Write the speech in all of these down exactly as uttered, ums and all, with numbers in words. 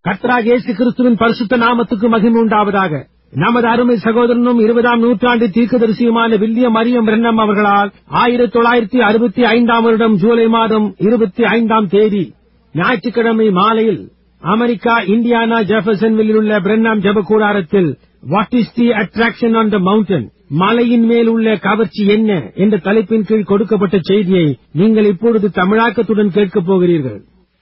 கர்த்தராகிய இயேசு கிறிஸ்துவின் பரிசுத்த நாமத்துக்கு மகிமை உண்டாவதாக. நமது அருமை சகோதரனும் இருபதாம் நூற்றாண்டு தீர்க்கதரிசியுமான வில்லியம் மரியம் பிரன்னம் அவர்களால் ஆயிரத்தி தொள்ளாயிரத்தி அறுபத்தி ஐந்தாம் வருடம் ஜூலை மாதம் இருபத்தி ஐந்தாம் தேதி ஞாயிற்றுக்கிழமை மாலையில் அமெரிக்கா இண்டியானா ஜெஃபர்சன்வில்லில் உள்ள பிரன்னம் ஜெப கூடாரத்தில் what is the attraction on the mountain, மலையின் மேல் உள்ள கவர்ச்சி என்ன என்ற தலைப்பின் கீழ் கொடுக்கப்பட்ட செய்தியை நீங்கள் இப்பொழுது தமிழாக்கத்துடன் கேட்கப் போகிறீர்கள்.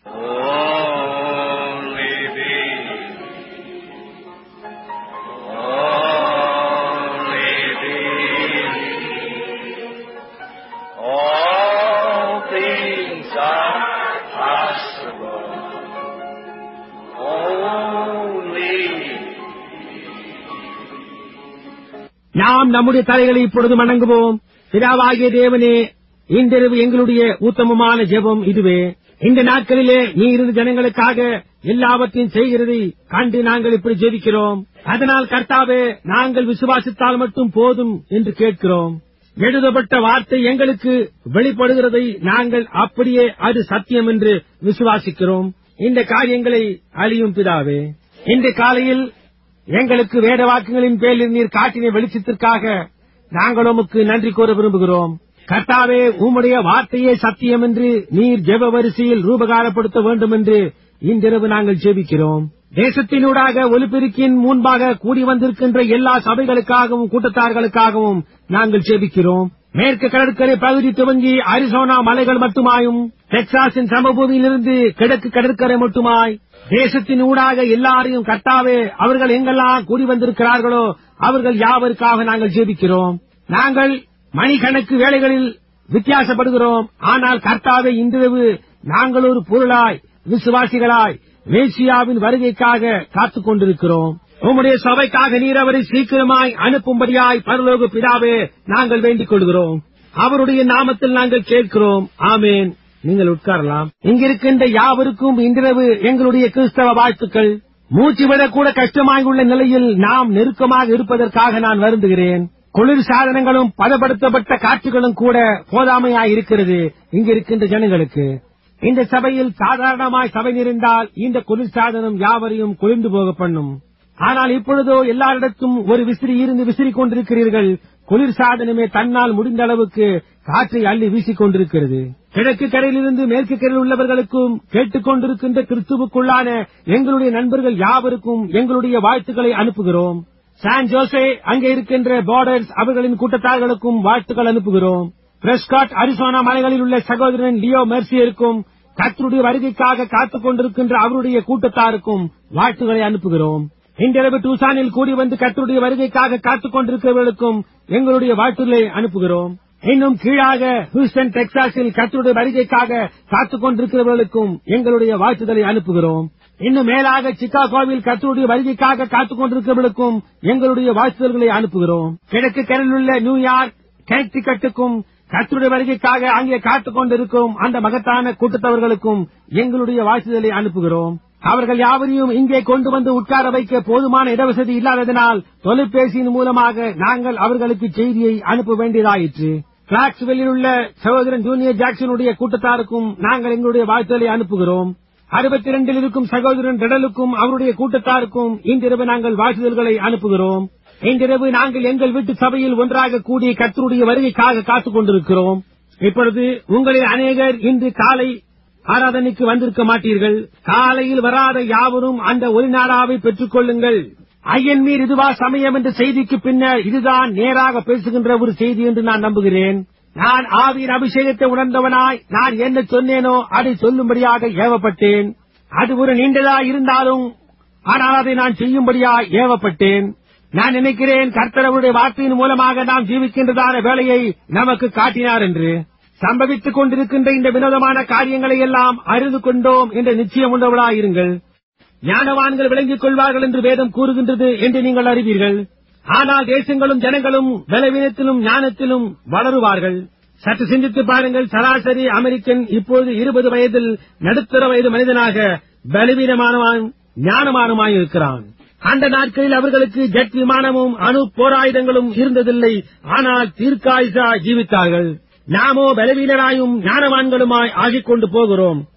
நாம் நம்முடைய தலைகளை இப்பொழுது வணங்குவோம். பிதாவாகிய தேவனே, இன்றிரவு எங்களுடைய உத்தமமான ஜெபம் இதுவே. இந்த நாட்களிலே நீர் ஜனங்களுக்காக எல்லாவற்றையும் செய்கிறதை கண்டு நாங்கள் இப்படி ஜெபிக்கிறோம். அதனால் கர்த்தாவே, நாங்கள் விசுவாசித்தால் மட்டும் போதும் என்று கேட்கிறோம். எழுதப்பட்ட வார்த்தை எங்களுக்கு வெளிப்படுகிறதை நாங்கள் அப்படியே அது சத்தியம் என்று விசுவாசிக்கிறோம். இந்த காரியங்களை அழியும் பிதாவே, இன்று காலையில் எங்களுக்கு வேத வாக்குகளின் பேரில் நீர் காட்டின வெளிச்சத்திற்காக நாங்கள் உமக்கு நன்றி கூற விரும்புகிறோம். கர்த்தாவே, உம்முடைய வார்த்தையே சத்தியம் என்று நீர் ஜெப வரிசையில் ரூபகாரப்படுத்த வேண்டும் என்று இன்றிரவு நாங்கள் ஜெபிக்கிறோம். தேசத்தினூடாக ஒலிபெருக்கின் முன்பாக கூடி வந்திருக்கின்ற எல்லா சபைகளுக்காகவும் கூட்டத்தார்களுக்காகவும் நாங்கள் ஜெபிக்கிறோம். மேற்கு கடற்கரை பகுதி துவங்கி அரிசோனா மலைகள் மட்டுமாயும் டெக்சாஸின் சமபூமியிலிருந்து கிழக்கு கடற்கரை மட்டுமாய் தேசத்தின் ஊடாக எல்லாரையும் கர்த்தாவே, அவர்கள் எங்கெல்லாம் கூடி வந்திருக்கிறார்களோ அவர்கள் யாவருக்காக நாங்கள் ஜெபிக்கிறோம். நாங்கள் மணிக்கணக்கு வேளைகளில் வித்தியாசப்படுகிறோம். ஆனால் கர்த்தாவே, இன்றிரவு நாங்கள் ஒரு பொருளாய் விசுவாசிகளாய் மேசியாவின் வருகைக்காக காத்துக் கொண்டிருக்கிறோம். உம்முடைய சபைக்காக நீர் அவரை சீக்கிரமாய் அனுப்பும்படியாய் பரலோக பிதாவே நாங்கள் வேண்டிக் கொள்கிறோம். அவருடைய நாமத்தில் நாங்கள் கேட்கிறோம். ஆமேன். நீங்கள் உட்காரலாம். இங்கிருக்கின்ற யாவருக்கும் இன்றிரவு எங்களுடைய கிறிஸ்தவ வாழ்த்துக்கள். மூச்சுவிடக் கூட கஷ்டமாயுள்ள நிலையில் நாம் நெருக்கமாக இருப்பதற்காக நான் வருந்துகிறேன். குளிர் சாதனங்களும் பதப்படுத்தப்பட்ட காற்றுகளும் கூட போதாமையாய் இருக்கிறது இங்கிருக்கின்ற ஜனங்களுக்கு. இந்த சபையில் சாதாரணமாய் சபை நிறைந்தால் இந்த குளிர் சாதனம் யாவரையும் குளிர்ந்து போக பண்ணும். ஆனால் இப்பொழுதோ எல்லாரிடத்தும் ஒரு விசிறி இருந்து விசிறிக் கொண்டிருக்கிறீர்கள். குளிர் சாதனமே தன்னால் முடிந்த அளவுக்கு காற்றை அள்ளி வீசிக் கொண்டிருக்கிறது. கிழக்கு கரையிலிருந்து மேற்கு கரையில் உள்ளவர்களுக்கும் கேட்டுக் கொண்டிருக்கின்ற கிறிஸ்துவுக்குள்ளான எங்களுடைய நண்பர்கள் யாவருக்கும் எங்களுடைய வாழ்த்துக்களை அனுப்புகிறோம். சான் ஜோசே அங்கே இருக்கின்ற பார்டர்ஸ் அவர்களின் கூட்டத்தார்களுக்கும் வாழ்த்துக்கள் அனுப்புகிறோம். பிரெஸ்காட் அரிசோனா மலைகளில் உள்ள சகோதரன் லியோ மெர்சியருக்கும் கர்த்தருடைய வருகைக்காக காத்துக் கொண்டிருக்கின்ற அவருடைய கூட்டத்தாருக்கும் வாழ்த்துக்களை அனுப்புகிறோம். இன்றிரவு டூசானில் கூடி வந்து கர்த்தருடைய வருகைக்காக காத்துக் கொண்டிருக்கிறவர்களுக்கும் எங்களுடைய வாழ்த்துக்களை அனுப்புகிறோம். இன்னும் கீழாக ஹூஸ்டன் டெக்சாஸில் கர்த்தருடைய வருகைக்காக காத்துக் கொண்டிருக்கிறவர்களுக்கும் எங்களுடைய வாழ்த்துக்களை அனுப்புகிறோம். இன்னும் மேலாக சிகாகோவில் கர்த்தருடைய வருகைக்காக காத்துக் கொண்டிருக்கிறவர்களுக்கும் எங்களுடைய வாழ்த்துக்களை அனுப்புகிறோம். கிழக்கு கரையில் உள்ள நியூயார்க் கனெக்டிகட்டுக்கும் கர்த்தருடைய வருகைக்காக அங்கே காத்துக் கொண்டிருக்கும் அந்த மகத்தான கூட்டத்தவர்களுக்கும் எங்களுடைய வாழ்த்துக்களை அனுப்புகிறோம். அவர்கள் யாவரையும் இங்கே கொண்டு வந்து உட்கார வைக்க போதுமான இடவசதி இல்லாததனால் தொலைபேசியின் மூலமாக நாங்கள் அவர்களுக்கு செய்தியை அனுப்ப வேண்டியதாயிற்று. கிளாக்ஸ்வெல்லில் உள்ள சகோதரன் ஜூனியர் ஜாக்சனுடைய கூட்டத்தாருக்கும் நாங்கள் எங்களுடைய வாழ்த்துக்களை அனுப்புகிறோம். அறுபத்தி இரண்டில் இருக்கும் சகோதரன் டெடலுக்கும் அவருடைய கூட்டத்தாருக்கும் இன்றிரவு நாங்கள் வாழ்த்துதல்களை அனுப்புகிறோம். இன்றிரவு நாங்கள் எங்கள் வீட்டு சபையில் ஒன்றாக கூடிய கர்த்தருடைய வருகைக்காக காத்துக் கொண்டிருக்கிறோம். இப்பொழுது உங்களில் அநேகர் இன்று காலை ஆராதனைக்கு வந்திருக்க மாட்டீர்கள். காலையில் வராத யாவரும் அந்த ஒரு நாடாவை பெற்றுக் கொள்ளுங்கள். ஐயன்மீர் இதுவா சமயம் என்ற செய்திக்கு பின்னர் இதுதான் நேராக பேசுகின்ற ஒரு செய்தி என்று நான் நம்புகிறேன். நான் ஆவியின் அபிஷேகத்தை உணர்ந்தவனாய் நான் என்ன சொன்னேனோ அதை சொல்லும்படியாக ஏவப்பட்டேன். அது ஒரு நீண்டதாய் இருந்தாலும் ஆனால் அதை நான் செய்யும்படியாய் ஏவப்பட்டேன். நான் நினைக்கிறேன் கர்த்தர் அவருடைய வார்த்தையின் மூலமாக நாம் ஜீவிக்கின்றதான வேலையை நமக்கு காட்டினார் என்று. சம்பவித்துக் கொண்டிருக்கின்ற இந்த வினோதமான காரியங்களை எல்லாம் அறிந்து கொண்டோம் என்ற நிச்சயம் உள்ளவர்களாயிருங்கள். ஞானவான்கள் விளங்கிக் கொள்வார்கள் என்று வேதம் கூறுகின்றது என்று நீங்கள் அறிவீர்கள். ஆனால் தேசங்களும் ஜனங்களும் பலவீனத்திலும் ஞானத்திலும் வளருவார்கள். சற்று சிந்தித்து பாருங்கள். சராசரி அமெரிக்கன் இப்போது இருபது வயதில் நடுத்தர வயது மனிதனாக பலவீனமானவன் ஞானமானமாய் இருக்கிறான். அந்த நாட்களில் அவர்களுக்கு ஜெட் விமானமும் அணு போராயுதங்களும் இருந்ததில்லை. ஆனால் தீர்க்காயுசா ஜீவித்தார்கள். நாமோ பலவீனராயும் ஞானவான்களுமாய் ஆகிக் கொண்டு போகிறோம்.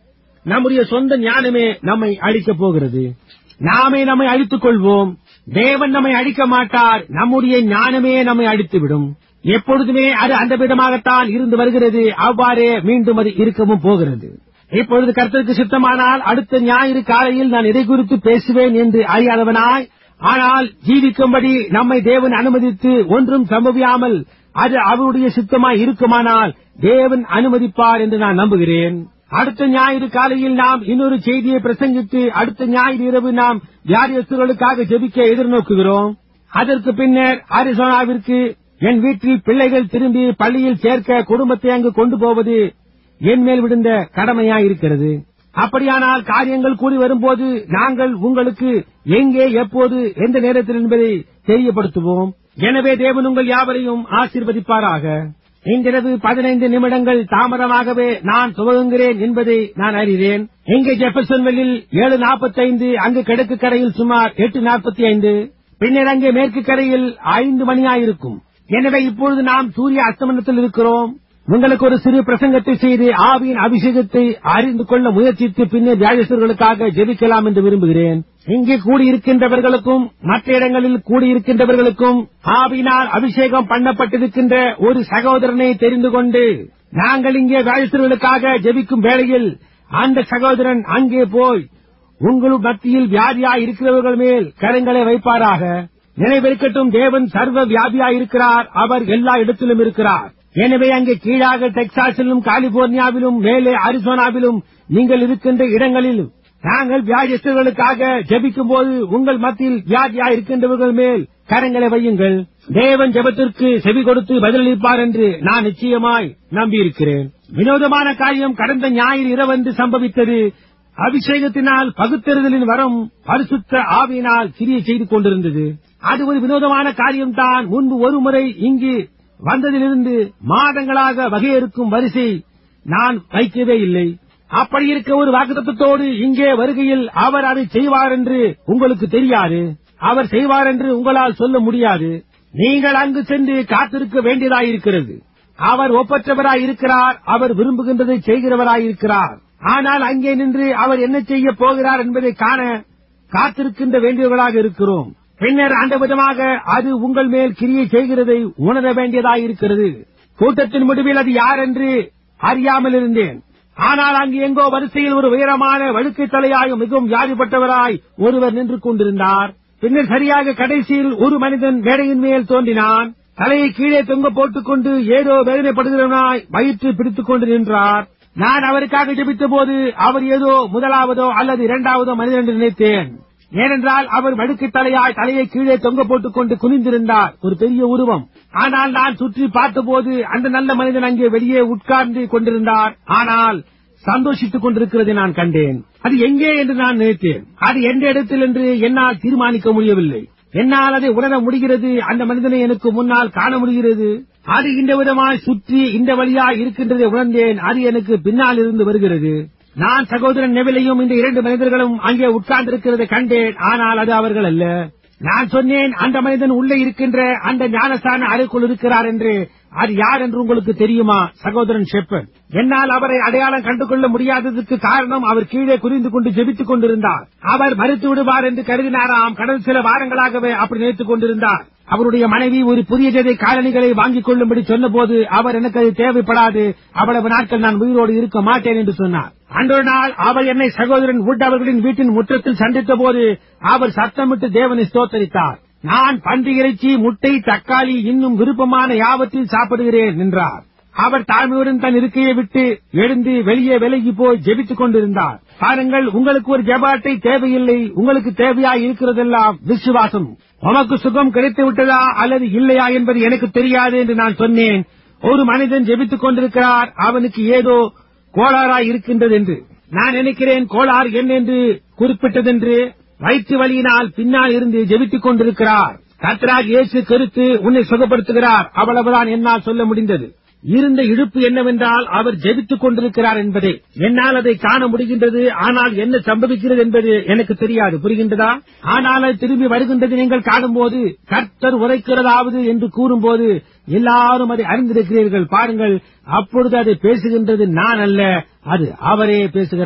நம்முடைய சொந்த ஞானமே நம்மை அழிக்கப் போகிறது. நாமே நம்மை அழித்துக் கொள்வோம். தேவன் நம்மை அழிக்க மாட்டார். நம்முடைய ஞானமே நம்மை அழித்துவிடும். எப்பொழுதுமே அது அந்த விதமாகத்தான் இருந்து வருகிறது. அவ்வாறே மீண்டும் அது இருக்கவும் போகிறது. இப்பொழுது கர்த்தருக்கு சித்தமானால் அடுத்த ஞாயிறு காலையில் நான் எதை குறித்து பேசுவேன் என்று அறியாதவனாய், ஆனால் ஜீவிக்கும்படி நம்மை தேவன் அனுமதித்து ஒன்றும் சம்பவியாமல் அது அவருடைய சித்தமாய் இருக்குமானால் தேவன் அனுமதிப்பார் என்று நான் நம்புகிறேன். அடுத்த ஞாயிறு காலையில் நாம் இன்னொரு செய்தியை பிரசங்கித்து அடுத்த ஞாயிறு இரவு நாம் வியாதியஸ்தர்களுக்காக ஜெபிக்க எதிர்நோக்குகிறோம். அதற்கு பின்னர் அரிசோனாவிற்கு என் வீட்டில் பிள்ளைகள் திரும்பி பள்ளியில் சேர்க்க குடும்பத்தை அங்கு கொண்டு போவது என் மேல் விழுந்த கடமையாயிருக்கிறது. அப்படியானால் காரியங்கள் கூடி வரும்போது நாங்கள் உங்களுக்கு எங்கே எப்போது எந்த நேரத்தில் என்பதை தெரியப்படுத்துவோம். எனவே தேவன் உங்கள் யாவரையும் ஆசீர்வதிப்பாராக. இன்றிரவு பதினைந்து நிமிடங்கள் தாமதமாகவே நான் துவங்குகிறேன் என்பதை நான் அறிகிறேன். இங்கே ஜெபர்சன்வெல்லில் ஏழு நாற்பத்தைந்து, அங்கு கிழக்கு கரையில் சுமார் எட்டு நாற்பத்தி ஐந்து, பின்னர் அங்கே மேற்கு கரையில் ஐந்து மணியாயிருக்கும். எனவே இப்பொழுது நாம் சூரிய அஸ்தமனத்தில் இருக்கிறோம். உங்களுக்கு ஒரு சிறு பிரசங்கத்தை செய்து ஆவியின் அபிஷேகத்தை அறிந்து கொள்ள முயற்சித்து பின்னர் வியாதியஸ்தர்களுக்காக ஜெபிக்கலாம் என்று விரும்புகிறேன். இங்கே கூடியிருக்கின்றவர்களுக்கும் மற்ற இடங்களில் கூடியிருக்கின்றவர்களுக்கும் ஆவியினால் அபிஷேகம் பண்ணப்பட்டிருக்கின்ற ஒரு சகோதரனை தெரிந்து கொண்டு நாங்கள் இங்கே வியாதியஸ்தர்களுக்காக ஜெபிக்கும் வேளையில் அந்த சகோதரன் அங்கே போய் உங்கள் மத்தியில் வியாதியாய் இருக்கிறவர்கள் மேல் கரங்களை வைப்பாராக. நினைவிருக்கட்டும், தேவன் சர்வ வியாபியாயிருக்கிறார். அவர் எல்லா இடத்திலும் இருக்கிறார். எனவே அங்கே கீழாக டெக்சாஸிலும் கலிபோர்னியாவிலும் மேலே அரிசோனாவிலும் நீங்கள் இருக்கின்ற இடங்களிலும் நாங்கள் வியாதியஸ்தர்களுக்காக ஜெபிக்கும் போது உங்கள் மத்தியில் வியாதியாய் இருக்கின்றவர்கள் மேல் கரங்களை வையுங்கள். தேவன் ஜெபத்திற்கு செவி கொடுத்து பதிலளிப்பார் என்று நான் நிச்சயமாய் நம்பியிருக்கிறேன். வினோதமான காரியம் கடந்த ஞாயிறு இரவன்று சம்பவித்தது. அபிஷேகத்தினால் பகுத்தறிதலின் வரம் பரிசுத்த ஆவியினால் கிரியை செய்து கொண்டிருந்தது. அது ஒரு வினோதமான காரியம்தான். முன்பு ஒரு முறை இங்கு வந்ததிலிருந்து மாதங்களாக வகையறுக்கும் வரிசை நான் வைக்கவே இல்லை. அப்படி இருக்க ஒரு வாக்குத்தத்தோடு இங்கே வருகையில் அவர் அதை செய்வார் என்று உங்களுக்கு தெரியாது. அவர் செய்வார் என்று உங்களால் சொல்ல முடியாது. நீங்கள் அங்கு சென்று காத்திருக்க வேண்டியதாயிருக்கிறது. அவர் ஒப்பற்றவராய் இருக்கிறார். அவர் விரும்புகின்றதை செய்கிறவராயிருக்கிறார். ஆனால் அங்கே நின்று அவர் என்ன செய்ய போகிறார் என்பதை காண காத்திருக்கின்ற வேண்டியவர்களாக இருக்கிறோம். பின்னர் அந்த விதமாக அது உங்கள் மேல் கிரியை செய்கிறதை உணர வேண்டியதாயிருக்கிறது. கூட்டத்தின் முடிவில் அது யார் என்று அறியாமல் இருந்தேன். ஆனால் அங்கு எங்கோ வரிசையில் ஒரு உயரமான வழுக்கை தலையாயும் மிகவும் வியாதிப்பட்டவராய் ஒருவர் நின்று கொண்டிருந்தார். பின்னர் சரியாக கடைசியில் ஒரு மனிதன் மேடையின் மேல் தோன்றினான். தலையை கீழே தொங்க போட்டுக் கொண்டு ஏதோ வேதனைப்படுகிறவனாய் வயிற்று பிடித்துக் கொண்டு நின்றார். நான் அவருக்காக ஜெபித்த போது அவர் ஏதோ முதலாவதோ அல்லது இரண்டாவதோ மனிதன் என்று நினைத்தேன். ஏனென்றால் அவர் வழுக்கை தலையாய் தலையை கீழே தொங்க போட்டுக் கொண்டு குனிந்திருந்தார். ஒரு பெரிய உருவம். ஆனால் நான் சுற்றி பார்த்தபோது அந்த நல்ல மனிதன் அங்கே வெளியே உட்கார்ந்து கொண்டிருந்தார். ஆனால் சந்தோஷித்துக் கொண்டிருக்கிறதை நான் கண்டேன். அது எங்கே என்று நான் நினைத்தேன். அது எந்த இடத்தில் என்று என்னால் தீர்மானிக்க முடியவில்லை. என்னால் அதை உணர முடிகிறது. அந்த மனிதனை எனக்கு முன்னால் காண முடிகிறது. அது இந்த விதமாய் சுற்றி இந்த வழியாய் இருக்கின்றதை உணர்ந்தேன். அது எனக்கு பின்னால் இருந்து வருகிறது. நான் சகோதரன் நெவிலையும் இந்த இரண்டு மனிதர்களும் அங்கே உட்கார்ந்திருக்கிறதை கண்டேன். ஆனால் அது அவர்கள் அல்ல. நான் சொன்னேன், அந்த மனிதன் உள்ளே இருக்கின்ற அந்த ஞானஸ்தான அறைக்குள் இருக்கிறார் என்று. அது யார் என்று உங்களுக்கு தெரியுமா? சகோதரன் ஷெப்பர்ட். என்னால் அவரை அடையாளம் கண்டுகொள்ள முடியாததற்கு காரணம் அவர் கீழே குறிந்து கொண்டு ஜெபித்துக் கொண்டிருந்தார். அவர் மறுத்து விடுவார் என்று கருதினாராம். கடந்த சில வாரங்களாகவே அப்படி நினைத்துக் கொண்டிருந்தார். அவருடைய மனைவி ஒரு புதிய ஜதை காலணிகளை வாங்கிக் கொள்ளும்படி சொன்னபோது அவர் எனக்கு அது தேவைப்படாது, அவ்வளவு நாட்கள் நான் உயிரோடு இருக்க மாட்டேன் என்று சொன்னார். அன்றொரு நாள் அவர் என்னை சகோதரன் வுட் அவர்களின் வீட்டின் முற்றத்தில் சந்தித்த போது அவர் சத்தமிட்டு தேவனை ஸ்தோத்தரித்தார். நான் பன்றி இறைச்சி, முட்டை, தக்காளி இன்னும் விருப்பமான யாவற்றையும் சாப்பிடுகிறேன் என்றார். அவர் தாழ்மையுடன் தன் இருக்கையை விட்டு எழுந்து வெளியே விலகி போய் ஜெபித்துக் கொண்டிருந்தார். பாருங்கள், உங்களுக்கு ஒரு ஜெப அட்டை தேவையில்லை. உங்களுக்கு தேவையாய் இருக்கிறதெல்லாம் விசுவாசம். உமக்கு சுகம் கிடைத்து விட்டதா அல்லது இல்லையா என்பது எனக்கு தெரியாது என்று நான் சொன்னேன். ஒரு மனிதன் ஜெபித்துக் கொண்டிருக்கிறார், அவனுக்கு ஏதோ கோளாறாய் இருக்கின்றது என்று நான் நினைக்கிறேன். கோளாறு என்ன என்று குறிப்பிட்டதென்று வயிற்று வலியினால் பின்னால் இருந்து ஜெபித்துக் கொண்டிருக்கிறார். கர்த்தராகிய இயேசு கருத்து உன்னை சுகப்படுத்துகிறார். அவ்வளவுதான் என்னால் சொல்ல முடிந்தது. இருந்த இழுப்பு என்னவென்றால் அவர் ஜெபித்துக் கொண்டிருக்கிறார் என்பதே. என்னால் அதை காண முடிகின்றது. ஆனால் என்ன சம்பவிக்கிறது என்பது எனக்கு தெரியாது. புரிகின்றதா? ஆனால் அது திரும்பி வருகின்றது நீங்கள் காணும்போது. கர்த்தர் உரைக்கிறதாவது என்று கூறும்போது எல்லாரும் அதை அறிந்திருக்கிறீர்கள். பாருங்கள், அப்பொழுது அதை பேசுகின்றது நான் அல்ல, அது அவரே பேசுகிறார்.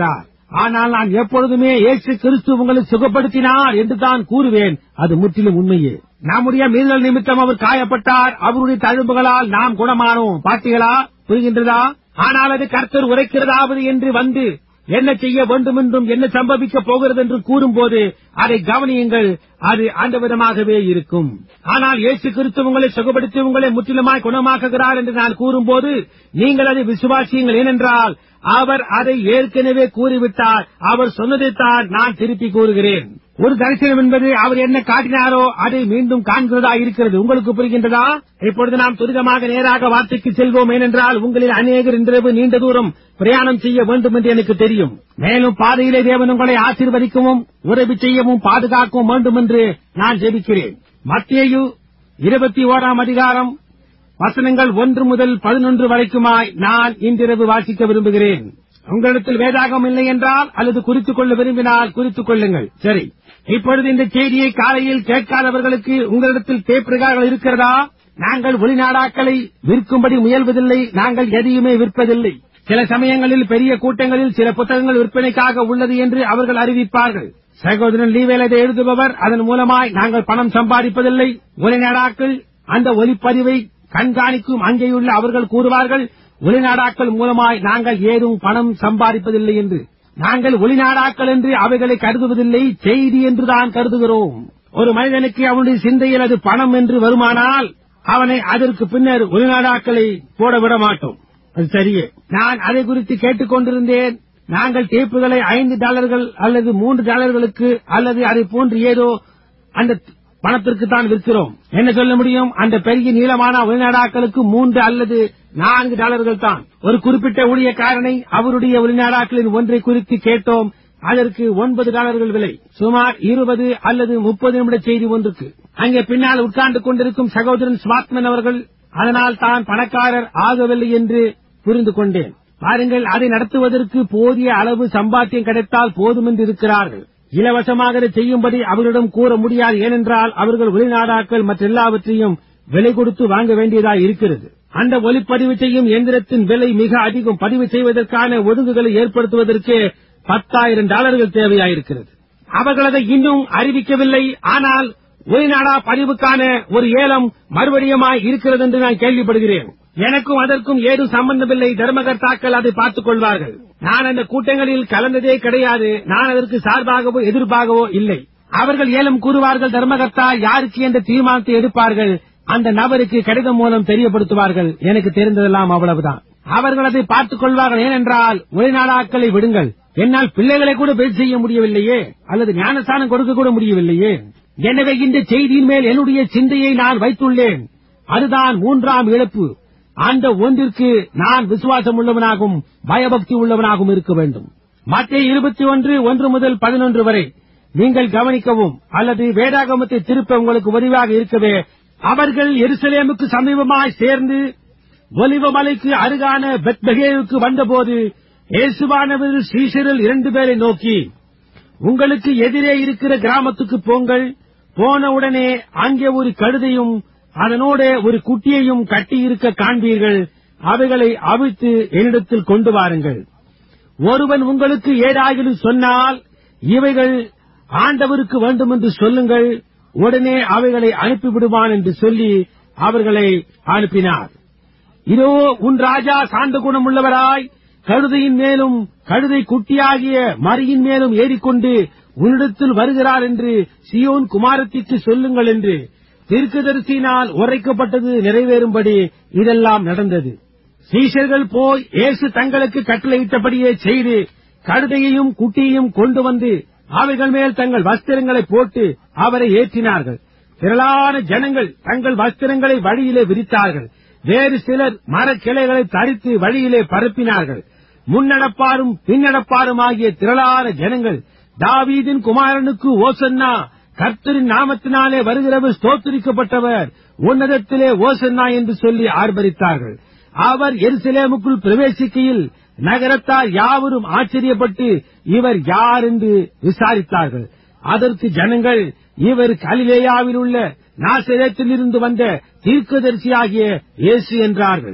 ஆனால் நான் எப்பொழுதுமே இயேசு கிறிஸ்து உங்களை சுகப்படுத்தினார் என்று தான் கூறுவேன். அது முற்றிலும் உண்மையே. நம்முடைய மீறல் நிமித்தம் அவர் காயப்பட்டார், அவருடைய தழும்புகளால் நாம் குணமானோம். பார்த்தீங்களா? புரிகின்றதா? ஆனால் அது கர்த்தர் உரைக்கிறதாவது என்று வந்து என்ன செய்ய வேண்டும் என்றும் என்ன சம்பவிக்கப் போகிறது என்று கூறும்போது அதை கவனியுங்கள். அது அந்த விதமாகவே இருக்கும். ஆனால் இயேசு கிறிஸ்து உங்களை சுகப்படுத்தி உங்களை முற்றிலுமாய் குணமாக்குகிறார் என்று நான் கூறும்போது நீங்கள் அதை விசுவாசியுங்கள். ஏனென்றால் அவர் அதை ஏற்கனவே கூறிவிட்டார். அவர் சொன்னதைத்தான் நான் திருப்பி கூறுகிறேன். ஒரு தரிசனம் என்பது அவர் என்ன காட்டினாரோ அதை மீண்டும் காண்கிறதா இருக்கிறது. உங்களுக்கு புரிகின்றதா? இப்பொழுது நாம் துரிதமாக நேராக வார்த்தைக்கு செல்வோம். ஏனென்றால் உங்களில் அநேகர் இன்றிரவு நீண்ட தூரம் பிரயாணம் செய்ய வேண்டும் என்று எனக்கு தெரியும். மேலும் பாதையிலே தேவன் உங்களை ஆசீர்வதிக்கவும் உதவி செய்யவும் பாதுகாக்கவும் வேண்டும் என்று நான் ஜெபிக்கிறேன். மத்தேயு இருபத்தி ஓராம் அதிகாரம் வசனங்கள் ஒன்று முதல் பதினொன்று வரைக்குமாய் நான் இன்றிரவு வாசிக்க விரும்புகிறேன். உங்களிடத்தில் வேதாகம் இல்லை என்றால் அல்லது குறித்துக் கொள்ள விரும்பினால் குறித்துக் கொள்ளுங்கள். சரி, இப்பொழுது இந்த செய்தியை காலையில் கேட்காதவர்களுக்கு உங்களிடத்தில் டேப்ரிகார்கள் இருக்கிறதா? நாங்கள் ஒளிநாடாக்களை விற்கும்படி முயல்வதில்லை. நாங்கள் எதையுமே விற்பதில்லை. சில சமயங்களில் பெரிய கூட்டங்களில் சில புத்தகங்கள் விற்பனைக்காக உள்ளது என்று அவர்கள் அறிவிப்பார்கள். சகோதரன் லீவேல் அதை எழுதுபவர். அதன் மூலமாய் நாங்கள் பணம் சம்பாதிப்பதில்லை. ஒளிநாடாக்கள் அந்த ஒலிப்பதிவை கண்காணிக்கும் அங்கேயுள்ள அவர்கள் கூறுவார்கள், ஒளிநாடாக்கள் மூலமாய் நாங்கள் ஏதும் பணம் சம்பாதிப்பதில்லை என்று. நாங்கள் ஒளிநாடாக்கள் என்று அவைகளை கருதுவதில்லை, செய்தி என்றுதான் கருதுகிறோம். ஒரு மனிதனுக்கு அவனுடைய சிந்தையில் அது பணம் என்று வருமானால் அவனை அதற்கு பின்னர் ஒளிநாடாக்களை போட விட மாட்டோம். அது சரியே. நான் அதை குறித்து கேட்டுக் கொண்டிருந்தேன். நாங்கள் டேப்புகளை ஐந்து டாலர்கள் அல்லது மூன்று டாலர்களுக்கு அல்லது அதை போன்று ஏதோ அந்த பணத்திற்கு தான் விற்கிறோம். என்ன சொல்ல முடியும்? அந்த பெரிய நீளமான ஒளிநாடாக்களுக்கு மூன்று அல்லது நான்கு டாலர்கள் தான். ஒரு குறிப்பிட்ட ஊழியக்காரனை அவருடைய ஒளிநாடாக்களின் ஒன்றை குறித்து கேட்டோம். அதற்கு ஒன்பது டாலர்கள் விலை. சுமார் இருபது அல்லது முப்பது நிமிட செய்தி ஒன்றுக்கு. அங்கே பின்னால் உட்கார்ந்து கொண்டிருக்கும் சகோதரன் ஸ்வாத்மன் அவர்கள் அதனால் தான் பணக்காரர் ஆகவில்லை என்று புரிந்து கொண்டேன். பாருங்கள், அதை நடத்துவதற்கு போதிய அளவு சம்பாத்தியம் கிடைத்தால் போதும் என்று இருக்கிறார்கள். இலவசமாக அதை செய்யும்படி அவர்களிடம் கூற முடியாது. ஏனென்றால் அவர்கள் ஒளிநாடாக்கள் மற்றெல்லாவற்றையும் விலை கொடுத்து வாங்க வேண்டியதாக இருக்கிறது. அந்த ஒலிப்பதிவு செய்யும் எந்திரத்தின் விலை மிக அதிகம். பதிவு செய்வதற்கான ஒழுங்குகளை ஏற்படுத்துவதற்கு பத்தாயிரம் டாலர்கள் தேவையாயிருக்கிறது. அவர்கள் அதை இன்னும் அறிவிக்கவில்லை. ஆனால் ஒளிநாடா பதிவுக்கான ஒரு ஏலம் மறுபடியுமாய் இருக்கிறது என்று நான் கேள்விப்படுகிறேன். எனக்கும் அதற்கும் ஏதும் சம்பந்தமில்லை. தர்மகர்த்தாக்கள் அதை பார்த்துக் கொள்வார்கள். நான் அந்த கூட்டங்களில் கலந்ததே கிடையாது. நான் அதற்கு சார்பாகவோ எதிர்ப்பாகவோ இல்லை. அவர்கள் ஏலம் கூறுவார்கள். தர்மகர்த்தா யாருக்கு என்ற தீர்மானத்தை எடுப்பார்கள். அந்த நபருக்கு கடிதம் மூலம் தெரியப்படுத்துவார்கள். எனக்கு தெரிந்ததெல்லாம் அவ்வளவுதான். அவர்கள் அதை பார்த்துக் கொள்வார்கள். ஏனென்றால் ஒளிநாடாக்களை விடுங்கள், என்னால் பிள்ளைகளை கூட பேச செய்ய முடியவில்லையே, அல்லது ஞானஸ்தானம் கொடுக்க கூட முடியவில்லையே. எனவே இந்த செய்தியின் மேல் என்னுடைய சிந்தையை நான் வைத்துள்ளேன். அதுதான் மூன்றாம் இழப்பு. அந்த ஒன்றிற்கு நான் விசுவாசம் உள்ளவனாகவும் பயபக்தி உள்ளவனாகவும் இருக்க வேண்டும். மத்தேயு இருபத்தி ஒன்று ஒன்று முதல் பதினொன்று வரை நீங்கள் கவனிக்கவும் அல்லது வேதாகமத்தை திருப்ப உங்களுக்கு உதவியாக இருக்கவே. அவர்கள் எருசலேமுக்கு சமீபமாய் சேர்ந்து ஒலிவ மலைக்கு அருகான பெத்லகேமுக்கு வந்தபோது இயேசுவானவர் சீஷரில் இரண்டு பேரை நோக்கி, உங்களுக்கு எதிரே இருக்கிற கிராமத்துக்கு போங்கள். போனவுடனே அங்கே ஒரு கழுதையும் அதனோட ஒரு குட்டியையும் கட்டியிருக்க காண்பீர்கள். அவைகளை அவிழ்த்து என்னிடத்தில் கொண்டு வாருங்கள். ஒருவன் உங்களுக்கு ஏதாகிலும் சொன்னால் இவைகள் ஆண்டவருக்கு வேண்டும் என்று சொல்லுங்கள். உடனே அவைகளை அனுப்பிவிடுவான் என்று சொல்லி அவர்களை அனுப்பினார். இதோ உன் ராஜா சாந்த குணமுள்ளவராய் கழுதையின் மேலும் கழுதை குட்டியாகிய மரியின் மேலும் ஏறிக்கொண்டு உன்னிடத்தில் வருகிறார் என்று சீயோன் குமாரத்திற்கு சொல்லுங்கள் என்று தீர்க்கதரிசியினால் உரைக்கப்பட்டது நிறைவேறும்படி இதெல்லாம் நடந்தது. சீஷர்கள் போய் இயேசு தங்களுக்கு கட்டளையிட்டபடியே செய்து கழுதையையும் குட்டியையும் கொண்டு வந்து அவைகள் மேல் தங்கள் வஸ்திரங்களை போட்டு அவரை ஏற்றினார்கள். திரளான ஜனங்கள் தங்கள் வஸ்திரங்களை வழியிலே விரித்தார்கள். வேறு சிலர் மரக்கிளைகளை தரித்து வழியிலே பரப்பினார்கள். முன்னடப்பாரும் பின்னடப்பாரும் ஆகிய திரளான ஜனங்கள் தாவீதின் குமாரனுக்கு ஓசன்னா, கர்த்தரின் நாமத்தினாலே வருகிறவர் ஸ்தோத்திரிக்கப்பட்டவர், உன்னதத்திலே ஓசன்னா என்று சொல்லி ஆர்ப்பரித்தார்கள். அவர் எருசலேமுக்குள் பிரவேசிக்கையில் நகரத்தார் யாவரும் ஆச்சரியப்பட்டு இவர் யார் என்று விசாரித்தார்கள். அதற்கு ஜனங்கள், இவர் கலிலேயாவில் உள்ள நாசரேத்திலிருந்து வந்த தீர்க்கதரிசியாகிய இயேசு என்றார்கள்.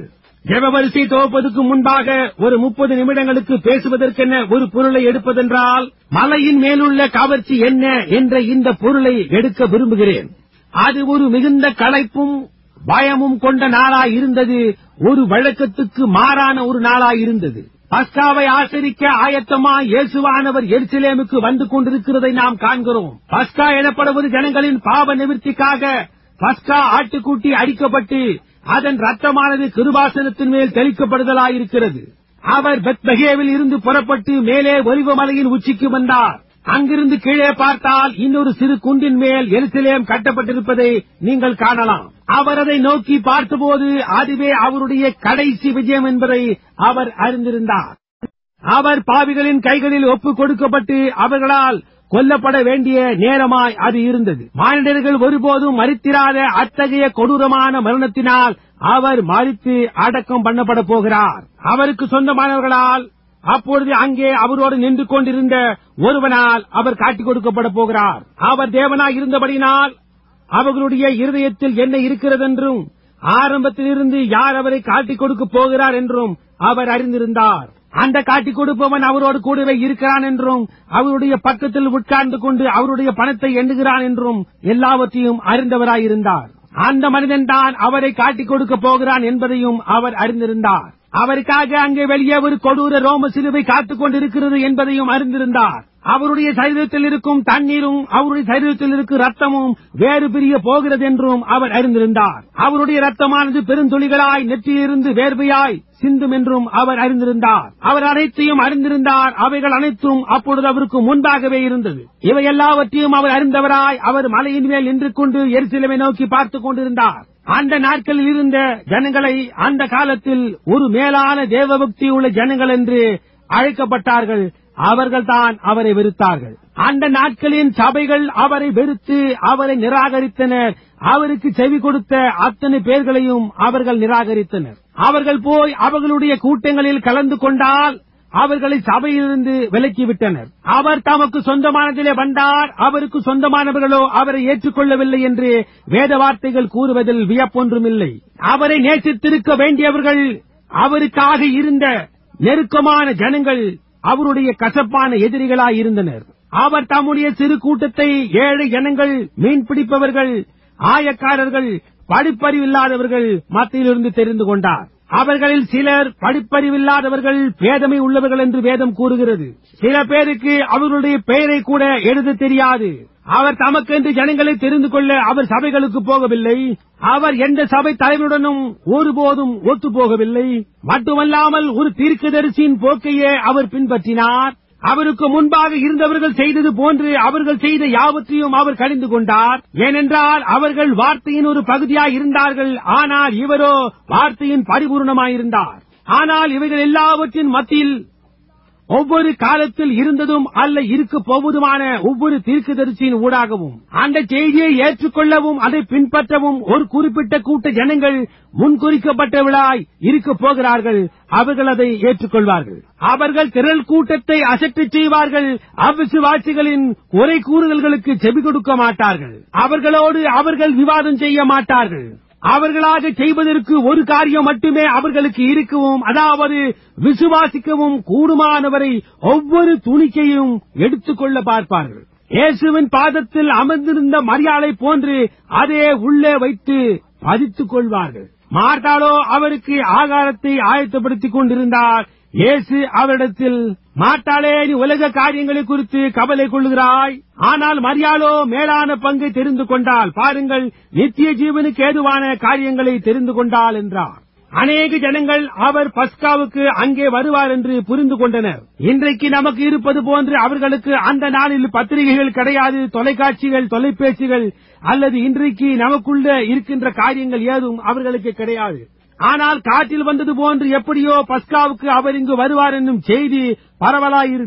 ஜெப வரிசை துவப்பதற்கு முன்பாக ஒரு முப்பது நிமிடங்களுக்கு பேசுவதற்கென ஒரு பொருளை எடுப்பதென்றால் மலையின் மேலுள்ள கவர்ச்சி என்ன என்ற இந்த பொருளை எடுக்க விரும்புகிறேன். அது ஒரு மிகுந்த களைப்பும் பயமும் கொண்ட நாளாய் இருந்தது. ஒரு வழக்கத்துக்கு மாறான ஒரு நாளாய் இருந்தது. பஸ்காவை ஆசரிக்க ஆயத்தமாய் இயேசுவானவர் எருசலேமுக்கு வந்து கொண்டிருக்கிறதை நாம் காண்கிறோம். பஸ்கா எனப்படுவது ஜனங்களின் பாவ நிவர்த்திக்காக பஸ்கா ஆட்டுக்குட்டி அடிக்கப்பட்டு அதன் ரத்தமானது கிருபாசனத்தின் மேல் தெளிக்கப்படுதலாயிருக்கிறது. அவர் பெத்லகேமில் இருந்து புறப்பட்டு மேலே ஒலிவமலையின் உச்சிக்கு வந்தார். அங்கிருந்து கீழே பார்த்தால் இன்னொரு சிறு குன்றின் மேல் எருசலேம் கட்டப்பட்டிருப்பதை நீங்கள் காணலாம். அவர் அதை நோக்கி பார்த்தபோது அதுவே அவருடைய கடைசி விஜயம் என்பதை அவர் அறிந்திருந்தார். அவர் பாவிகளின் கைகளில் ஒப்புக் கொடுக்கப்பட்டு அவர்களால் கொல்லப்பட வேண்டிய நேரமாய் அது இருந்தது. மானிடர்கள் ஒருபோதும் மரித்திராத அத்தகைய கொடூரமான மரணத்தினால் அவர் மரித்து அடக்கம் பண்ணப்பட போகிறார். அவருக்கு சொந்தமானவர்களால் அப்பொழுது அங்கே அவரோடு நின்று கொண்டிருந்த ஒருவனால் அவர் காட்டிக் கொடுக்கப்பட போகிறார். அவர் தேவனாய் இருந்தபடினால் அவர்களுடைய இருதயத்தில் என்ன இருக்கிறதென்றும் ஆரம்பத்திலிருந்து யார் அவரை காட்டிக் கொடுக்கப் போகிறார் என்றும் அவர் அறிந்திருந்தார். அந்த காட்டிக் கொடுப்பவன் அவரோடு கூடவே இருக்கிறான் என்றும் அவருடைய பக்கத்தில் உட்கார்ந்து கொண்டு அவருடைய பணத்தை எண்ணுகிறான் என்றும் எல்லாவற்றையும் அறிந்தவராயிருந்தார். அந்த மனிதன் தான் அவரை காட்டிக் கொடுக்கப் போகிறான் என்பதையும் அவர் அறிந்திருந்தார். அவருக்காக அங்கே வெளியே ஒரு கொடூர ரோம சிலுவை காத்துக் கொண்டிருக்கிறது என்பதையும் அறிந்திருந்தார். அவருடைய சரீரத்தில் இருக்கும் தண்ணீரும் அவருடைய சரீரத்தில் இருக்கும் ரத்தமும் வேறு பிரிய போகிறது என்றும் அவர் அறிந்திருந்தார். அவருடைய ரத்தமானது பெருந்துளிகளாய் நெற்றியிலிருந்து வேர்வையாய் சிந்தும் என்றும் அவர் அறிந்திருந்தார். அவர் அனைத்தையும் அறிந்திருந்தார். அவைகள் அனைத்தும் அப்பொழுது அவருக்கு முன்பாகவே இருந்தது. இவை எல்லாவற்றையும் அவர் அறிந்தவராய் அவர் மலையின் மேல் நின்று கொண்டு எருசலேமை நோக்கி பார்த்துக் கொண்டிருந்தார். அந்த நாட்களில் இருந்த ஜனங்களை அந்த காலத்தில் ஒரு மேலான தேவபக்தி உள்ள ஜனங்கள் என்று அழைக்கப்பட்டார்கள். அவர்கள்தான் அவரை வெறுத்தார்கள். அந்த நாட்களின் சபைகள் அவரை வெறுத்து அவரை நிராகரித்தனர். அவருக்கு செவி கொடுத்த அத்தனை பேர்களையும் அவர்கள் நிராகரித்தனர். அவர்கள் போய் அவர்களுடைய கூட்டங்களில் கலந்து கொண்டால் அவர்களை சபையிலிருந்து விலக்கிவிட்டனர். அவர் தமக்கு சொந்தமானதிலே வந்தார், அவருக்கு சொந்தமானவர்களோ அவரை ஏற்றுக்கொள்ளவில்லை என்று வேத வார்த்தைகள் கூறுவதில் வியப்பொன்றுமில்லை. அவரை நேசித்திருக்க வேண்டியவர்கள், அவருக்காக இருந்த நெருக்கமான ஜனங்கள் அவருடைய கசப்பான எதிரிகளாய் இருந்தனர். அவர் தம்முடைய சிறு கூட்டத்தை ஏழை ஜனங்கள், மீன்பிடிப்பவர்கள், ஆயக்காரர்கள், படிப்பறிவில்லாதவர்கள் மத்தியிலிருந்து தெரிந்து கொண்டார். அவர்களில் சிலர் படிப்பறிவில்லாதவர்கள், பேதமை உள்ளவர்கள் என்று வேதம் கூறுகிறது. சில பேருக்கு அவர்களுடைய பெயரை கூட எழுத தெரியாது. அவர் தமக்கென்று ஜனங்களை தெரிந்து கொள்ள அவர் சபைகளுக்கு போகவில்லை. அவர் எந்த சபை தலைவருடனும் ஒருபோதும் ஒத்து போகவில்லை. மட்டுமல்லாமல் ஒரு தீர்க்கதரிசியின் போக்கையே அவர் பின்பற்றினார். அவருக்கு முன்பாக இருந்தவர்கள் செய்தது போன்று அவர்கள் செய்த யாவற்றையும் அவர் கடிந்து கொண்டார். ஏனென்றால் அவர்கள் வார்த்தையின் ஒரு பகுதியாய் இருந்தார்கள். ஆனால் இவரோ வார்த்தையின் பரிபூர்ணமாயிருந்தார். ஆனால் இவைகள் எல்லாவற்றின் மத்தியில் ஒவ்வொரு காலத்தில் இருந்ததும் அல்ல இருக்க போவதுமான ஒவ்வொரு தீர்க்கதரிசியின் ஊடாகவும் அந்த செய்தியை ஏற்றுக்கொள்ளவும் அதை பின்பற்றவும் ஒரு குறிப்பிட்ட கூட்ட ஜனங்கள் முன்குறிக்கப்பட்டவர்களாய் இருக்க போகிறார்கள். அவர்கள் அதை ஏற்றுக்கொள்வார்கள். அவர்கள் திரள் கூட்டத்தை அசட்டச் செய்வார்கள். அவ்விசுவாசிகளின் குறை கூறுதல்களுக்கு செவி கொடுக்க மாட்டார்கள். அவர்களோடு அவர்கள் விவாதம் செய்ய மாட்டார்கள். அவர்களாக செய்வதற்கு ஒரு காரியம் மட்டுமே அவர்களுக்கு இருக்கவும், அதாவது விசுவாசிக்கவும் கூடுமானவரை ஒவ்வொரு துணிக்கையும் எடுத்துக்கொள்ள பார்ப்பார்கள். இயேசுவின் பாதத்தில் அமர்ந்திருந்த மரியாளை போன்று அதே உள்ளே வைத்து பதித்துக் கொள்வார்கள். மார்த்தாளோ அவருக்கு ஆகாரத்தை ஆயத்தப்படுத்திக் கொண்டிருந்தார். இயேசு அவரிடத்தில், மார்த்தாளே, நீ உலக காரியங்களை குறித்து கவலை கொள்ளுகிறாய், ஆனால் மரியாளோ மேலான பங்கை தெரிந்து கொண்டாள். பாருங்கள், நித்திய ஜீவனுக்கு ஏதுவான காரியங்களை தெரிந்து கொண்டாள் என்றார். அநேக ஜனங்கள் அவர் பஸ்காவுக்கு அங்கே வருவார் என்று புரிந்து கொண்டனர். இன்றைக்கு நமக்கு இருப்பது போன்று அவர்களுக்கு அந்த நாளில் பத்திரிகைகள் கிடையாது, தொலைக்காட்சிகள், தொலைபேசிகள் அல்லது இன்றைக்கு நமக்குள்ள இருக்கின்ற காரியங்கள் ஏதும் அவர்களுக்கு கிடையாது. ஆனால் காற்றில் வந்தது போன்று எப்படியோ பஸ்காவுக்கு அவர் இங்கு வருவார் என்னும் செய்தி பரவலாயிருந்தது.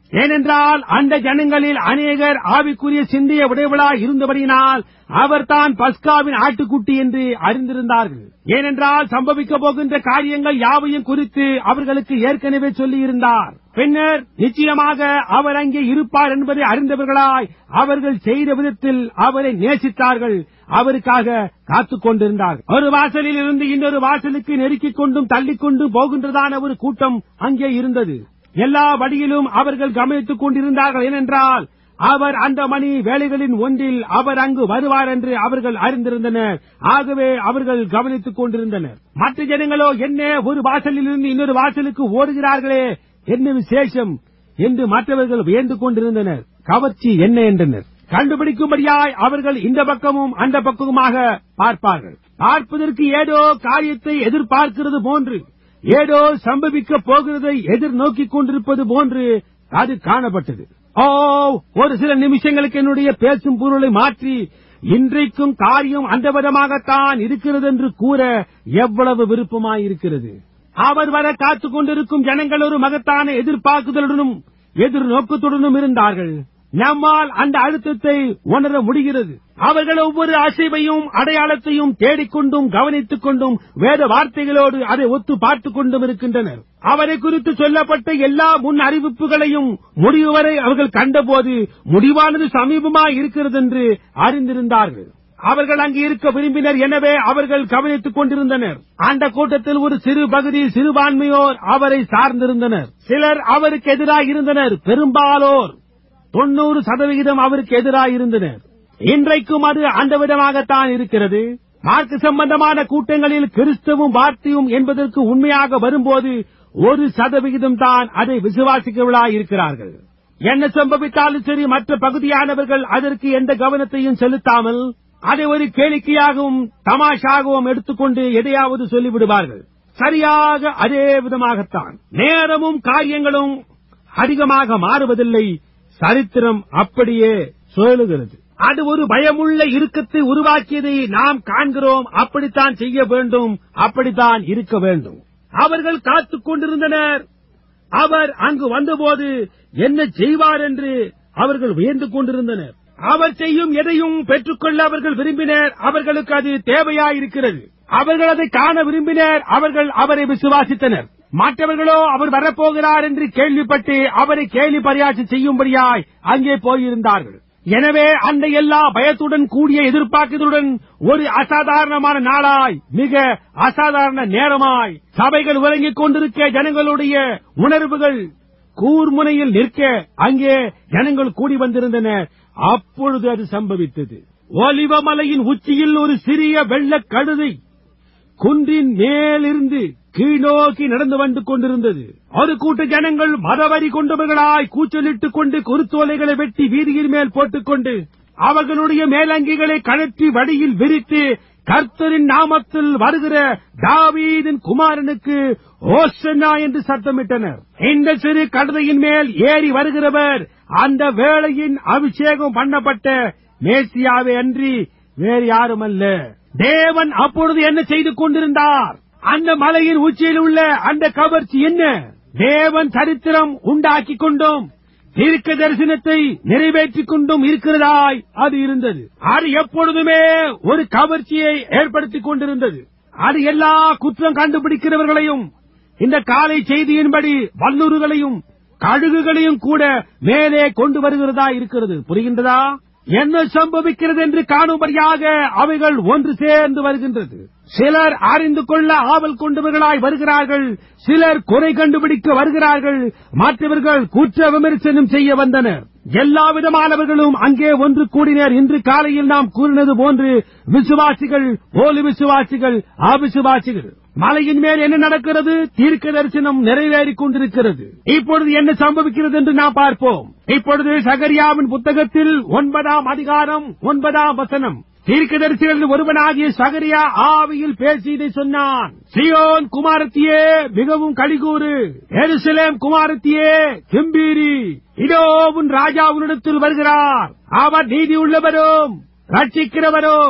ஏனென்றால் அந்த ஜனங்களில் அநேகர் ஆவிக்குரிய சிந்தைய உடையவளாய் இருந்தபடியினால் அவர்தான் பஸ்காவின் ஆட்டுக்குட்டி என்று அறிந்திருந்தார்கள். ஏனென்றால் சம்பவிக்கப் போகின்ற காரியங்கள் யாவையும் குறித்து அவர்களுக்கு ஏற்கனவே சொல்லியிருந்தார். பின்னர் நிச்சயமாக அவர் அங்கே இருப்பார் என்பதை அறிந்தவர்களாய் அவர்கள் செய்த விதத்தில் அவரை நேசித்தார்கள், அவருக்காக காத்துக் கொண்டிருந்தார்கள். ஒரு வாசலில் இருந்து இன்னொரு வாசலுக்கு நெருக்கிக் கொண்டும் தள்ளிக்கொண்டும் போகின்றதான ஒரு கூட்டம் அங்கே இருந்தது. எல்லா வழியிலும் அவர்கள் கவனித்துக் கொண்டிருந்தார்கள். ஏனென்றால் அவர் அந்த மணி வேளைகளின் ஒன்றில் அவர் அங்கு வருவார் என்று அவர்கள் அறிந்திருந்தனர். ஆகவே அவர்கள் கவனித்துக் கொண்டிருந்தனர். மற்ற ஜனங்களோ என்ன ஒரு வாசலில் இருந்து இன்னொரு வாசலுக்கு ஓடுகிறார்களே, என்ன விசேஷம் என்று மற்றவர்கள் வியந்து கொண்டிருந்தனர். கவர்ச்சி என்ன என்றனர். கண்டுபிடிக்கும்படியாய் அவர்கள் இந்த பக்கமும் அந்த பக்கமுமாக பார்ப்பார்கள். பார்ப்பதற்கு ஏதோ காரியத்தை எதிர்பார்க்கிறது போன்று, ஏதோ சம்பவிக்க போகிறதை எதிர்நோக்கிக் கொண்டிருப்பது போன்று அது காணப்பட்டது. ஓ, ஒரு சில நிமிஷங்களுக்கு என்னுடைய பேசும் பொருளை மாற்றி இன்றைக்கும் காரியம் அந்த விதமாகத்தான் இருக்கிறது என்று கூற எவ்வளவு விருப்பமாயிருக்கிறது. அவர் வர காத்துக் கொண்டிருக்கும் ஜனங்கள் ஒரு மகத்தான எதிர்பார்க்குதலுடனும் எதிர்நோக்கத்துடனும் இருந்தார்கள். நம்மால் அந்த அழுத்தத்தை உணர முடிகிறது. அவர்கள் ஒவ்வொரு அசைவையும் அடையாளத்தையும் தேடிக்கொண்டும் கவனித்துக் கொண்டும் வேத வார்த்தைகளோடு அதை ஒத்து பார்த்துக் கொண்டும் இருக்கின்றனர். அவரை குறித்து சொல்லப்பட்ட எல்லா முன் அறிவிப்புகளையும் முடிவு வரை அவர்கள் கண்டபோது முடிவானது சமீபமாய் இருக்கிறது என்று அறிந்திருந்தார்கள். அவர்கள் அங்கு இருக்க விரும்பினர். எனவே அவர்கள் கவனித்துக் கொண்டிருந்தனர். அந்த கூட்டத்தில் ஒரு சிறு பகுதி சிறுபான்மையோர் அவரை சார்ந்திருந்தனர். சிலர் அவருக்கு எதிராக இருந்தனர். பெரும்பாலோர் தொண்ணூறு சதவிகிதம் அவருக்கு எதிராக இருந்தனர். இன்றைக்கும் அது அந்த விதமாகத்தான் இருக்கிறது. மார்க்க சம்பந்தமான கூட்டங்களில் கிறிஸ்தவும் வார்த்தையும் என்பதற்கு உண்மையாக வரும்போது ஒரு சதவிகிதம் தான் அதை விசுவாசிக்கிறவர்களாய் இருக்கிறார்கள். என்ன சம்பவித்தாலும் சரி, மற்ற பகுதியானவர்கள் அதற்கு எந்த கவனத்தையும் செலுத்தாமல் அதை ஒரு கேளிக்கையாகவும் தமாஷாகவும் எடுத்துக்கொண்டு எதையாவது சொல்லிவிடுவார்கள். சரியாக அதே விதமாகத்தான் நேரமும் காரியங்களும் அதிகமாக மாறுவதில்லை. சரித்திரம் அப்படியே சொல்லுகிறது. அது ஒரு பயமுள்ள இறுக்கத்தை உருவாக்கியதை நாம் காண்கிறோம். அப்படித்தான் செய்ய வேண்டும், அப்படித்தான் இருக்க வேண்டும். அவர்கள் காத்துக் கொண்டிருந்தனர். அவர் அங்கு வந்தபோது என்ன செய்வார் என்று அவர்கள் வியந்து கொண்டிருந்தனர். அவர் செய்யும் எதையும் பெற்றுக்கொள்ள அவர்கள் விரும்பினர். அவர்களுக்கு அது தேவையாயிருக்கிறது. அவர்கள் அதை காண விரும்பினர். அவர்கள் அவரை விசுவாசித்தனர். மற்றவர்களோ அவர் வரப்போகிறார் என்று கேள்விப்பட்டு அவரை கேலி பரியாசம் செய்யும்படியாய் அங்கே போயிருந்தார்கள். எனவே அந்த எல்லா பயத்துடன் கூடிய எதிர்பார்ப்புடன் ஒரு அசாதாரணமான நாளாய், மிக அசாதாரண நேரமாய் சபைகள் உறங்கிக் கொண்டிருக்க ஜனங்களுடைய உணர்வுகள் கூர்முனையில் நிற்க அங்கே ஜனங்கள் கூடி வந்திருந்தனர். அப்பொழுது அது சம்பவித்தது. ஒலிவமலையின் உச்சியில் ஒரு சிறிய வெள்ளக் கழுதை குன்றின் மேலிருந்து கீழ்நோக்கி நடந்து வந்து கொண்டிருந்தது. ஒரு கூட்ட ஜனங்கள் மதவரி கொண்டவர்களாய் கூச்சலிட்டுக் கொண்டு குருத்தோலைகளை வெட்டி வீதியின் மேல் போட்டுக் கொண்டு அவர்களுடைய மேலங்கிகளை கழற்றி வடியில் விரித்து கர்த்தரின் நாமத்தில் வருகிற தாவீதின் குமாரனுக்கு ஓசன்னா என்று சத்தமிட்டனர். இந்த சிறு கழுதையின் மேல் ஏறி வருகிறவர் அந்த வேளையின் அபிஷேகம் பண்ணப்பட்ட மேசியாவே அன்றி வேறு யாரும் அல்ல. தேவன் அப்பொழுது என்ன செய்து கொண்டிருந்தார்? அந்த மலையின் உச்சியில் உள்ள அந்த கவர்ச்சி என்ன? தேவன் சரித்திரம் உண்டாக்கிக் கொண்டும் தீர்க்க தரிசனத்தை நிறைவேற்றிக் கொண்டும் இருக்கிறதாய் அது இருந்தது. அது எப்பொழுதுமே ஒரு கவர்ச்சியை ஏற்படுத்திக் கொண்டிருந்தது. அது எல்லா குற்றம் கண்டுபிடிக்கிறவர்களையும், இந்த காலை செய்தியின்படி வல்லுறுகளையும் கழுகுகளையும் கூட மேலே கொண்டு வருகிறதா இருக்கிறது. புரிகின்றதா? என்ன சம்பவிக்கிறது என்று காணும்படியாக அவைகள் ஒன்று சேர்ந்து வருகின்றது. சிலர் அறிந்து கொள்ள ஆவல் கொண்டவர்களாய் வருகிறார்கள். சிலர் குறை கண்டுபிடிக்க வருகிறார்கள். மற்றவர்கள் குற்ற விமர்சனம் செய்ய வந்தனர். எல்லா விதமானவர்களும் அங்கே ஒன்று கூடினர். இன்று காலையில் நாம் கூறினது போன்று விசுவாசிகள், போலி விசுவாசிகள், அவிசுவாசிகள். மலையின் மேல் என்ன நடக்கிறது? தீர்க்க தரிசனம் நிறைவேறிக் கொண்டிருக்கிறது. இப்பொழுது என்ன சம்பவிக்கிறது என்று நாம் பார்ப்போம். இப்பொழுது சகரியாவின் புத்தகத்தில் ஒன்பதாம் அதிகாரம் ஒன்பதாம் வசனம். தீர்க்கதரிசிகளில் ஒருவனாகிய சகரியா ஆவியில் பேசி இதை சொன்னான். சீயோன் குமாரத்தியே மிகவும் களிகூறு, எருசலேம் குமாரத்தியே கெம்பீரி. இதோ உன் ராஜா உன்னிடத்தில் வருகிறார். அவர் நீதி உள்ளவரும் ரட்சிக்கிறவரும்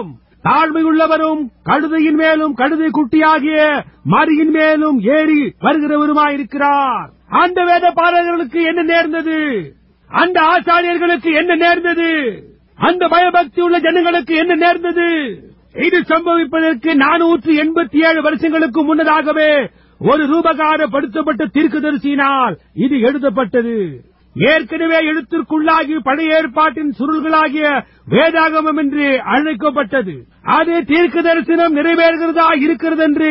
தாழ்மையுள்ளவரும் கழுதையின் மேலும் கழுதை குட்டியாகிய மரியின் மேலும் ஏறி வருகிறவருமாயிருக்கிறார். அந்த வேத பாரகர்களுக்கு என்ன நேர்ந்தது? அந்த ஆசாரியர்களுக்கு என்ன நேர்ந்தது? அந்த பயபக்தி உள்ள ஜனங்களுக்கு என்ன நேர்ந்தது? இது சம்பவிப்பதற்கு நானூற்று எண்பத்தி ஏழு வருஷங்களுக்கு முன்னதாகவே ஒரு ரூபகாரப்படுத்தப்பட்ட தீர்க்கதரிசியினால் இது எழுதப்பட்டது. ஏற்கனவே எழுத்திற்குள்ளாகி பழைய ஏற்பாட்டின் சுருள்களாகிய வேதாகமம் என்று அழைக்கப்பட்டது. அது தீர்க்க தரிசனம் நிறைவேறுகிறதா இருக்கிறது என்று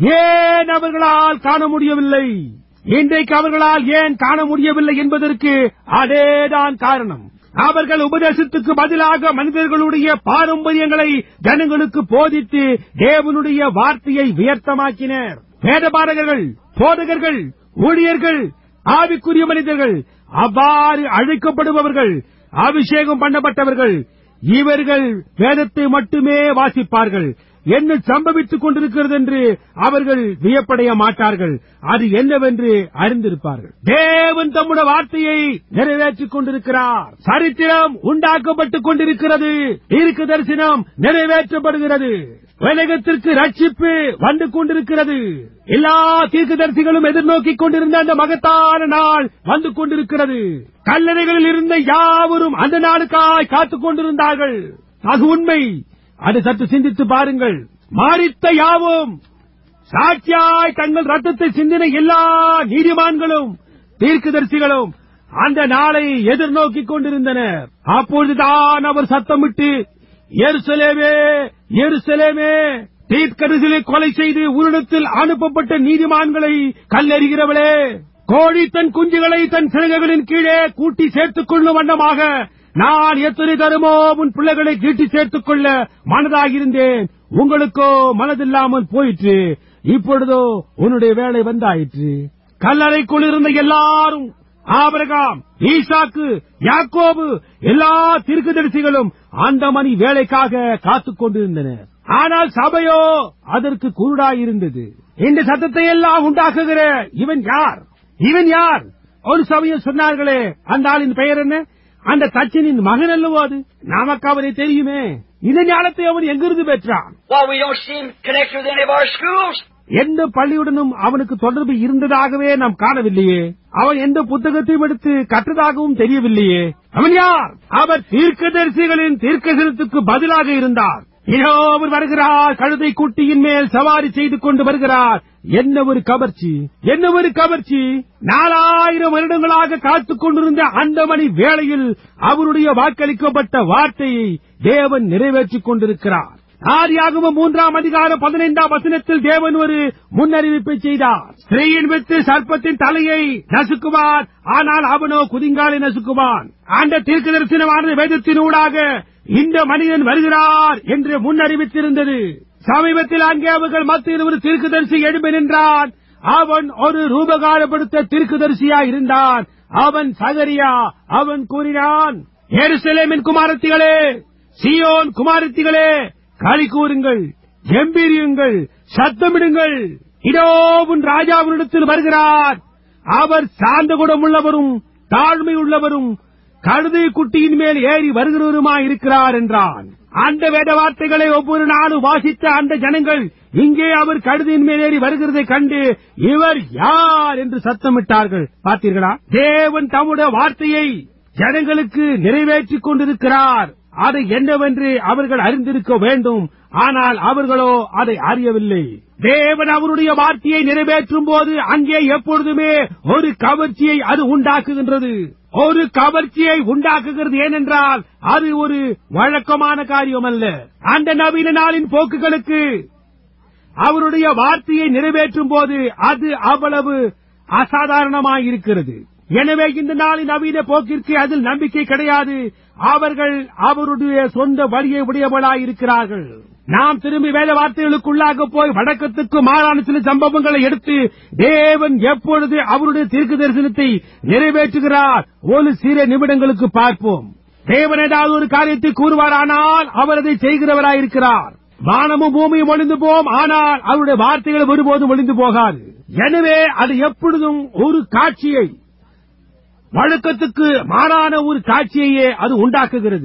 ஏன் அவர்களால் காண முடியவில்லை? இன்றைக்கு அவர்களால் ஏன் காண முடியவில்லை என்பதற்கு அதேதான் காரணம். அவர்கள் உபதேசத்துக்கு பதிலாக மனிதர்களுடைய பாரம்பரியங்களை ஜனங்களுக்கு போதித்து தேவனுடைய வார்த்தையை வியர்த்தமாக்கினர். வேதபாரகர்கள், போதகர்கள், ஊழியர்கள், ஆவிக்குரிய மனிதர்கள், அவ்வாறு அழைக்கப்படுபவர்கள், அபிஷேகம் பண்ணப்பட்டவர்கள், இவர்கள் வேதத்தை மட்டுமே வாசிப்பார்கள். என்ன சம்பவித்துக் கொண்டிருக்கிறது என்று அவர்கள் வியப்படைய மாட்டார்கள். அது என்னவென்று அறிந்திருப்பார்கள். தேவன் தம்முடைய வார்த்தையை நிறைவேற்றிக் கொண்டிருக்கிறார். சரித்திரம் உண்டாக்கப்பட்டுக் கொண்டிருக்கிறது. தீர்க்க தரிசனம் நிறைவேற்றப்படுகிறது. உலகத்திற்கு ரட்சிப்பு வந்து கொண்டிருக்கிறது. எல்லா தீர்க்கதரிசிகளும் எதிர்நோக்கிக் கொண்டிருந்த அந்த மகத்தான நாள் வந்து கொண்டிருக்கிறது. கல்லறைகளில் இருந்த யாவரும் அந்த நாளுக்காய் காத்துக் கொண்டிருந்தார்கள். அது உண்மை. அதை சற்று சிந்தித்து பாருங்கள். மாறித்த யாவும் சாட்சியாய் தங்கள் ரத்தத்தை சிந்தின எல்லா நீதிமான்களும் தீர்க்கதரிசிகளும் அந்த நாளை எதிர்நோக்கிக் கொண்டிருந்தனர். அப்பொழுதுதான் அவர் சத்தமிட்டு, எருசலேமே, எருசலேமே, தீர்க்கதரிசிகளை கொலை செய்து உன்னிடத்தில் அனுப்பப்பட்ட நீதிமான்களை கல்லெறிகிறவளே, கோழி தன் குஞ்சுகளை தன் சிறகுகளின் கீழே கூட்டி சேர்த்துக் கொள்ளும் வண்ணமாக நான் எத்தனை தருமோ உன் பிள்ளைகளை கீட்டி சேர்த்துக் கொள்ள மனதாகியிருந்தேன். உங்களுக்கோ மனதில்லாமல் போயிற்று. இப்பொழுதோ உன்னுடைய வேலை வந்தாயிற்று. கல்லறைக்குள் இருந்த எல்லாரும், ஆபிரகாம், ஈசாக்கு, யாக்கோபு, எல்லா தீர்க்கதரிசிகளும் அந்த மணி வேலைக்காக காத்துக் கொண்டிருந்தனர். ஆனால் சபையோ அதற்கு குருடாயிருந்தது. இந்த சத்தத்தை எல்லாம் உண்டாக்குகிற இவன் யார்? இவன் யார்? ஒரு சபையில் சொன்னார்களே, அந்த ஆளின் பெயர் என்ன? அந்த தச்சனின் மகன் அல்லவோ அது? நமக்கு அவனை தெரியுமே. இந்த ஞானத்தை அவன் எங்கிருந்து பெற்றான்? எந்த பள்ளியுடனும் அவனுக்கு தொடர்பு இருந்ததாகவே நாம் காணவில்லையே. அவன் எந்த புத்தகத்தையும் எடுத்து கற்றதாகவும் தெரியவில்லையே. அவன் யார்? அவர் தீர்க்கதரிசிகளின் தீர்க்கதரிசனத்துக்கு பதிலாக இருந்தார். இதோ அவர் வருகிறார், கழுதை குட்டியின் மேல் சவாரி செய்து கொண்டு வருகிறார். என்ன ஒரு கவர்ச்சி, என்ன ஒரு கவர்ச்சி! நாலாயிரம் வருடங்களாக காத்துக் கொண்டிருந்த அந்த மணி வேளையில் அவருடைய வாக்களிக்கப்பட்ட வார்த்தையை தேவன் நிறைவேற்றிக் கொண்டிருக்கிறார். ஆதியாகமம் மூன்றாம் அதிகாரம் பதினைந்தாம் வசனத்தில் தேவன் ஒரு முன்னறிவிப்பை செய்தார். ஸ்திரீயின் வித்து சர்ப்பத்தின் தலையை நசுக்குவான், ஆனால் அவனோ குதிங்காலை நசுக்குவான். அந்த தீர்க்க தரிசனமானது வேதத்தினூடாக இந்த மனிதன் வருகிறார் என்று முன்னறிவித்திருந்தது. சமீபத்தில் அங்கே அவர்கள் மத்தியில் ஒரு தீர்க்கதரிசி எழும்பி நின்றான். அவன் ஒரு ரூபகாரப்படுத்த தீர்க்கதரிசியாய் இருந்தான். அவன் சகரியா. அவன் கூறினான், எருசலேமின் குமாரத்திகளே, சீயோன் குமாரத்திகளே, களி கூறுங்கள், கம்பீரியுங்கள், சத்தமிடுங்கள். இதோ உன் ராஜாவினிடத்தில் வருகிறார். அவர் சாந்த குணமுள்ளவரும் தாழ்மை உள்ளவரும் கழுதை குட்டியின் மேல் ஏறி வருகிறவருமாய் இருக்கிறார் என்றான். அந்த வேத வார்த்தைகளை ஒவ்வொரு நாளும் வாசித்த அந்த ஜனங்கள் இங்கே அவர் கழுதையின் மேல் ஏறி வருகிறதை கண்டு இவர் யார் என்று சத்தமிட்டார்கள். பார்த்தீர்களா? தேவன் தம்முடைய வார்த்தையை ஜனங்களுக்கு நிறைவேற்றிக் கொண்டிருக்கிறார். அதை என்னவென்று அவர்கள் அறிந்திருக்க வேண்டும். ஆனால் அவர்களோ அதை அறியவில்லை. தேவன் அவருடைய வார்த்தையை நிறைவேற்றும் போது அங்கே எப்பொழுதுமே ஒரு கவர்ச்சியை அது உண்டாக்குகின்றது. ஒரு கவர்ச்சியை உண்டாக்குகிறது. ஏனென்றால் அது ஒரு வழக்கமான காரியம் அல்ல. அந்த நவீன நாளின் போக்குகளுக்கு அவருடைய வார்த்தையை நிறைவேற்றும் போது அது அவ்வளவு அசாதாரணமாயிருக்கிறது. எனவே இந்த நாளின் நவீன போக்கிற்கு அதில் நம்பிக்கை கிடையாது. அவர்கள் அவருடைய சொந்த வழியை உடையவர்களாயிருக்கிறார்கள். நாம் திரும்பி வேத வார்த்தைகளுக்குள்ளாக போய் வழக்கத்துக்கு மாறான சில சம்பவங்களை எடுத்து தேவன் எப்பொழுது அவருடைய தீர்க்க தரிசனத்தை நிறைவேற்றுகிறார் ஒரு சில நிமிடங்களுக்கு பார்ப்போம். தேவன் ஏதாவது ஒரு காரியத்தை கூறுவாரானால் அவர் அதை செய்கிறவராயிருக்கிறார். வானமும் பூமியும் ஒளிந்து போம், ஆனால் அவருடைய வார்த்தைகள் ஒருபோதும் ஒளிந்து போகாது. எனவே அது எப்பொழுதும் ஒரு காட்சியை, வழக்கத்துக்கு மாறான ஒரு காட்சியையே அது உண்டாக்குகிறது.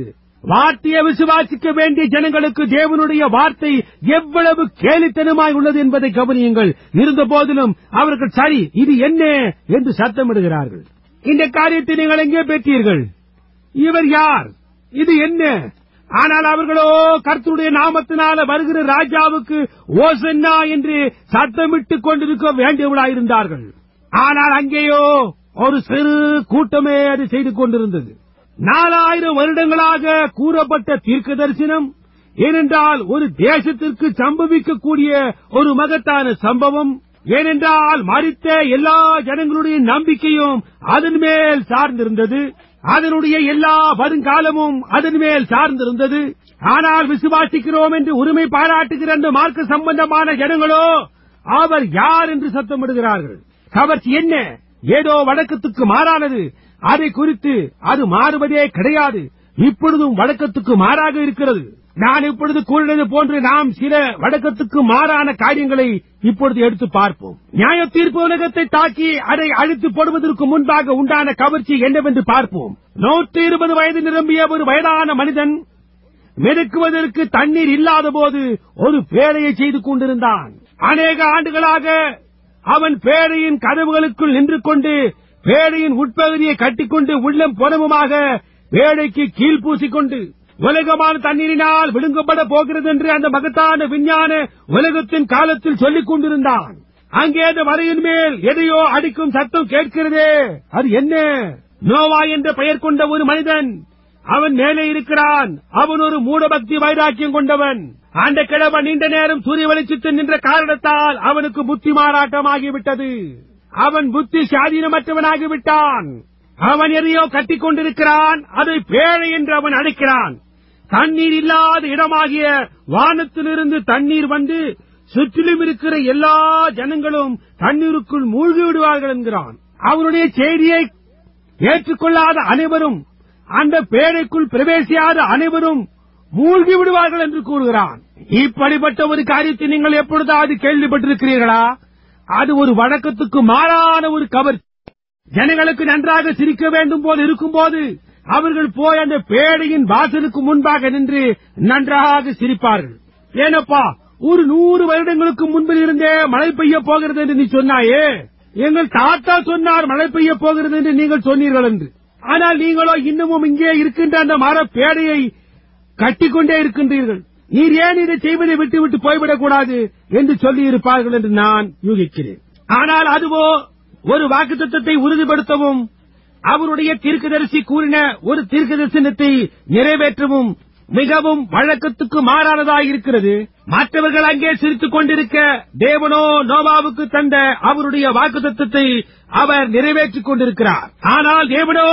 வார்த்தையை விசுவாசிக்க வேண்டிய ஜனங்களுக்கு தேவனுடைய வார்த்தை எவ்வளவு கேலித்தனமாய் உள்ளது என்பதை கவனியுங்கள். இருந்த போதிலும் அவர்கள் சரி இது என்ன என்று சத்தமிடுகிறார்கள். இந்த காரியத்தை நீங்கள் எங்கே பெற்றீர்கள்? இவர் யார்? இது என்ன? ஆனால் அவர்களோ கர்த்தருடைய நாமத்தினால வருகிற ராஜாவுக்கு ஓசன்னா என்று சத்தமிட்டுக் கொண்டிருக்க வேண்டியவர்களாயிருந்தார்கள். ஆனால் அங்கேயோ ஒரு சிறு கூட்டமே அது செய்து கொண்டிருந்தது. நாலாயிரம் வருடங்களாக கூறப்பட்ட தீர்க்க தரிசனம், ஏனென்றால் ஒரு தேசத்திற்கு சம்பவிக்கக்கூடிய ஒரு மகத்தான சம்பவம், ஏனென்றால் மரித்த எல்லா ஜனங்களுடைய நம்பிக்கையும் அதன் மேல் சார்ந்திருந்தது, அதனுடைய எல்லா வருங்காலமும் அதன் மேல் சார்ந்திருந்தது. ஆனால் விசுவாசிக்கிறோம் என்று உரிமை பாராட்டுகிற அந்த மார்க்க சம்பந்தமான ஜனங்களோ அவர் யார் என்று சத்தமிடுகிறார்கள். கவர்ச்சி என்ன? ஏதோ வழக்கத்துக்கு மாறானது. அதை குறித்து அது மாறுவதே கிடையாது. இப்பொழுதும் வழக்கத்துக்கு மாறாக இருக்கிறது. நான் இப்பொழுது கூறினது போன்று நாம் சில வழக்கத்துக்கு மாறான காரியங்களை இப்பொழுது எடுத்து பார்ப்போம். நியாய தீர்ப்பு உலகத்தை தாக்கி அதை அழித்து போடுவதற்கு முன்பாக உண்டான கவர்ச்சி என்னவென்று பார்ப்போம். நூற்றி இருபது வயது நிரம்பிய ஒரு வயதான மனிதன் மிதக்குவதற்கு தண்ணீர் இல்லாத போது ஒரு பேழையை செய்து கொண்டிருந்தான். அநேக ஆண்டுகளாக அவன் பேழையின் கதவுகளுக்குள் நின்று கொண்டு பேழையின் உட்பகுதியை கட்டிக்கொண்டு உள்ளம் புறமுமாக பேழைக்கு கீழ் பூசிக்கொண்டு உலகமான தண்ணீரினால் விழுங்கப்பட போகிறது என்று அந்த மகத்தான விஞ்ஞான உலகத்தின் காலத்தில் சொல்லிக் கொண்டிருந்தான். அங்கே அந்த மலையின் மேல் எதையோ அடிக்கும் சத்தம் கேட்கிறதே. அது என்ன? நோவா என்ற பெயர் கொண்ட ஒரு மனிதன் அவன் மேலே இருக்கிறான். அவன் ஒரு மூடபக்தி வைராக்கியம் கொண்டவன். அந்த கிழவன் நீண்ட நேரம் சூரிய வெளிச்சத்தில் நின்ற காரணத்தால் அவனுக்கு புத்தி மாறாட்டமாகிவிட்டது. அவன் புத்தி சாதீனமற்றவனாகிவிட்டான். அவன் எதையோ கட்டிக் கொண்டிருக்கிறான். அதை பேழை என்று அவன் அழைக்கிறான். தண்ணீர் இல்லாத இடமாகிய வானத்திலிருந்து தண்ணீர் வந்து சுற்றிலும் இருக்கிற எல்லா ஜனங்களும் தண்ணீருக்குள் மூழ்கி விடுவார்கள் என்கிறான். அவனுடைய செய்தியை ஏற்றுக்கொள்ளாத அனைவரும், அந்த பேழைக்குள் பிரவேசியாத அனைவரும் மூழ்கி விடுவார்கள் என்று கூறுகிறான். இப்படிப்பட்ட ஒரு காரியத்தை நீங்கள் எப்பொழுதாவது கேள்விப்பட்டிருக்கிறீர்களா? அது ஒரு வழக்கத்துக்கு மாறான ஒரு கவர்ச்சி. ஜனங்களுக்கு நன்றாக சிரிக்க வேண்டும் போல் இருக்கும் போது அவர்கள் போய் அந்த பேழையின் வாசலுக்கு முன்பாக நின்று நன்றாக சிரிப்பார்கள். ஏனப்பா, ஒரு நூறு வருடங்களுக்கு முன்பில் இருந்தே மழை பெய்ய போகிறது என்று நீ சொன்னாயே, எங்கள் தாத்தா சொன்னார் மழை பெய்ய போகிறது என்று நீங்கள் சொன்னீர்கள் என்று. ஆனால் நீங்களோ இன்னமும் இங்கே இருக்கின்ற அந்த மர பேடையை கட்டிக்கொண்டே இருக்கின்றீர்கள். நீர் ஏன் இதை செய்வதை விட்டுவிட்டு போய்விடக் கூடாது என்று சொல்லி இருப்பார்கள் என்று நான் யூகிக்கிறேன். ஆனால் அதுவோ ஒரு வாக்குத்தத்தத்தை உறுதிப்படுத்தவும் அவருடைய தீர்க்கதரிசி கூறின ஒரு தீர்க்க தரிசனத்தை நிறைவேற்றவும் மிகவும் வழக்கத்துக்கு மாறானதாயிருக்கிறது. மற்றவர்கள் அங்கே சிரித்துக் கொண்டிருக்க தேவனோ நோவாவுக்கு தந்த அவருடைய வாக்குத்தத்தத்தை அவர் நிறைவேற்றிக் கொண்டிருக்கிறார். ஆனால் தேவனோ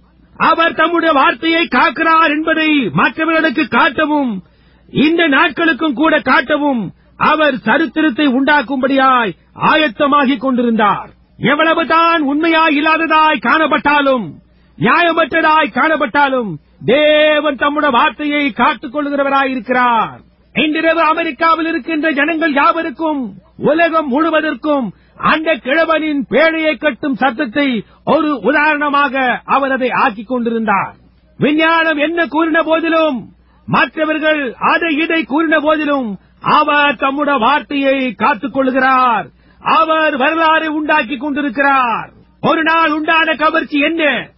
அவர் தம்முடைய வார்த்தையை காக்கிறார் என்பதை மற்றவர்களுக்கு காட்டவும் இந்த நாட்களுக்கும் கூட காட்டவும் அவர் சரித்திரத்தை உண்டாக்கும்படியாய் ஆயத்தமாகிக் கொண்டிருந்தார். எவ்வளவுதான் உண்மையாய் இல்லாததாய் காணப்பட்டாலும், நியாயமற்றதாய் காணப்பட்டாலும் தேவன் தம்முடைய வார்த்தையை காத்துக் கொள்கிறவராயிருக்கிறார். இன்றிரவு அமெரிக்காவில் இருக்கின்ற ஜனங்கள் யாவருக்கும், உலகம் முழுவதற்கும் அந்த கிழவனின் பேழையை கட்டும் சத்தத்தை ஒரு உதாரணமாக அவர் அதை ஆக்கிக் கொண்டிருந்தார். விஞ்ஞானம் என்ன கூறின போதிலும், மற்றவர்கள் அதை இதை கூறின போதிலும் அவர் தம்முடைய வார்த்தையை காத்துக் கொள்கிறார். அவர் வரலாறை உண்டாக்கிக் கொண்டிருக்கிறார். ஒரு நாள் உண்டான கவர்ச்சி என்ன?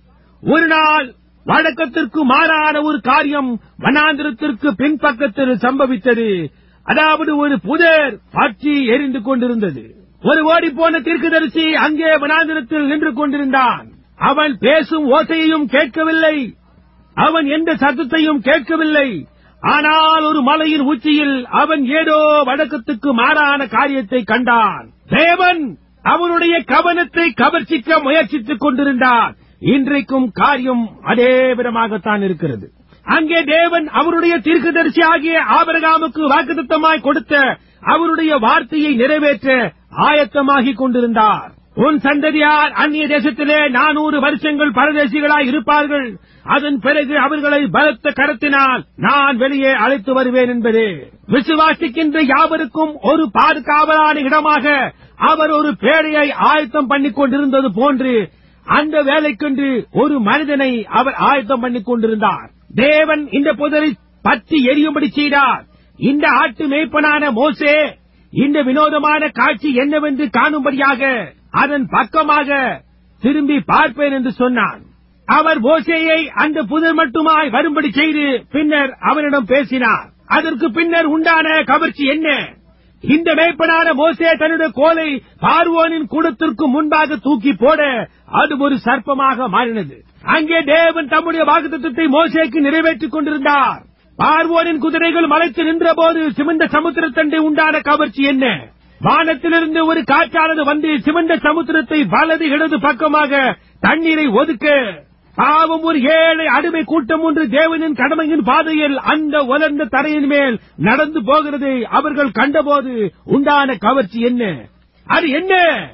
ஒரு நாள் வழக்கத்திற்கு மாறான ஒரு காரியம் வனாந்திரத்திற்கு பின்பக்கத்தில் சம்பவித்தது. அதாவது ஒரு புதர் பற்றி எரிந்து கொண்டிருந்தது. ஒரு ஓடிப்போன தீர்க்கதரிசி அங்கே வனாந்திரத்தில் நின்று கொண்டிருந்தான். அவன் பேசும் ஓசையையும் கேட்கவில்லை, அவன் எந்த சத்தத்தையும் கேட்கவில்லை. ஆனால் ஒரு மலையின் உச்சியில் அவன் ஏதோ வழக்கத்துக்கு மாறான காரியத்தை கண்டான். தேவன் அவனுடைய கவனத்தை கவர்ச்சிக்க முயற்சித்துக் கொண்டிருந்தார். இன்றைக்கும் காரியம் அதே விதமாகத்தான் இருக்கிறது. அங்கே தேவன் அவருடைய தீர்க்கதரிசி ஆகிய ஆபிரகாமுக்கு வாக்குத்தத்தமாய் கொடுத்த அவருடைய வார்த்தையை நிறைவேற்ற ஆயத்தமாகிக் கொண்டிருந்தார். உன் சந்ததியார் அந்நிய தேசத்திலே நானூறு வருஷங்கள் பரதேசிகளாய் இருப்பார்கள். அதன் பிறகு அவர்களை பலத்த கரத்தினால் நான் வெளியே அழைத்து வருவேன் என்பதே. விசுவாசிக்கின்ற யாவருக்கும் ஒரு பாதுகாவலான இடமாக அவர் ஒரு பேழையை ஆயத்தம் பண்ணிக் கொண்டிருந்தது போன்று அந்த வேலைக்கென்று ஒரு மனிதனை அவர் ஆயத்தம் பண்ணிக் கொண்டிருந்தார். தேவன் இந்த புதரை பற்றி எரியும்படி செய்தார். இந்த ஆட்டு மேய்ப்பனான மோசே இந்த வினோதமான காட்சி என்னவென்று காணும்படியாக அதன் பக்கமாக திரும்பி பார்ப்பேன் என்று சொன்னான். அவர் மோசேயை அந்த புதர் மட்டுமாய் வரும்படி செய்து பின்னர் அவனிடம் பேசினார். அதற்கு பின்னர் உண்டான கவர்ச்சி என்ன? இந்த மேய்ப்பனான மோசே தன்னுடைய கோலை பார்வோனின் கூடத்திற்கு முன்பாக தூக்கி போட அது ஒரு சர்ப்பமாக மாறினது. அங்கே தேவன் தம்முடைய வாக்குத்தத்தத்தை மோசேக்கு நிறைவேற்றிக் கொண்டிருந்தார். பார்வோனின் குதிரைகள் மலைத்து நின்றபோது சிவந்த சமுத்திரத்தண்டை உண்டான கவர்ச்சி என்ன? வானத்திலிருந்து ஒரு காற்றானது வந்து சிவந்த சமுத்திரத்தை வலது இடது பக்கமாக தண்ணீரை ஒதுக்க பாவம் ஒரு ஏழை அடிமை கூட்டம் ஒன்று தேவனின் கடமையின் பாதையில் அந்த உலர்ந்த தரையின் மேல் நடந்து போகிறதை அவர்கள் கண்டபோது உண்டான கவர்ச்சி என்ன? அது என்ன?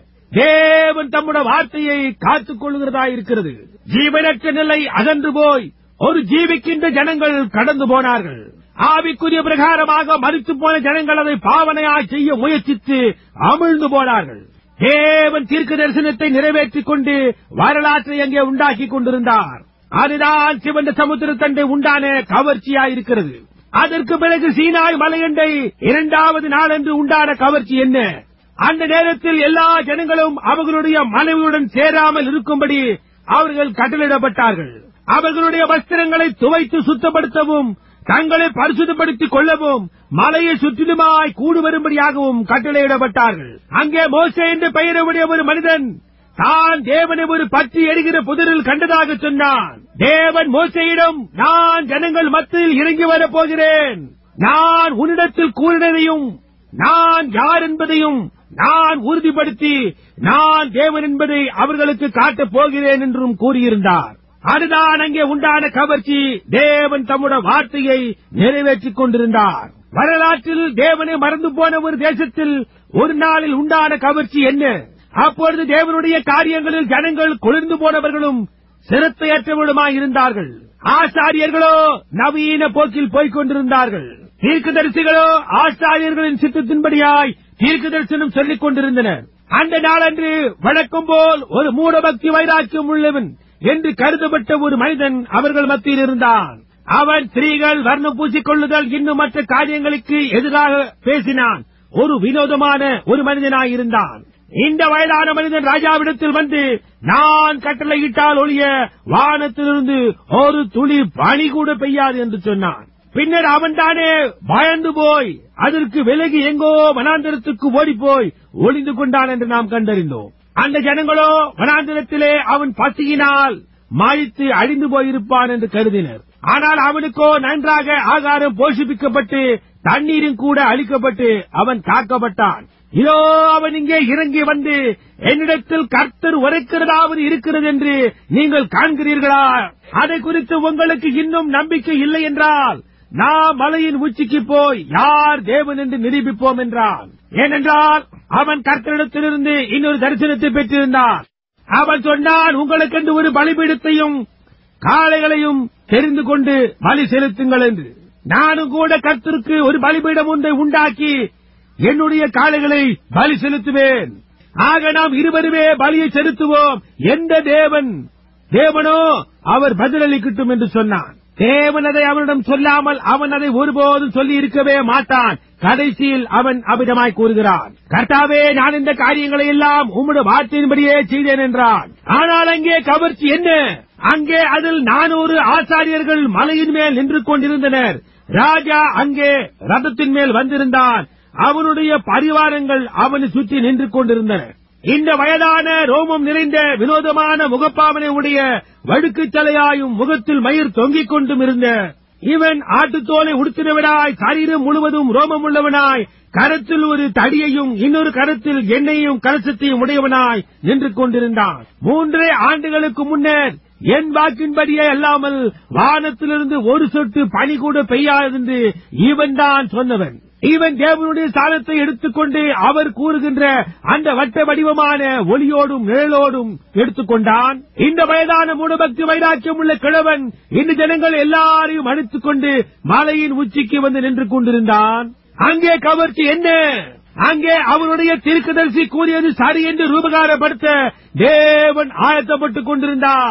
தேவன் தம்முடைய வார்த்தையை காத்துக் கொள்கிறதா இருக்கிறது. ஜீவனற்ற நிலை அகன்று போய் ஒரு ஜீவிக்கின்ற ஜனங்கள் கடந்து போனார்கள். ஆவிக்குரிய பிரகாரமாக மரித்து போன ஜனங்கள் அதை பாவனையாய் செய்ய முயற்சித்து அமிழ்ந்து போனார்கள். தேவன் தீர்க்க தரிசனத்தை நிறைவேற்றிக் கொண்டு வரலாற்றை அங்கே உண்டாக்கிக் கொண்டிருந்தார். அதுதான் சிவந்த சமுத்திரத்தண்டை உண்டான கவர்ச்சியாயிருக்கிறது. அதற்கு பிறகு சீனாய் மலையண்டை இரண்டாவது நாளன்று உண்டான கவர்ச்சி என்ன? அந்த நேரத்தில் எல்லா ஜனங்களும் அவர்களுடைய மனைவியுடன் சேராமல் இருக்கும்படி அவர்கள் கட்டளையிடப்பட்டார்கள். அவர்களுடைய வஸ்திரங்களை துவைத்து சுத்தப்படுத்தவும் தங்களை பரிசுத்தப்படுத்திக் கொள்ளவும் மலையை சுற்றிலுமாய் கூடு வரும்படியாகவும் கட்டளையிடப்பட்டார்கள். அங்கே மோசே என்ற பெயருடைய ஒரு மனிதன் தான் தேவனை ஒரு பற்றி எரிகிற புதரில் கண்டதாக சொன்னான். தேவன் மோசேயிடம், நான் ஜனங்கள் மத்தியில் இறங்கி வரப் போகிறேன். நான் உன்னிடத்தில் கூறினதையும் நான் யார் என்பதையும் நான் உறுதிப்படுத்தி நான் தேவன் என்பதை அவர்களுக்கு காட்டப் போகிறேன் என்றும் கூறியிருந்தார். அதுதான் அங்கே உண்டான கவர்ச்சி. தேவன் தம்முடைய வார்த்தையை நிறைவேற்றிக் கொண்டிருந்தார். வரலாற்றில் தேவனை மறந்து போன ஒரு தேசத்தில் ஒரு நாளில் உண்டான கவர்ச்சி என்ன? அப்பொழுது தேவனுடைய காரியங்களில் ஜனங்கள் குளிர்ந்து போனவர்களும் சிரத்தையற்றவர்களுமாய் இருந்தார்கள். ஆசாரியர்களோ நவீன போக்கில் போய்க் கொண்டிருந்தார்கள். தீர்க்கதரிசிகளோ ஆசாரியர்களின் சித்தத்தின்படியாய் தீர்க்க தரிசனம் சொல்லிக் கொண்டிருந்தனர். அந்த நாளன்று வழக்கம் போல் ஒரு மூடபக்தி வைராக்கியம் உள்ளவன் என்று கருதப்பட்ட ஒரு மனிதன் அவர்கள் மத்தியில் இருந்தான். அவன் ஸ்திரீகள் வர்ணம் பூசிக்கொள்ளுதல் இன்னும் மற்ற காரியங்களுக்கு எதிராக பேசினான். ஒரு வினோதமான ஒரு மனிதனாயிருந்தான். இந்த வயதான மனிதன் ராஜாவிடத்தில் வந்து, நான் கட்டளையிட்டால் ஒழிய வானத்திலிருந்து ஒரு துளி பனி கூட பெய்யாது என்று சொன்னான். பின்னர் அவன் தானே பயந்து போய் அதற்கு விலகி எங்கோ வனாந்தரத்துக்கு ஓடிப்போய் ஒளிந்து கொண்டான் என்று நாம் கண்டறிந்தோம். அந்த ஜனங்களோ வனாந்தரத்திலே அவன் பசியினால் மாய்த்து அழிந்து போயிருப்பான் என்று கருதினர். ஆனால் அவனுக்கோ நன்றாக ஆகாரம் போஷிப்பிக்கப்பட்டு தண்ணீரும் கூட அளிக்கப்பட்டு அவன் காக்கப்பட்டான். இதோ அவன் இங்கே இறங்கி வந்து, என்னிடத்தில் கர்த்தர் உரைக்கிறதாவது இருக்கிறது என்று நீங்கள் காண்கிறீர்களா? அதை குறித்து உங்களுக்கு இன்னும் நம்பிக்கை இல்லை என்றால் நாம் மலையின் உச்சிக்கு போய் யார் தேவன் என்று நிரூபிப்போம் என்றான். ஏனென்றால் அவன் கர்த்தரிடத்திலிருந்து இன்னொரு தரிசனத்தை பெற்றிருந்தான். அவன் சொன்னான், உங்களுக்கென்று ஒரு பலிபீடத்தையும் காளைகளையும் தெரிந்து கொண்டு பலி செலுத்துங்கள் என்று. நானும் கூட கர்த்தருக்கு ஒரு பலிபீடம் ஒன்றை உண்டாக்கி என்னுடைய காளைகளை பலி செலுத்துவேன். ஆக நாம் இருவருமே பலியை செலுத்துவோம். எந்த தேவன் தேவனோ அவர் பதிலளிக்கட்டும் என்று சொன்னான். தேவன் அதை அவனிடம் சொல்லாமல் அவன் அதை ஒருபோதும் சொல்லி இருக்கவே மாட்டான். கடைசியில் அவன் அபிதமாய் கூறுகிறான், கர்த்தாவே, நான் இந்த காரியங்களை எல்லாம் உம்முடைய வார்த்தையின்படியே செய்தேன் என்றான். ஆனால் அங்கே கவர்ச்சி என்ன? அங்கே அதில் நானூறு ஆசாரியர்கள் மலையின் மேல் நின்று கொண்டிருந்தனர். ராஜா அங்கே ரதத்தின் மேல் வந்திருந்தான். அவனுடைய பரிவாரங்கள் அவனை சுற்றி நின்று கொண்டிருந்தனர். இந்த வயதான ரோமம் நிறைந்த வினோதமான முகப்பாவனை உடைய வழுக்குத் தலையாயும் முகத்தில் மயிர் தொங்கிக் கொண்டும் இருந்த இவன் ஆட்டுத்தோலை உடுத்தினவனாய், சரீரம் முழுவதும் ரோமம் உள்ளவனாய், கரத்தில் ஒரு தடியையும் இன்னொரு கரத்தில் எண்ணெயையும் கலசத்தையும் உடையவனாய் நின்று கொண்டிருந்தான். மூன்றே ஆண்டுகளுக்கு முன்னர் என் வாக்கின்படியே அல்லாமல் வானத்திலிருந்து ஒரு சொட்டு பனி கூட பெய்யாது என்று இவன் தான் சொன்னவன். இவன் தேவனுடைய சாலத்தை எடுத்துக்கொண்டு அவர் கூறுகின்ற அந்த வட்ட வடிவமான ஒளியோடும் நிழலோடும் எடுத்துக்கொண்டான். இந்த வயதான மூடபக்தி வைராக்கியம் உள்ள கிழவன் இந்த ஜனங்கள் எல்லாரையும் அழைத்துக் கொண்டு மலையின் உச்சிக்கு வந்து நின்று கொண்டிருந்தான். அங்கே கவர்ச்சி என்ன? அங்கே அவருடைய தீர்க்கதரிசி கூறியது சரி என்று ரூபகாரப்படுத்த தேவன் ஆயத்தப்பட்டுக் கொண்டிருந்தார்.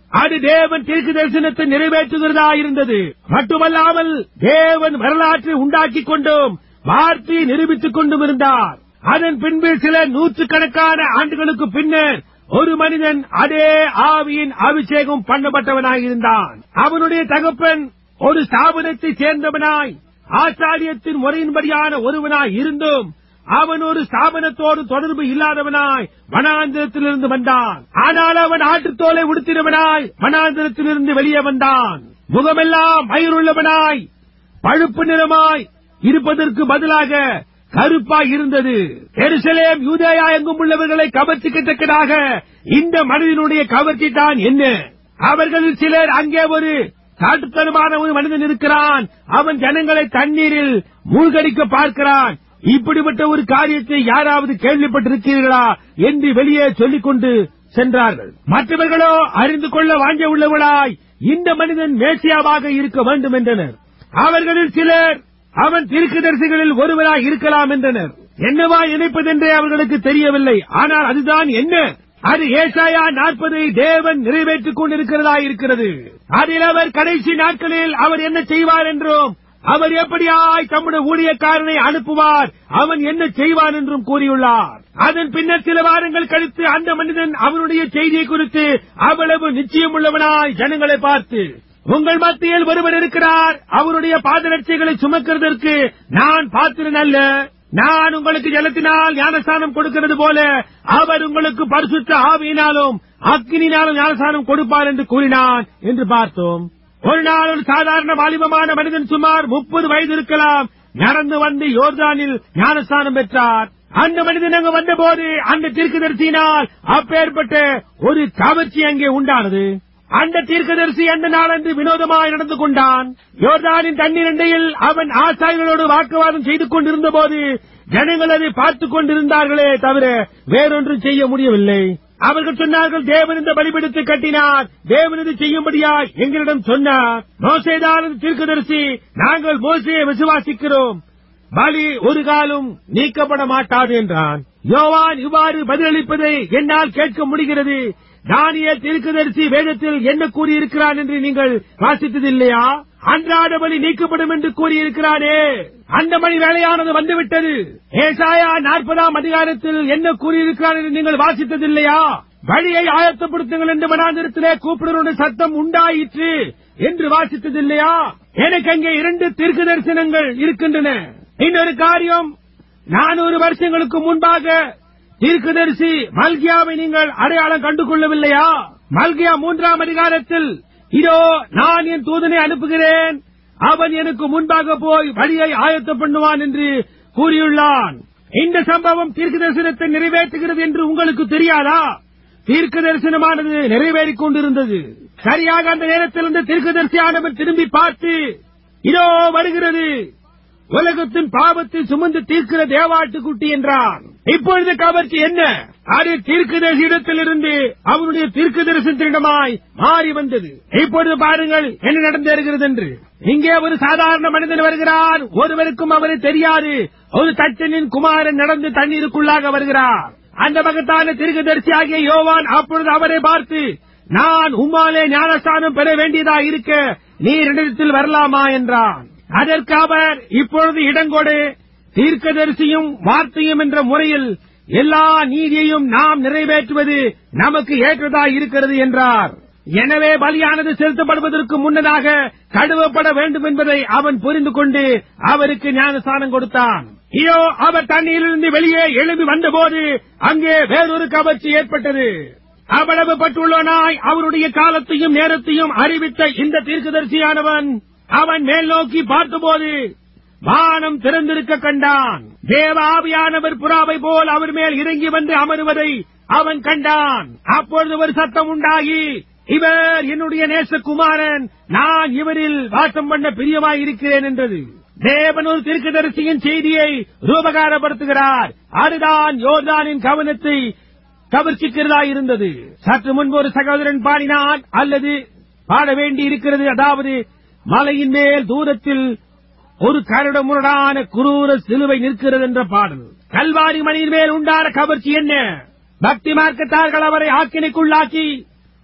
அது தேவன் தீர்க்க தரிசனத்தை நிறைவேற்றுகிறதா இருந்தது. மட்டுமல்லாமல் தேவன் வரலாற்றை உண்டாக்கிக் கொண்டும் வார்த்தையை நிரூபித்துக் கொண்டும் இருந்தார். அதன் பின்பு சில நூற்றுக்கணக்கான ஆண்டுகளுக்கு பின்னர் ஒரு மனிதன் அதே ஆவியின் அபிஷேகம் பண்ணப்பட்டவனாயிருந்தான். அவனுடைய தகப்பன் ஒரு ஸ்தாபனத்தை சேர்ந்தவனாய் ஆச்சாரியத்தின் முறையின்படியான ஒருவனாய் இருந்தும் அவன் ஒரு ஸ்தாபனத்தோடு தொடர்பு இல்லாதவனாய் வனாந்திரத்திலிருந்து வந்தான். ஆனால் அவன் ஆட்டுத்தோலை உடுத்தினவனாய் வனாந்திரத்திலிருந்து வெளியே வந்தான். முகமெல்லாம் மயிருள்ளவனாய் பழுப்பு நிறமாய் இருப்பதற்கு பதிலாக கருப்பாய் இருந்தது. எருசலேம் யூதேயா எங்கும் உள்ளவர்களை கவர்ச்சிக்கத்தக்கதாக இந்த மனிதனுடைய கவர்ச்சி தான் என்ன? அவர்களில் சிலர் அங்கே ஒரு காட்டுத்தனமான ஒரு மனிதன் இருக்கிறான், அவன் ஜனங்களை தண்ணீரில் மூழ்கடிக்க பார்க்கிறான், இப்படிப்பட்ட ஒரு காரியத்தை யாராவது கேள்விப்பட்டிருக்கிறீர்களா என்று வெளியே சொல்லிக் கொண்டு சென்றார்கள். மற்றவர்களோ அறிந்து கொள்ள வாஞ்ச உள்ளவர்களாய் இந்த மனிதன் மேசியாவாக இருக்க வேண்டும் என்றனர். அவர்களில் சிலர் அவன் தீர்க்கதரிசிகளில் ஒருவராய் இருக்கலாம் என்றனர். என்னவா நினைப்பதென்றே அவர்களுக்கு தெரியவில்லை. ஆனால் அதுதான் என்ன? அது ஏசாயா நாற்பதை தேவன் நிறைவேற்றிக் கொண்டிருக்கிறதா இருக்கிறது. அதில் அவர் கடைசி நாட்களில் அவர் என்ன செய்வார் என்றும் அவர் எப்படியாய் தம்முடைய ஊழியக்காரனை அனுப்புவார், அவன் என்ன செய்வான் என்றும் கூறியுள்ளார். அதன் பின்னர் சில வாரங்கள் கழித்து அந்த மனிதன் அவனுடைய செய்தியை குறித்து அவ்வளவு நிச்சயம் உள்ளவனாய் ஜனங்களை பார்த்து, உங்கள் மத்தியில் ஒருவர் இருக்கிறார், அவருடைய பாதரட்சைகளை சுமக்கிறதற்கு நான் பாத்திரன் அல்ல, நான் உங்களுக்கு ஜலத்தினால் ஞானஸ்தானம் கொடுக்கிறது போல அவர் உங்களுக்கு பரிசுத்த ஆவியினாலும் அக்கினினாலும் ஞானஸ்தானம் கொடுப்பார் என்று கூறினான் என்று பார்த்தோம். ஒரு நாள் ஒரு சாதாரண வாலிபமான மனிதன் சுமார் முப்பது வயது இருக்கலாம் நடந்து வந்து யோர்தானில் ஞானஸ்தானம் பெற்றார். அந்த மனிதன் அங்கு வந்தபோது அந்த தீர்க்கதரிசியினால் அப்பேற்பட்ட ஒரு கவர்ச்சி அங்கே உண்டானது. அந்த தீர்க்கதரிசி அந்த நாளன்று வினோதமாய் நடந்து கொண்டான். யோர்தானின் தண்ணீர் அண்டையில் அவன் ஆசாரியர்களோடு வாக்குவாதம் செய்து கொண்டிருந்த போது ஜனங்கள் அதை பார்த்துக் கொண்டிருந்தார்களே தவிர வேறொன்றும் செய்ய முடியவில்லை. அவர்கள் சொன்னார்கள், தேவன் இந்த பலிபீடத்தை கட்டினார், தேவன் இது செய்யும்படியாய் எங்களிடம் சொன்னார். மோசேதான் தீர்க்கதரிசி, நாங்கள் மோசேயை விசுவாசிக்கிறோம், பலி ஒரு காலம் நீக்கப்பட மாட்டாது என்றான். யோவான் இவ்வாறு பதிலளிப்பதை என்னால் கேட்க முடிகிறது. தானியேல் தீர்க்கதரிசி வேதத்தில் என்ன கூறியிருக்கிறான் என்று நீங்கள் வாசித்ததில்லையா? அன்றாட பலி நீக்கப்படும் என்று கூறியிருக்கிறானே, அந்த மணி வேலையானது வந்துவிட்டது. ஏசாயா நாற்பதாம் அதிகாரத்தில் என்ன கூறியிருக்கிறான் என்று நீங்கள் வாசித்ததில்லையா? வழியை ஆயத்தப்படுத்துங்கள் என்று வனாந்திரத்திலே கூப்பிடுவருடைய சத்தம் உண்டாயிற்று என்று வாசித்ததில்லையா? எனக்கு அங்கே இரண்டு தீர்க்க தரிசனங்கள் இருக்கின்றன. இன்னொரு காரியம், நானூறு வருஷங்களுக்கு முன்பாக தீர்க்கதரிசி மல்கியாவை நீங்கள் அடையாளம் கண்டு கொள்ளவில்லையா? மல்கியா மூன்றாம் அதிகாரத்தில், இதோ நான் என் தூதனை அனுப்புகிறேன், அவன் எனக்கு முன்பாக போய் வழியை ஆயத்தம் பண்ணுவான் என்று கூறியுள்ளான். இந்த சம்பவம் தீர்க்க தரிசனத்தை நிறைவேற்றுகிறது என்று உங்களுக்கு தெரியாதா? தீர்க்க தரிசனமானது நிறைவேறிக் கொண்டிருந்தது. சரியாக அந்த நேரத்தில் இந்த தீர்க்கதரிசியானவன் திரும்பி பார்த்து, இதோ வருகிறது, உலகத்தின் பாவத்தை சுமந்து தீர்க்கிற தேவாட்டுக்குட்டி என்றான். இப்பொழுது கவர்ச்சி என்ன? அது தீர்க்கதரிசியிடத்திலிருந்து அவனுடைய தீர்க்க தரிசனத்திடமாய் மாறி வந்தது. இப்பொழுது பாருங்கள் என்ன நடந்தேறுகிறது என்று. இங்கே ஒரு சாதாரண மனிதன் வருகிறார், ஒருவருக்கும் அவரை தெரியாது. ஒரு தச்சனின் குமாரன் நடந்து தண்ணீருக்குள்ளாக வருகிறார். அந்த மகத்தான தீர்க்கதரிசி ஆகிய யோவான் அப்பொழுது அவரை பார்த்து, நான் உம்மாலே ஞானஸ்தானம் பெற வேண்டியதா இருக்க நீர் இடத்தில் வரலாமா என்றான். அதற்கு அவர், இப்பொழுது இடங்கொடு, தீர்க்கதரிசியும் வார்த்தையும் என்ற முறையில் எல்லா நீதியையும் நாம் நிறைவேற்றுவது நமக்கு ஏற்றதா இருக்கிறது என்றார். எனவே பலியானது செலுத்தப்படுவதற்கு முன்னதாக கழுவப்பட வேண்டும் என்பதை அவன் புரிந்து கொண்டு அவருக்கு ஞானஸ்தானம் கொடுத்தான். இதோ அவர் தண்ணீரிலிருந்து வெளியே எழும்பி வந்தபோது அங்கே வேறொரு கவர்ச்சி ஏற்பட்டது. அவ்வளவு பட்டுள்ளனாய் அவருடைய காலத்தையும் நேரத்தையும் அறிவித்த இந்த தீர்க்கதரிசியானவன் அவன் மேல் நோக்கி பார்த்தபோது வானம் திறந்திருக்க கண்டான். தேவ ஆவியானவர் புறாவை போல் அவர் மேல் இறங்கி வந்து அமருவதை அவன் கண்டான். அப்பொழுது ஒரு சத்தம் உண்டாகி, இவர் என்னுடைய நேசகுமாரன், நான் இவரில் வாசம் பண்ண பிரியமாயிருக்கிறேன் என்றது. தேவன் ஒரு தீர்க்கதரிசியின் செய்தியை ரூபகாரப்படுத்துகிறார். அதுதான் யோர்தானின் கவனத்தை கவர்ச்சிக்கிறதா இருந்தது. சற்று முன்பு ஒரு சகோதரன் பாடினான், அல்லது பாட வேண்டி இருக்கிறது. அதாவது, மலையின் மேல் தூரத்தில் ஒரு கரடுமுரடான குரூர சிலுவை நிற்கிறது என்ற பாடல். கல்வாரி மலையின் மேல் உண்டான கவர்ச்சி என்ன? பக்தி மார்க்கத்தார்கள் அவரை ஆக்கினைக்குள்ளாக்கி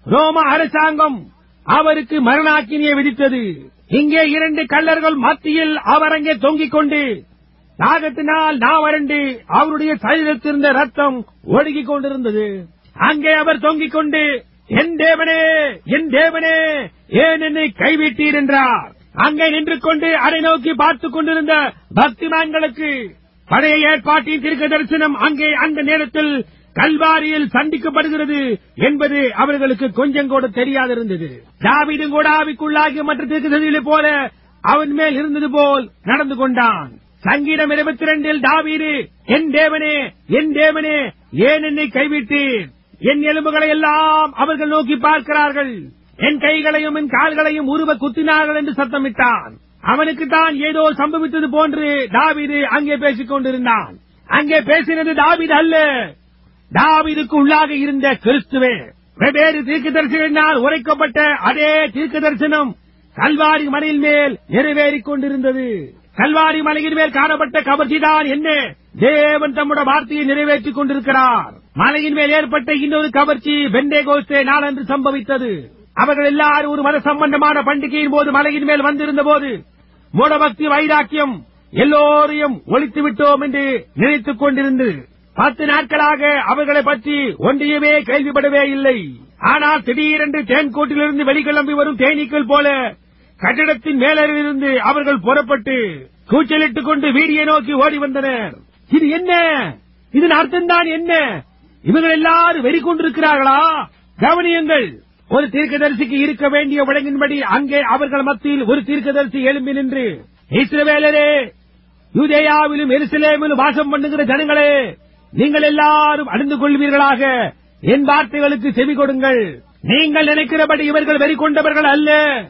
ரோம அரசாங்கம் அவருக்கு மரணாக்கினியை விதித்தது. இங்கே இரண்டு கள்ளர்கள் மத்தியில் அவர் அங்கே தொங்கிக் கொண்டு தாகத்தினால் நாவரண்டு அவருடைய சரீரத்திருந்த ரத்தம் ஒடுங்கிக் கொண்டிருந்தது. அங்கே அவர் தொங்கிக் கொண்டு, என் தேவனே, என் தேவனே, ஏன் என்னை கைவிட்டீர் என்றார். அங்கே நின்று கொண்டு அதை நோக்கி பார்த்துக் கொண்டிருந்த பக்திமான்களுக்கு பழைய ஏற்பாட்டின் தீர்க்க தரிசனம் அங்கே அந்த நேரத்தில் கல்வாரியில் சந்திக்கப்படுகிறது என்பது அவர்களுக்கு கொஞ்சம் கூட தெரியாதிருந்தது. தாவீதும் கூட ஆவிக்குள்ளாகிய மற்ற தீர்க்கதரிசிகளை போல அவன் மேல் இருந்தது போல் நடந்து கொண்டான். சங்கீதம் இருபத்தி இரண்டில் தாவீது, என் தேவனே, என் தேவனே, ஏன் என்னை கைவிட்டீர்? என் எலும்புகளை எல்லாம் அவர்கள் நோக்கி பார்க்கிறார்கள், என் கைகளையும் என் கால்களையும் உருவ குத்தினார்கள் என்று சத்தமிட்டான். அவனுக்கு தான் ஏதோ சம்பவித்தது போன்று தாவீது அங்கே பேசிக் கொண்டிருந்தான். அங்கே பேசினது தாவீது அல்ல, தாவீதுக்கு உள்ளாக இருந்த கிறிஸ்துவே. வெவ்வேறு தீர்க்க தரிசனத்தினால் உரைக்கப்பட்ட அதே தீர்க்க தரிசனம் கல்வாரி மலையின் மேல் நிறைவேறிக் கொண்டிருந்தது. கல்வாரி மலையின் மேல் காணப்பட்ட கவர்ச்சிதான் என்ன? தேவன் தம்முடைய வார்த்தையை நிறைவேற்றிக் கொண்டிருக்கிறார். மலையின் மேல் ஏற்பட்ட இன்னொரு கவர்ச்சி பெந்தேகோஸ்தே நாளன்று சம்பவித்தது. அவர்கள் எல்லாரும் ஒரு மத சம்பந்தமான பண்டிகையின் போது மலையின் மேல் வந்திருந்த போது மூடபக்தி வைராக்கியம் எல்லோரையும் ஒழித்து விட்டோம் என்று நினைத்துக் கொண்டிருந்து பத்து நாட்களாக அவர்களை பற்றி ஒன்றையுமே கேள்விப்படவே இல்லை. ஆனால் திடீரென்று தேன்கூட்டிலிருந்து வெளிக்கிளம்பி வரும் தேனீக்கள் போல கட்டிடத்தின் மேலிருந்து அவர்கள் புறப்பட்டு கூச்சலிட்டுக் கொண்டு வீதியை நோக்கி ஓடி வந்தனர். இது என்ன? இதன் அர்த்தம்தான் என்ன? இவர்கள் எல்லாரும் வெறி கொண்டிருக்கிறார்களா? கவனியுங்கள். ஒரு தீர்க்கதரிசிக்கு இருக்க வேண்டிய விளங்கின்படி அங்கே அவர்கள் மத்தியில் ஒரு தீர்க்கதரிசி எழும்பி நின்று, இஸ்ரவேலரே, யூதேயாவிலும் எருசலேமிலும் வாசம் பண்ணுகிற ஜனங்களே, நீங்கள் எல்லாரும் அறிந்து கொள்வீர்களாக, என் வார்த்தைகளுக்கு செவி கொடுங்கள். நீங்கள் நினைக்கிறபடி இவர்கள் வெறி கொண்டவர்கள் அல்ல.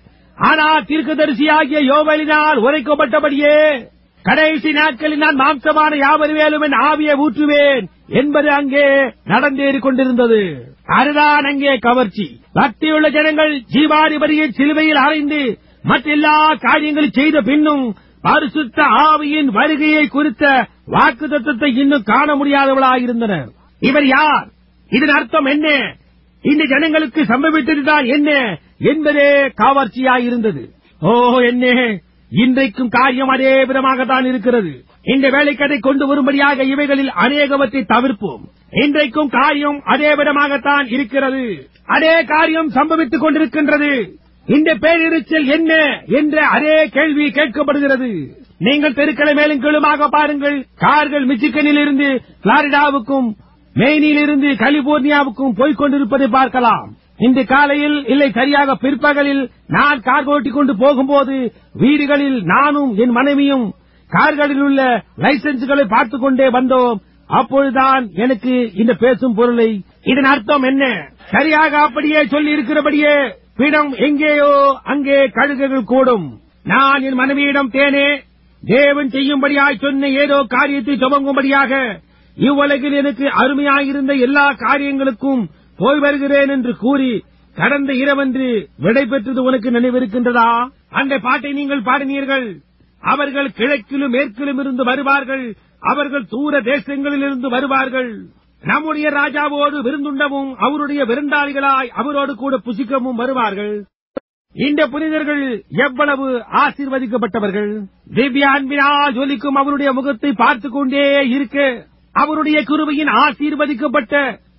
ஆனால் தீர்க்கதரிசியாகிய யோவேலினால் உரைக்கப்பட்டபடியே கடைசி நாட்களில் நான் மாம்சமான யாவர் மேலும் என் ஆவியை ஊற்றுவேன் என்பது அங்கே நடந்தேறிக் கொண்டிருந்தது. அதுதான் அங்கே கவர்ச்சி. பக்தியுள்ள ஜனங்கள் ஜீவாதிபதியை சிலுவையில் அறைந்து மற்றெல்லா காரியங்களும் செய்த பின்னும் பரிசுத்த ஆவியின் வருகையை குறித்த வாக்கு தத்தத்தை இன்னும் காண முடியாதவளாயிருந்தனர். இவர் யார்? இதன் அர்த்தம் என்ன? இந்த ஜனங்களுக்கு சம்பவித்ததுதான் என்ன என்பதே கவர்ச்சியாயிருந்தது. ஓ, என்ன இன்றைக்கும் காரியம் அதே விதமாகத்தான் இருக்கிறது. இந்த வேலைக்கதை கொண்டு வரும்படியாக இவைகளில் அநேகவற்றை தவிர்ப்போம். இன்றைக்கும் காரியம் அதே விதமாகத்தான் இருக்கிறது. அதே காரியம் சம்பவித்துக் கொண்டிருக்கின்றது. இந்த பேரிரைச்சல் என்ன என்ற அதே கேள்வி கேட்கப்படுகிறது. நீங்கள் தெருக்களை மேலும் கீழுமாக பாருங்கள். கார்கள் மிச்சிகனில் இருந்து பிளாரிடாவுக்கும் மெயினிலிருந்து கலிபோர்னியாவுக்கும் போய்க் கொண்டிருப்பதை பார்க்கலாம். இன்று காலையில் இல்லை சரியாக பிற்பகலில் நான் கார் ஓட்டிக் கொண்டு போகும்போது வீடுகளில் நானும் என் மனைவியும் கார்களில் உள்ள லைசன்ஸ்களை பார்த்துக் கொண்டே வந்தோம். அப்பொழுதுதான் எனக்கு இந்த பேசும் பொருளை, இதன் அர்த்தம் என்ன? சரியாக அப்படியே சொல்லி இருக்கிறபடியே பிணம் எங்கேயோ அங்கே கழுகுகள் கூடும். நான் என் மனைவியிடம், தேனே, தேவன் செய்யும்படியாய் சொன்ன ஏதோ காரியத்தை துவங்கும்படியாக இவ்வுலகில் எனக்கு அருமையாயிருந்த எல்லா காரியங்களுக்கும் போய் வருகிறேன் என்று கூறி கடந்த இரவன்று விடை பெற்றது உனக்கு நினைவிருக்கின்றதா? அந்த பாட்டை நீங்கள் பாடினீர்கள். அவர்கள் கிழக்கிலும் மேற்கிலும் இருந்து வருவார்கள், அவர்கள் தூர தேசங்களில் இருந்து வருவார்கள். நம்முடைய ராஜாவோடு விருந்துண்டவும் அவருடைய விருந்தாளிகளாய் அவரோடு கூட புசிக்கவும் வருவார்கள். இந்த புனிதர்கள் எவ்வளவு ஆசீர்வதிக்கப்பட்டவர்கள்! திவ்ய அன்பினால் ஜொலிக்கும் அவருடைய முகத்தை பார்த்துக் கொண்டே இருக்க அவருடைய கிருபையின் ஆசீர்வதிக்கப்பட்ட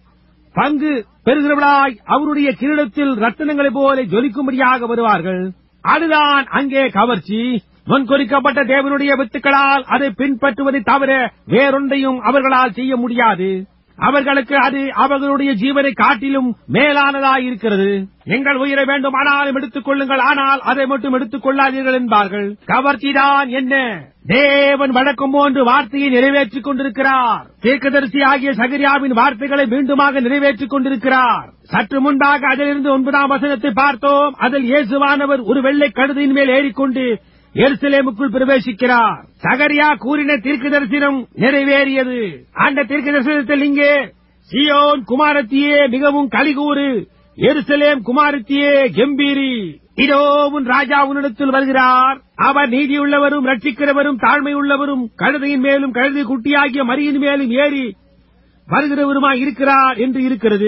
பங்கு பெறுகிறவர்களாய் அவருடைய கிரீடத்தில் ரத்தினங்களைப் போல ஜொலிக்கும்படியாக வருவார்கள். அதுதான் அங்கே கவர்ச்சி. முன்குறிக்கப்பட்ட தேவனுடைய வித்துக்களால் அதை பின்பற்றுவதை தவிர வேறொன்றையும் அவர்களால் செய்ய முடியாது. அவர்களுக்கு அது அவர்களுடைய ஜீவனை காட்டிலும் மேலானதாயிருக்கிறது. நீங்கள் உயிரை வேண்டுமானாலும் எடுத்துக் கொள்ளுங்கள், ஆனால் அதை மட்டும் எடுத்துக் கொள்ளாதீர்கள் என்பார்கள். கவர்ச்சிதான் என்ன? தேவன் வழக்கம் போன்று வார்த்தையை நிறைவேற்றிக் கொண்டிருக்கிறார். தீர்க்கதரிசி ஆகிய சகரியாவின் வார்த்தைகளை மீண்டுமாக நிறைவேற்றிக் கொண்டிருக்கிறார். சற்று முன்பாக அதிலிருந்து ஒன்பதாம் வசனத்தை பார்த்தோம். அதில் இயேசுவானவர் ஒரு வெள்ளை கழுதையின் மேல் ஏறிக்கொண்டு எருசலேமுக்குள் பிரவேசிக்கிறார். சகரியா கூறின தீர்க்க தரிசனம் நிறைவேறியது. அந்த தீர்க்க தரிசனத்தில் இங்கே, சீயோன் குமாரத்தியே மிகவும் கலிகூறு, எருசலேம் குமாரத்தியே கெம்பீரி, இதோ உன் ராஜா உன்னிடத்தில் வருகிறார். அவர் நீதியுள்ளவரும் ரட்சிக்கிறவரும் தாழ்மை உள்ளவரும் கழுதையின் மேலும் கழுதை குட்டியாகிய மரியின் மேலும் ஏறி வருகிறவருமாய் இருக்கிறார் என்று இருக்கிறது.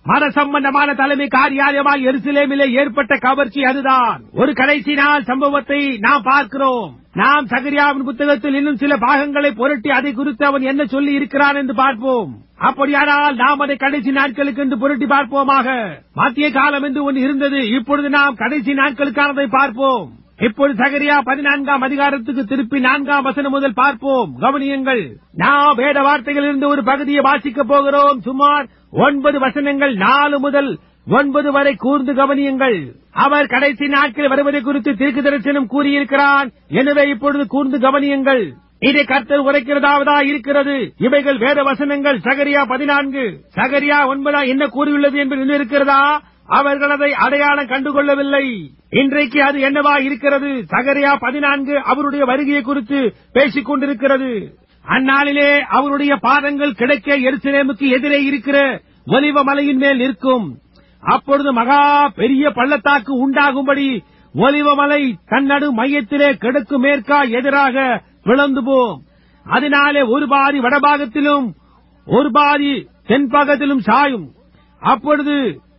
மத சம்பந்தமான தலைமை காரியாலயமாக எருசலேமிலே ஏற்பட்ட கவர்ச்சி அதுதான். ஒரு கடைசி நாள் சம்பவத்தை நாம் பார்க்கிறோம். நாம் சகரியாவின் புத்தகத்தில் இன்னும் சில பாகங்களை புரட்டி அதை குறித்து அவன் என்ன சொல்லி இருக்கிறான் என்று பார்ப்போம். அப்படியானால் நாம் அதை கடைசி நாட்களுக்கு என்று புரட்டி பார்ப்போமாக. மத்திய காலம் என்று ஒன்று இருந்தது. இப்பொழுது நாம் கடைசி நாட்களுக்கானதை பார்ப்போம். இப்பொழுது சகரியா பதினான்காம் அதிகாரத்துக்கு திருப்பி நான்காம் வசனம் முதல் பார்ப்போம். கவனியுங்கள். நாம் வேத வார்த்தைகளில் இருந்து ஒரு பகுதியை வாசிக்கப் போகிறோம். சுமார் ஒன்பது வசனங்கள், நாலு முதல் ஒன்பது வரை கூர்ந்து கவனியுங்கள். அவர் கடைசி நாட்கள் வருவதை குறித்து தீர்க்க தரிசனம் கூறியிருக்கிறான். எனவே இப்பொழுது கூர்ந்து கவனியுங்கள். இதை கர்த்தர் உரைக்கிறதாவதா இருக்கிறது. இவைகள் வேத வசனங்கள். சகரியா பதினான்கு சகரியா ஒன்பதா என்ன கூறியுள்ளது என்று இருக்கிறதா? அவர்கள் அதை அடையாளம் கண்டுகொள்ளவில்லை. இன்றைக்கு அது என்னவா இருக்கிறது? சகரியா பதினான்கு அவருடைய வருகையை குறித்து பேசிக் கொண்டிருக்கிறது. அந்நாளிலே அவருடைய பாதங்கள் கிடைக்க எருசலேமுக்கு எதிரே இருக்கிற ஒலிவ மலையின் மேல் நிற்கும். அப்பொழுது மகா பெரிய பள்ளத்தாக்கு உண்டாகும்படி ஒலிவ மலை தன்னடு மையத்திலே கிழக்கு மேற்கா எதிராக விளந்து போம். அதனாலே ஒரு பாதி வடபாகத்திலும் ஒரு பாதி தென்பாகத்திலும் சாயும். அப்பொழுது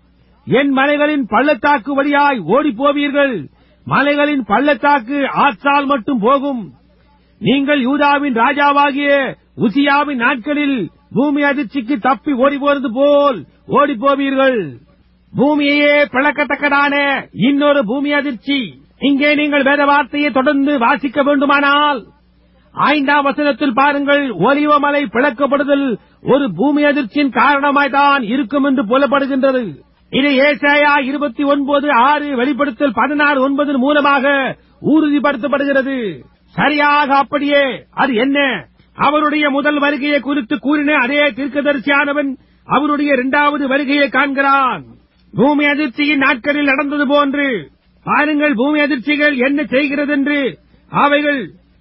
என் மலைகளின் பள்ளத்தாக்கு வழியாய் ஓடிப் போவீர்கள். மலைகளின் பள்ளத்தாக்கு ஆற்றால் மட்டும் போகும். நீங்கள் யூதாவின் ராஜாவாகிய உசியாவின் நாட்களில் பூமி அதிர்ச்சிக்கு தப்பி ஓடி போறது போல் ஓடிப் போவீர்கள். பூமியையே பிளக்கத்தக்கதான இன்னொரு பூமி அதிர்ச்சி. இங்கே நீங்கள் வேத வார்த்தையை தொடர்ந்து வாசிக்க வேண்டுமானால் ஐந்தாம் வசனத்தில் பாருங்கள். ஒலிவ மலை பிளக்கப்படுதல் ஒரு பூமி அதிர்ச்சியின் காரணமாய்தான் இருக்கும் என்று புலப்படுகின்றது. இது ஏசாயா இருபத்தி ஒன்பது ஆறு வெளிப்படுத்தல் பதினாறு ஒன்பது மூலமாக உறுதிப்படுத்தப்படுகிறது. சரியாக அப்படியே. அது என்ன? அவருடைய முதல் வருகையை குறித்து கூறின அதே தீர்க்கதரிசியானவன் அவருடைய இரண்டாவது வருகையை காண்கிறான். பூமி அதிர்ச்சியின் நாட்களில் நடந்தது போன்று. பாருங்கள், பூமி அதிர்ச்சிகள் என்ன செய்கிறது என்று அவைகள்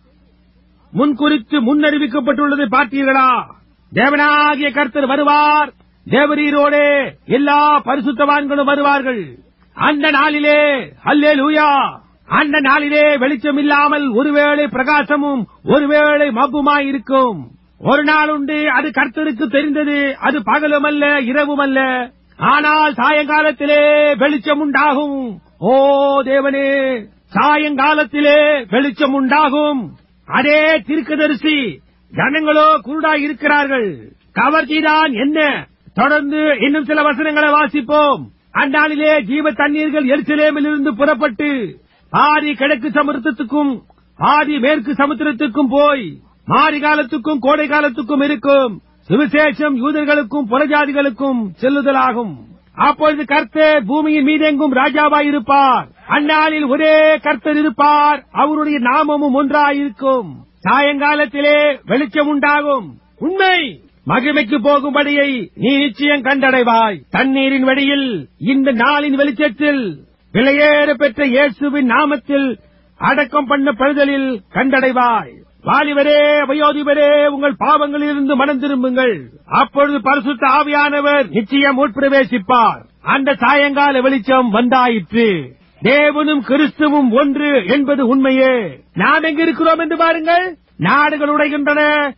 முன்குறித்து முன்னறிவிக்கப்பட்டுள்ளது பார்த்தீர்களா? தேவனாகிய கர்த்தர் வருவார். தேவரீரோடே எல்லா பரிசுத்தவான்களும் வருவார்கள். அந்த நாளிலே அல்லேலூயா, அந்த நாளிலே வெளிச்சம் இல்லாமல் ஒருவேளை பிரகாசமும் ஒருவேளை மப்புமாயிருக்கும். ஒரு நாள் உண்டு, அது கர்த்தருக்கு தெரிந்தது. அது பகலும் அல்ல, இரவும் அல்ல. ஆனால் சாயங்காலத்திலே வெளிச்சம் உண்டாகும். ஓ தேவனே, சாயங்காலத்திலே வெளிச்சம் உண்டாகும். அதே தீர்க்கதரிசி. ஜனங்களோ குருடாய் இருக்கிறார்கள். கவர்ச்சிதான் என்ன? தொடர்ந்து இன்னும் சில வசனங்களை வாசிப்போம். அந்நாளிலே ஜீவ தண்ணீர்கள் எருசலேமில் இருந்து புறப்பட்டு பாதி கிழக்கு சமுத்திரத்துக்கும் பாதி மேற்கு சமுத்திரத்துக்கும் போய் மாரி காலத்துக்கும் கோடை காலத்துக்கும் இருக்கும். சுவிசேஷம் யூதர்களுக்கும் புறஜாதிகளுக்கும் செல்லுதலாகும். அப்பொழுது கர்த்தர் பூமியின் மீதெங்கும் ராஜாவாயிருப்பார். அந்நாளில் ஒரே கர்த்தர் இருப்பார். அவருடைய நாமமும் ஒன்றாயிருக்கும். சாயங்காலத்திலே வெளிச்சம் உண்டாகும். உண்மை. மகிமைக்கு போகும்படியை நீ நிச்சயம் கண்டடைவாய். தண்ணீரின் வழியில் இந்த நாளின் வெளிச்சத்தில் விலையேற பெற்ற இயேசுவின் நாமத்தில் அடக்கம் பண்ணப்படுதலில் கண்டடைவாய். வாலிபரே, வயோதிபரே, உங்கள் பாவங்களிலிருந்து மனம் திரும்புங்கள். அப்பொழுது பரிசுத்த ஆவியானவர் நிச்சயம் உட்பிரவேசிப்பார். அந்த சாயங்கால வெளிச்சம் வந்தாயிற்று. தேவனும் கிறிஸ்துவும் ஒன்று என்பது உண்மையே. நாம் எங்க இருக்கிறோம் என்று பாருங்கள். நாடுகள் உடைகின்றன.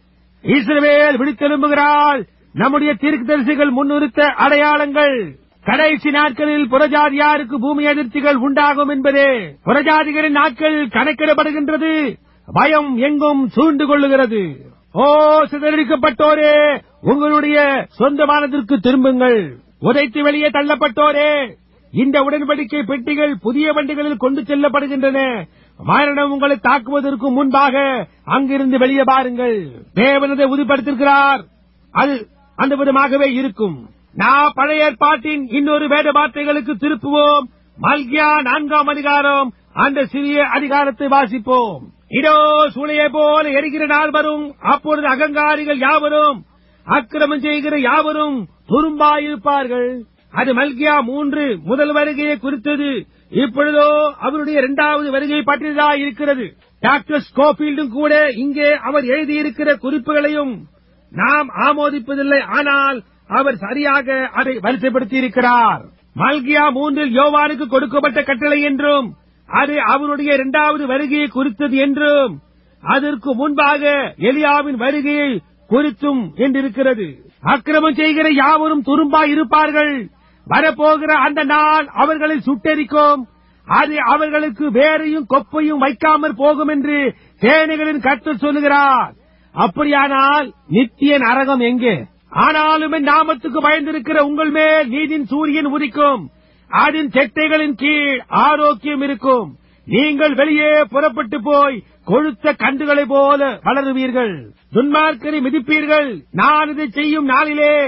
இஸ்ரவேல் விழித்தெழும்புகிறாள். நம்முடைய தீர்க்கதரிசிகள் முன்னிறுத்த அடையாளங்கள். கடைசி நாட்களில் புறஜாதியாருக்கு பூமி அதிர்ச்சிகள் உண்டாகும் என்பதே. புறஜாதிகளின் நாட்கள் கணக்கிடப்படுகின்றது. பயம் எங்கும் சூழ்ந்து கொள்ளுகிறது. ஓ சிதறடிக்கப்பட்டோரே, உங்களுடைய சொந்தமானதற்கு திரும்புங்கள். உதைத்து வெளியே தள்ளப்பட்டோரே, இந்த உடன்படிக்கை பெட்டிகள் புதிய வண்டிகளில் கொண்டு செல்லப்படுகின்றன. மரணம் உங்களை தாக்குவதற்கு முன்பாக அங்கிருந்து வெளியே பாருங்கள். தேவனதை உறுதிப்படுத்திருக்கிறார். அது அந்த விதமாகவே இருக்கும். நான் பழைய ஏற்பாட்டின் இன்னொரு வேத வார்த்தைகளுக்கு திருப்புவோம். மல்கியா நான்காம் அதிகாரம் அந்த சிறிய அதிகாரத்தை வாசிப்போம். இதோ சூளையை போல எரிகிற நாள் வரும். அப்பொழுது அகங்காரிகள் யாவரும் அக்கிரமம் செய்கிற யாவரும் துரும்பாயிருப்பார்கள். அது மல்கியா மூன்று முதல் வருகையை குறித்தது. இப்பொழுதோ அவருடைய இரண்டாவது வருகை பற்றியதா இருக்கிறது. டாக்டர் ஸ்கோபீல்டும் கூட இங்கே அவர் எழுதியிருக்கிற குறிப்புகளையும் நாம் ஆமோதிப்பதில்லை. ஆனால் அவர் சரியாக அதை வரிசைப்படுத்தி இருக்கிறார். மல்கியா மூன்றில் யோவானுக்கு கொடுக்கப்பட்ட கட்டளை என்றும் அது அவருடைய இரண்டாவது வருகையை குறித்தது என்றும் அதற்கு முன்பாக எலியாவின் வருகையை குறித்தும் என்றிருக்கிறது. அக்கிரமம் செய்கிற யாவரும் துரும்பாய் இருப்பார்கள். வரப்போகிற அந்த நாள் அவர்களை சுட்டெரிக்கும், அது அவர்களுக்கு வேரையும் கொப்பையும் வைக்காமற் போகும் என்று சேனைகளின் கர்த்தர் சொல்லுகிறார். அப்படியானால் நித்திய நரகம் எங்கே? ஆனாலும் என் நாமத்துக்கு பயந்திருக்கிற உங்கள் மேல் நீதின் சூரியன் உதிக்கும், அதன் செட்டைகளின் கீழ் ஆரோக்கியம் இருக்கும். நீங்கள் வெளியே புறப்பட்டு போய் கொழுத்த கன்றுகளைப் போல வளருவீர்கள், துன்மார்க்கரை மிதிப்பீர்கள். நான் இதை செய்யும் நாளிலே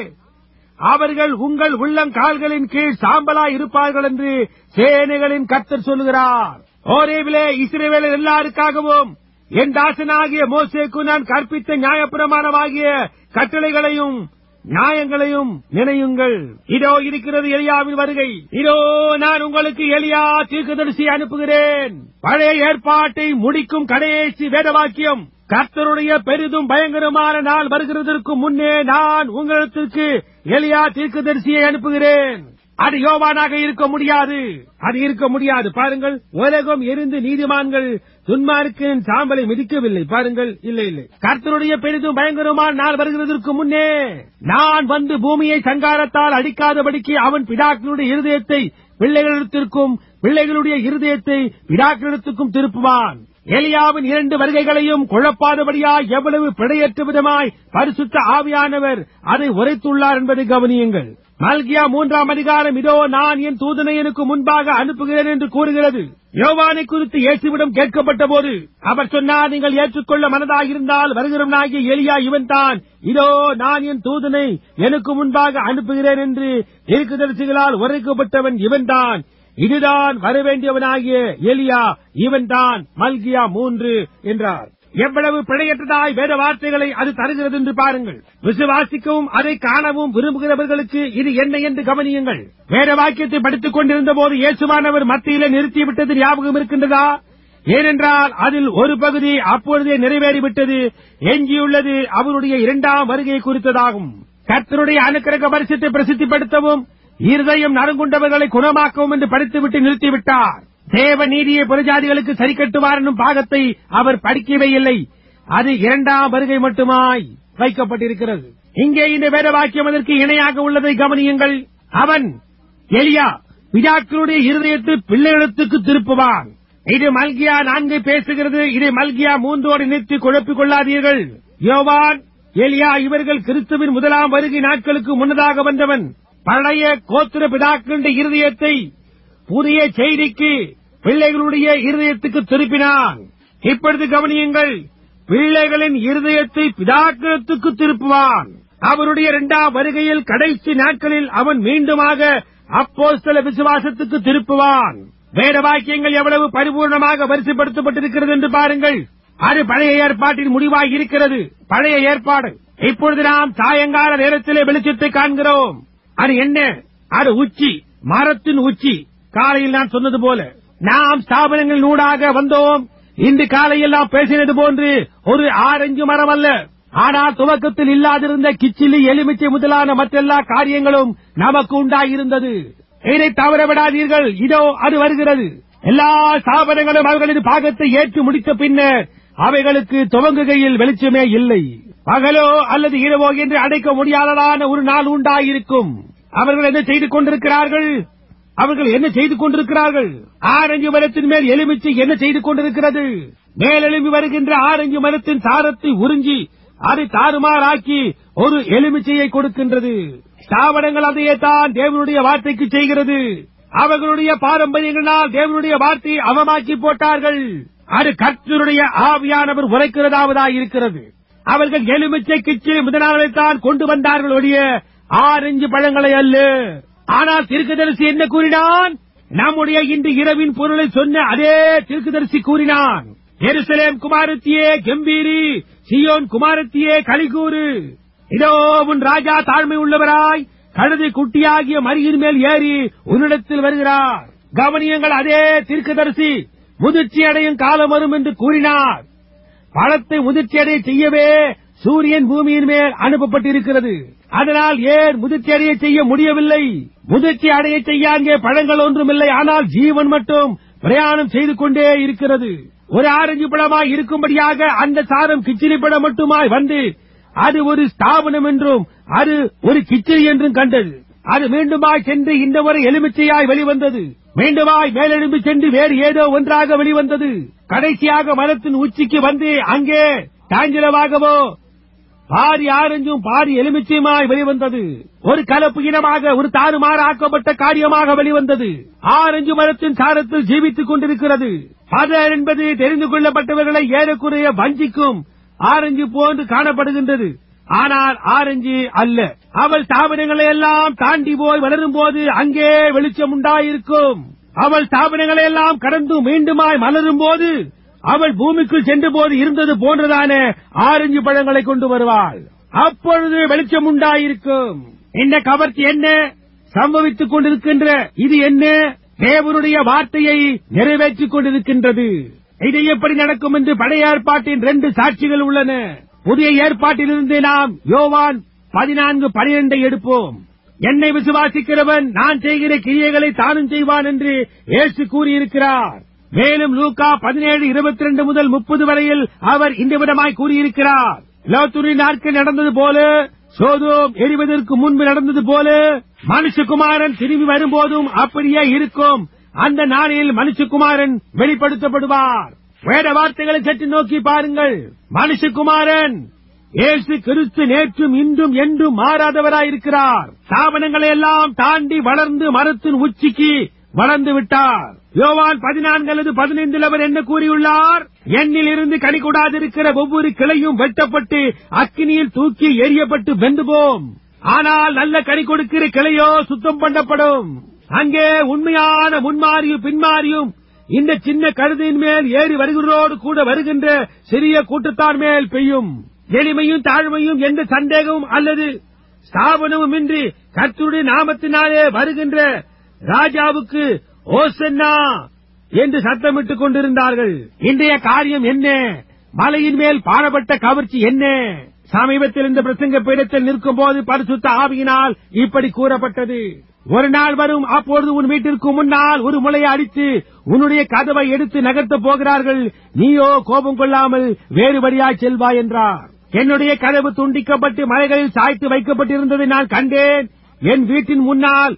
அவர்கள் உங்கள் உள்ளங்கால்களின் கீழ் சாம்பலாய் இருப்பார்கள் என்று சேனைகளின் கர்த்தர் சொல்லுகிறார். ஓரேவிலே இஸ்ரவேலர் எல்லாருக்காகவும் என் தாசனாகிய மோசேக்கு நான் கற்பித்த நியாயப்பிரமாணமாகிய கட்டளைகளையும் நியாயங்களையும் நினையுங்கள். இதோ இருக்கிறது எலியாவின் வருகை. இதோ நான் உங்களுக்கு எலியா தீர்க்கதரிசி அனுப்புகிறேன். பழைய ஏற்பாட்டை முடிக்கும் கடைசி வேதவாக்கியம். கர்த்தருடைய பெரிதும் பயங்கரமான நாள் வருகிறதற்கு முன்னே நான் உங்களிடத்திற்கு எலியா தீர்க்கதரிசியை அனுப்புகிறேன். அது யோவானாக இருக்க முடியாது, அது இருக்க முடியாது. பாருங்கள், உலகம் எரிந்து நீதிமான்கள் துன்மார்க்கின் சாம்பலை மிதிக்கவில்லை. பாருங்கள், இல்லை இல்லை. கர்த்தருடைய பெரிதும் பயங்கரமான நாள் வருகிறதற்கு முன்னே நான் வந்து பூமியை சங்காரத்தால் அடிக்காதபடிக்கு அவன் பிதாக்களுடைய இருதயத்தை பிள்ளைகளிடத்திற்கும் பிள்ளைகளுடைய இருதயத்தை பிதாக்களிடத்துக்கும் திருப்புவான். எலியாவின் இரண்டு வருகைகளையும் குழப்பாதபடியாய் எவ்வளவு பிழையற்ற விதமாய் பரிசுத்த ஆவியானவர் அதை உரைத்துள்ளார் என்பதை கவனியுங்கள். மல்கியா மூன்றாம் அதிகாரம், இதோ நான் என் தூதனை எனக்கு முன்பாக அனுப்புகிறேன் என்று கூறுகிறது. யோவானை குறித்து இயேசுவிடம் கேட்கப்பட்ட போது அவர் சொன்னார், நீங்கள் ஏற்றுக்கொள்ள மனதாயிருந்தால் வருகிறவனாகிய எலியா இவன் தான். இதோ நான் என் தூதனை எனக்கு முன்பாக அனுப்புகிறேன் என்று தீர்க்கதரிசிகளால் உரைக்கப்பட்டவன் இவன் தான். இதுதான் வரவேண்டியவனாகிய எலியா இவன் தான். மல்கியா மூன்று என்றார். எவ்வளவு பிழையற்றதாய் வேத வார்த்தைகளை அது தருகிறது என்று பாருங்கள். விசுவாசிக்கவும் அதை காணவும் விரும்புகிறவர்களுக்கு இது என்ன என்று கவனியுங்கள். வேத வாக்கியத்தை படித்துக் கொண்டிருந்த போது இயேசுவானவர் மத்தியிலே நிறுத்திவிட்டது ஞாபகம் இருக்கின்றதா? ஏனென்றால் அதில் ஒரு பகுதி அப்பொழுதே நிறைவேறிவிட்டது. எஞ்சியுள்ளது அவருடைய இரண்டாம் வருகை குறித்ததாகும். கர்த்தருடைய அனுக்கிரக பரிசுத்தை பிரசித்திப்படுத்தவும் இருதயம் நறுங்குண்டவர்களை குணமாக்கவும் என்று படித்துவிட்டு நிறுத்திவிட்டார். தேவ நீதியை புறஜாதிகளுக்கு சரி கட்டுவார் என்னும் பாகத்தை அவர் படிக்கவே இல்லை. அது இரண்டாம் வருகை மட்டுமாய் வைக்கப்பட்டிருக்கிறது. இங்கே இந்த வேத வாக்கியம் அதற்கு இணையாக உள்ளதை கவனியுங்கள். அவன் எலியா பிதாக்களுடைய இருதயத்தை பிள்ளைகளுக்கு திருப்புவான். இது மல்கியா நான்கு பேசுகிறது. இதை மல்கியா மூன்றோடு நிறுத்தி குழப்பிக் கொள்ளாதீர்கள். யோவான், எலியா இவர்கள் கிறிஸ்துவின் முதலாம் வருகை நாட்களுக்கு முன்னதாக வந்தவன். பழைய கோத்திர பிதாக்களுடைய இருதயத்தை புதிய செய்திக்கு பிள்ளைகளுடைய இருதயத்துக்கு திருப்பினான். இப்பொழுது கவனியுங்கள், பிள்ளைகளின் இருதயத்தை பிதாக்களுக்கு திருப்புவான். அவருடைய இரண்டாம் வருகையில் கடைசி நாட்களில் அவன் மீண்டுமாக அப்போஸ்தல விசுவாசத்துக்கு திருப்புவான். வேத வாக்கியங்கள் எவ்வளவு பரிபூர்ணமாக வரிசைப்படுத்தப்பட்டிருக்கிறது என்று பாருங்கள். அது பழைய ஏற்பாட்டின் முடிவாக இருக்கிறது. பழைய ஏற்பாடு. இப்பொழுது நாம் சாயங்கால நேரத்திலே வெளிச்சத்தை காண்கிறோம். அது என்ன? அது உச்சி, மரத்தின் உச்சி. காலையில் நான் சொன்னது போல நாம் ஸ்தாபனங்கள் நூடாக வந்தோம். இன்று காலையில் நாம் பேசினது போன்று ஒரு ஆரஞ்சு மரம் அல்ல, ஆனால் துவக்கத்தில் இல்லாதிருந்த கிச்சிலி, எலுமிச்சை முதலான மற்றெல்லா காரியங்களும் நமக்கு உண்டாயிருந்தது. இதை தவற விடாதீர்கள். இதோ அது வருகிறது. எல்லா ஸ்தாபனங்களும் அவர்களின் பாகத்தை ஏற்று முடித்த பின்னர் அவைகளுக்கு துவங்குகையில் வெளிச்சமே இல்லை. பகலோ அல்லது இரவோ என்று அடைக்க முடியாததான ஒரு நாள் உண்டாயிருக்கும். அவர்கள் என்ன செய்து கொண்டிருக்கிறார்கள்? அவர்கள் என்ன செய்து கொண்டிருக்கிறார்கள்? ஆரஞ்சு மரத்தின் மேல் எலுமிச்சை என்ன செய்து கொண்டிருக்கிறது? மேலெலும்பி வருகின்ற ஆரஞ்சு மரத்தின் சாரத்தை உறிஞ்சி அதை தாறுமாறாக்கி ஒரு எலுமிச்சையை கொடுக்கின்றது. ஸ்தாபனங்கள் அதையே தான் தேவனுடைய வார்த்தைக்கு செய்கிறது. அவர்களுடைய பாரம்பரியங்களால் தேவனுடைய வார்த்தையை அவமாக்கி போட்டார்கள். அது கர்த்தருடைய ஆவியானவர் உரைக்கிறதாவதாக இருக்கிறது. அவர்கள் எலுமிச்சை, கிச்சிலி முதலானதைத்தான் கொண்டு வந்தார்கள் ஒழிய ஆரஞ்சு பழங்களை அல்ல. ஆனால் தீர்க்கதரிசி என்ன கூறினான்? நம்முடைய இன்று இரவின் பொருளை சொன்ன அதே தீர்க்கதரிசி கூறினான், எருசலேம் குமாரத்தியே கம்பீரி, சியோன் குமாரத்தியே கலிகூறு. இதோ உன் ராஜா தாழ்மை உள்ளவராய் கழுதை குட்டியாகிய மரியின் மேல் ஏறி உன்னிடத்தில் வருகிறார். கவனியங்கள், அதே தீர்க்கதரிசி முதிர்ச்சி அடையும் காலம் வரும் என்று கூறினார். பழத்தை முதிர்ச்சி அடைய செய்யவே சூரியன் பூமியின் மேல் அனுப்பப்பட்டிருக்கிறது. அதனால் ஏன் முதிர்ச்சி அடைய செய்ய முடியவில்லை? முதிர்ச்சி அடைய செய்ய அங்கே பழங்கள் ஒன்றுமில்லை, ஆனால் ஜீவன் மட்டும் பிரயாணம் செய்து கொண்டே இருக்கிறது. ஒரு ஆரஞ்சு பழமாய் இருக்கும்படியாக அந்த சாரம் கிச்சிலி பழம் மட்டுமாய் வந்து அது ஒரு ஸ்தாபனம் என்றும் அது ஒரு கிச்சிலி என்றும் கண்டது. அது மீண்டுமாய் சென்று இந்த முறை எலுமிச்சையாய் வெளிவந்தது. மீண்டுமாய் மேலெழும்பி சென்று வேறு ஏதோ ஒன்றாக வெளிவந்தது. கடைசியாக மரத்தின் உச்சிக்கு வந்து அங்கே தாஞ்சலமாகவோ பாரி ஆரஞ்சும் பாரி எலுமிச்சையுமாய் வெளிவந்தது. ஒரு கலப்பு இனமாக, ஒரு தாறுமாறாக்கப்பட்ட காரியமாக வெளிவந்தது. ஆரஞ்சு மரத்தின் சாரத்தில் ஜீவித்துக் கொண்டிருக்கிறது. பதர் என்பது தெரிந்து கொள்ளப்பட்டவர்களை ஏறக்குறைய வஞ்சிக்கும் ஆரஞ்சு போன்று காணப்படுகின்றது. ஆனால் ஆரஞ்சு அல்ல. அவள் தாவரங்களை எல்லாம் தாண்டி போய் வளரும் போது அங்கே வெளிச்சம் உண்டாயிருக்கும். அவள் தாவரங்களை எல்லாம் கடந்து மீண்டுமாய் மலரும் போது அவள் பூமிக்குள் சென்ற போது இருந்தது போன்றதான ஆரஞ்சு பழங்களை கொண்டு வருவாள். அப்பொழுது வெளிச்சம் உண்டாயிருக்கும். இந்த கவர்ச்சி என்ன சம்பவித்துக் கொண்டிருக்கின்ற இது என்ன? தேவனுடைய வார்த்தையை நிறைவேற்றிக் கொண்டிருக்கின்றது. இது எப்படி நடக்கும் என்று பழைய ஏற்பாட்டின் இரண்டு சாட்சிகள் உள்ளன. புதிய ஏற்பாட்டிலிருந்து நாம் யோவான் பதினான்கு பனிரெண்டை எடுப்போம். என்னை விசுவாசிக்கிறவன் நான் செய்கிற கிரியைகளை தானும் செய்வான் என்று இயேசு கூறியிருக்கிறார். மேலும் லூக்கா பதினேழு இருபத்தி இரண்டு முதல் முப்பது வரையில் அவர் இந்த விதமாய் கூறியிருக்கிறார். லோத்துரின் நாட்கள் நடந்தது போல, சோதோம் எரிவதற்கு முன்பு நடந்தது போல மனுஷகுமாரன் திரும்பி வரும்போதும் அப்படியே இருக்கும். அந்த நாளில் மனுஷகுமாரன் வெளிப்படுத்தப்படுவார். வேத வார்த்தைகளை சற்று நோக்கி பாருங்கள். மனுஷகுமாரன் இயேசு கிறிஸ்து நேற்றும் இன்றும் என்றும் மாறாதவராயிருக்கிறார். ஸ்தாபனங்களை எல்லாம் தாண்டி வளர்ந்து மரத்தின் உச்சிக்கு வளர்ந்து விட்டார். யோவான் பதினான்கு அல்லது பதினைந்தில் அவர் என்ன கூறியுள்ளார்? எண்ணில் இருந்து கனி கொடாதிருக்கிற ஒவ்வொரு கிளையும் வெட்டப்பட்டு அக்கினியில் தூக்கி எரியப்பட்டு வெந்து போம். ஆனால் நல்ல கனி கொடுக்கிற கிளையோ சுத்தம் பண்ணப்படும். அங்கே உண்மையான முன்மாரியும் பின்மாரியும் இந்த சின்ன கழுதையின் மேல் ஏறி வருகிறோடு கூட வருகின்ற சிறிய கூட்டத்தார் மேல் பெய்யும். எளிமையும் தாழ்மையும் எந்த சந்தேகமும் அல்லது ஸ்தாபனமும் இன்றி கர்த்தருடைய நாமத்தினாலே வருகின்ற ராஜாவுக்கு ஓசன்னா என்று சத்தமிட்டுக் கொண்டிருந்தார்கள். இன்றைய காரியம் என்ன? மலையின் மேல் பாடப்பட்ட கவர்ச்சி என்ன? சமீபத்தில் இந்த பிரசங்க பீடத்தில் நிற்கும் போது பரிசுத்த ஆவியினால் இப்படி கூறப்பட்டது. ஒரு நாள் வரும், அப்பொழுது உன் வீட்டிற்கு முன்னால் ஒரு முளையை அடித்து உன்னுடைய கதவை எடுத்து நகர்த்தப் போகிறார்கள். நீயோ கோபம் கொள்ளாமல் வேறு வழியாய் செல்வாய் என்றார். என்னுடைய கதவு துண்டிக்கப்பட்டு மலைகளில் சாய்த்து வைக்கப்பட்டிருந்ததை நான் கண்டேன். என் வீட்டின் முன்னால்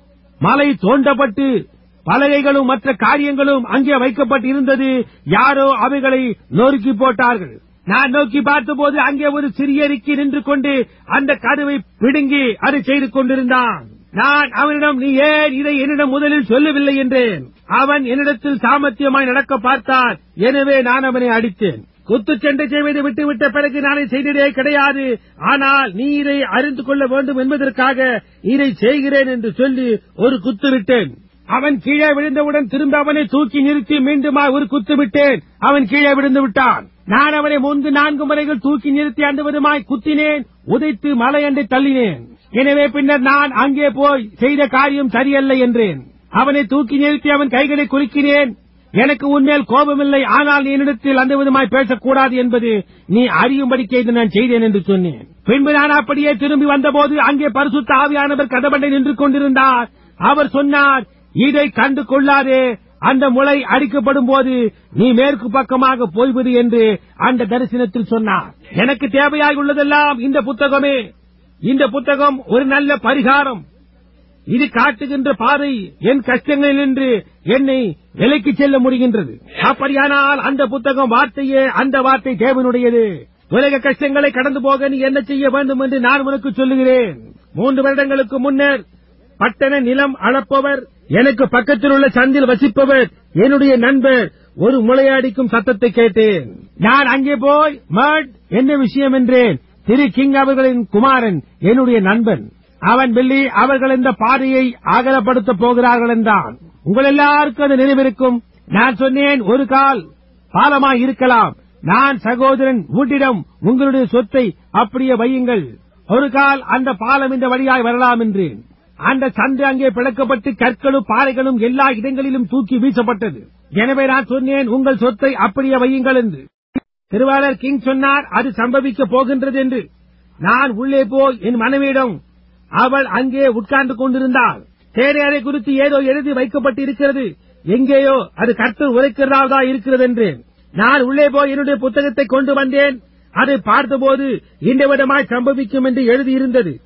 மலை தோண்டப்பட்டு பலகைகளும் மற்ற காரியங்களும் அங்கே வைக்கப்பட்டிருந்தது. யாரோ அவைகளை நொறுக்கி போட்டார்கள். நான் நோக்கி பார்த்தபோது அங்கே ஒரு சிறிய ரிக்கி நின்று கொண்டு அந்த கதவை பிடுங்கி அதை செய்து கொண்டிருந்தான். நான் அவனிடம், நீ ஏன் இதை என்னிடம் முதலில் சொல்லவில்லை என்றேன். அவன் என்னிடத்தில் சாமர்த்தியமாய் நடக்க பார்த்தான். எனவே நான் அவனை அடித்தேன். குத்துச்சண்டை செய்வதை விட்டுவிட்ட பிறகு நான் செய்ததே கிடையாது. ஆனால் நீ இதை அறிந்து கொள்ள வேண்டும் என்பதற்காக இதை செய்கிறேன் என்று சொல்லி ஒரு குத்து விட்டேன். அவன் கீழே விழுந்தவுடன் திரும்ப அவனை தூக்கி நிறுத்தி மீண்டுமா ஒரு குத்து விட்டேன். அவன் கீழே விழுந்து விட்டான். நான் அவனை மூன்று நான்கு முறைகள் தூக்கி நிறுத்தி அந்த விதமாய் குத்தினேன், உதைத்து மலையண்டை தள்ளினேன். எனவே பின்னர் நான் அங்கே போய் செய்த காரியம் சரியல்ல என்றேன். அவனை தூக்கி நிறுத்தி அவன் கைகளை குலுக்கினேன். எனக்கு உன்மேல் கோபமில்லை, ஆனால் நீ என்னிடத்தில் அந்த விதமாய் பேசக்கூடாது என்பது நீ அறியும்படிக்கே இதை நான் செய்தேன் என்று சொன்னேன். பின்பு நான் அப்படியே திரும்பி வந்தபோது அங்கே பரிசுத்த ஆவியானவர் கதவண்டை நின்று கொண்டிருந்தார். அவர் சொன்னார், இதை கண்டு கொள்ளாதே, அந்த முளை அடிக்கப்படும் போது நீ மேற்கு பக்கமாக போய்விடு என்று அந்த தரிசனத்தில் சொன்னார். எனக்கு தேவையாய் உள்ளதெல்லாம் இந்த புத்தகமே. இந்த புத்தகம் ஒரு நல்ல பரிகாரம். இது காட்டுகின்ற பாதை என் கஷ்டங்களில் நின்று என்னை விலைக்கு செல்ல முடிகின்றது. அப்படியானால் அந்த புத்தகம் வார்த்தையே, அந்த வார்த்தை தேவனுடையது. உலக கஷ்டங்களை கடந்து போக நீ என்ன செய்ய வேண்டும் என்று நான் உனக்கு சொல்லுகிறேன். மூன்று வருடங்களுக்கு முன்னர் பட்டண நிலம் அளப்பவர், எனக்கு பக்கத்தில் உள்ள சந்தில் வசிப்பவர், என்னுடைய நண்பர் ஒரு முளையடிக்கும் சத்தத்தை கேட்டேன். நான் அங்கே போய், மட் என்ன விஷயம் என்றேன். திரு கிங் அவர்களின் குமாரன் என்னுடைய நண்பன். அவன் வெள்ளி அவர்கள் இந்த பாதையை அகலப்படுத்த போகிறார்கள் என்றான். உங்கள் எல்லாருக்கும் அது நினைவிருக்கும். நான் சொன்னேன், ஒரு கால் பாலமாய் இருக்கலாம். நான் சகோதரன் வீட்டிடம் உங்களுடைய சொத்தை அப்படியே வையுங்கள், ஒரு கால் அந்த பாலம் இந்த வழியாய் வரலாம் என்றேன். அந்த சந்து அங்கே பிளக்கப்பட்டு கற்களும் பாறைகளும் எல்லா இடங்களிலும் தூக்கி வீசப்பட்டது. எனவே நான் சொன்னேன், உங்கள் சொத்தை அப்படியே வையுங்கள் என்று. திருவாளர் கிங் சொன்னார், அது சம்பவிக்கப் போகின்றது என்று. நான் உள்ளே போய் என் மனைவியிடம், அவள் அங்கே உட்கார்ந்து கொண்டிருந்தாள். தேரையறை குறித்து ஏதோ எழுதி வைக்கப்பட்டு இருக்கிறது, எங்கேயோ அது கர்த்தர் உரைக்கிறதா இருக்கிறது என்றேன். நான் உள்ளே போய் என்னுடைய புத்தகத்தை கொண்டு வந்தேன். அதை பார்த்தபோது இந்த விதமாய் சம்பவிக்கும் என்று எழுதியிருந்தது.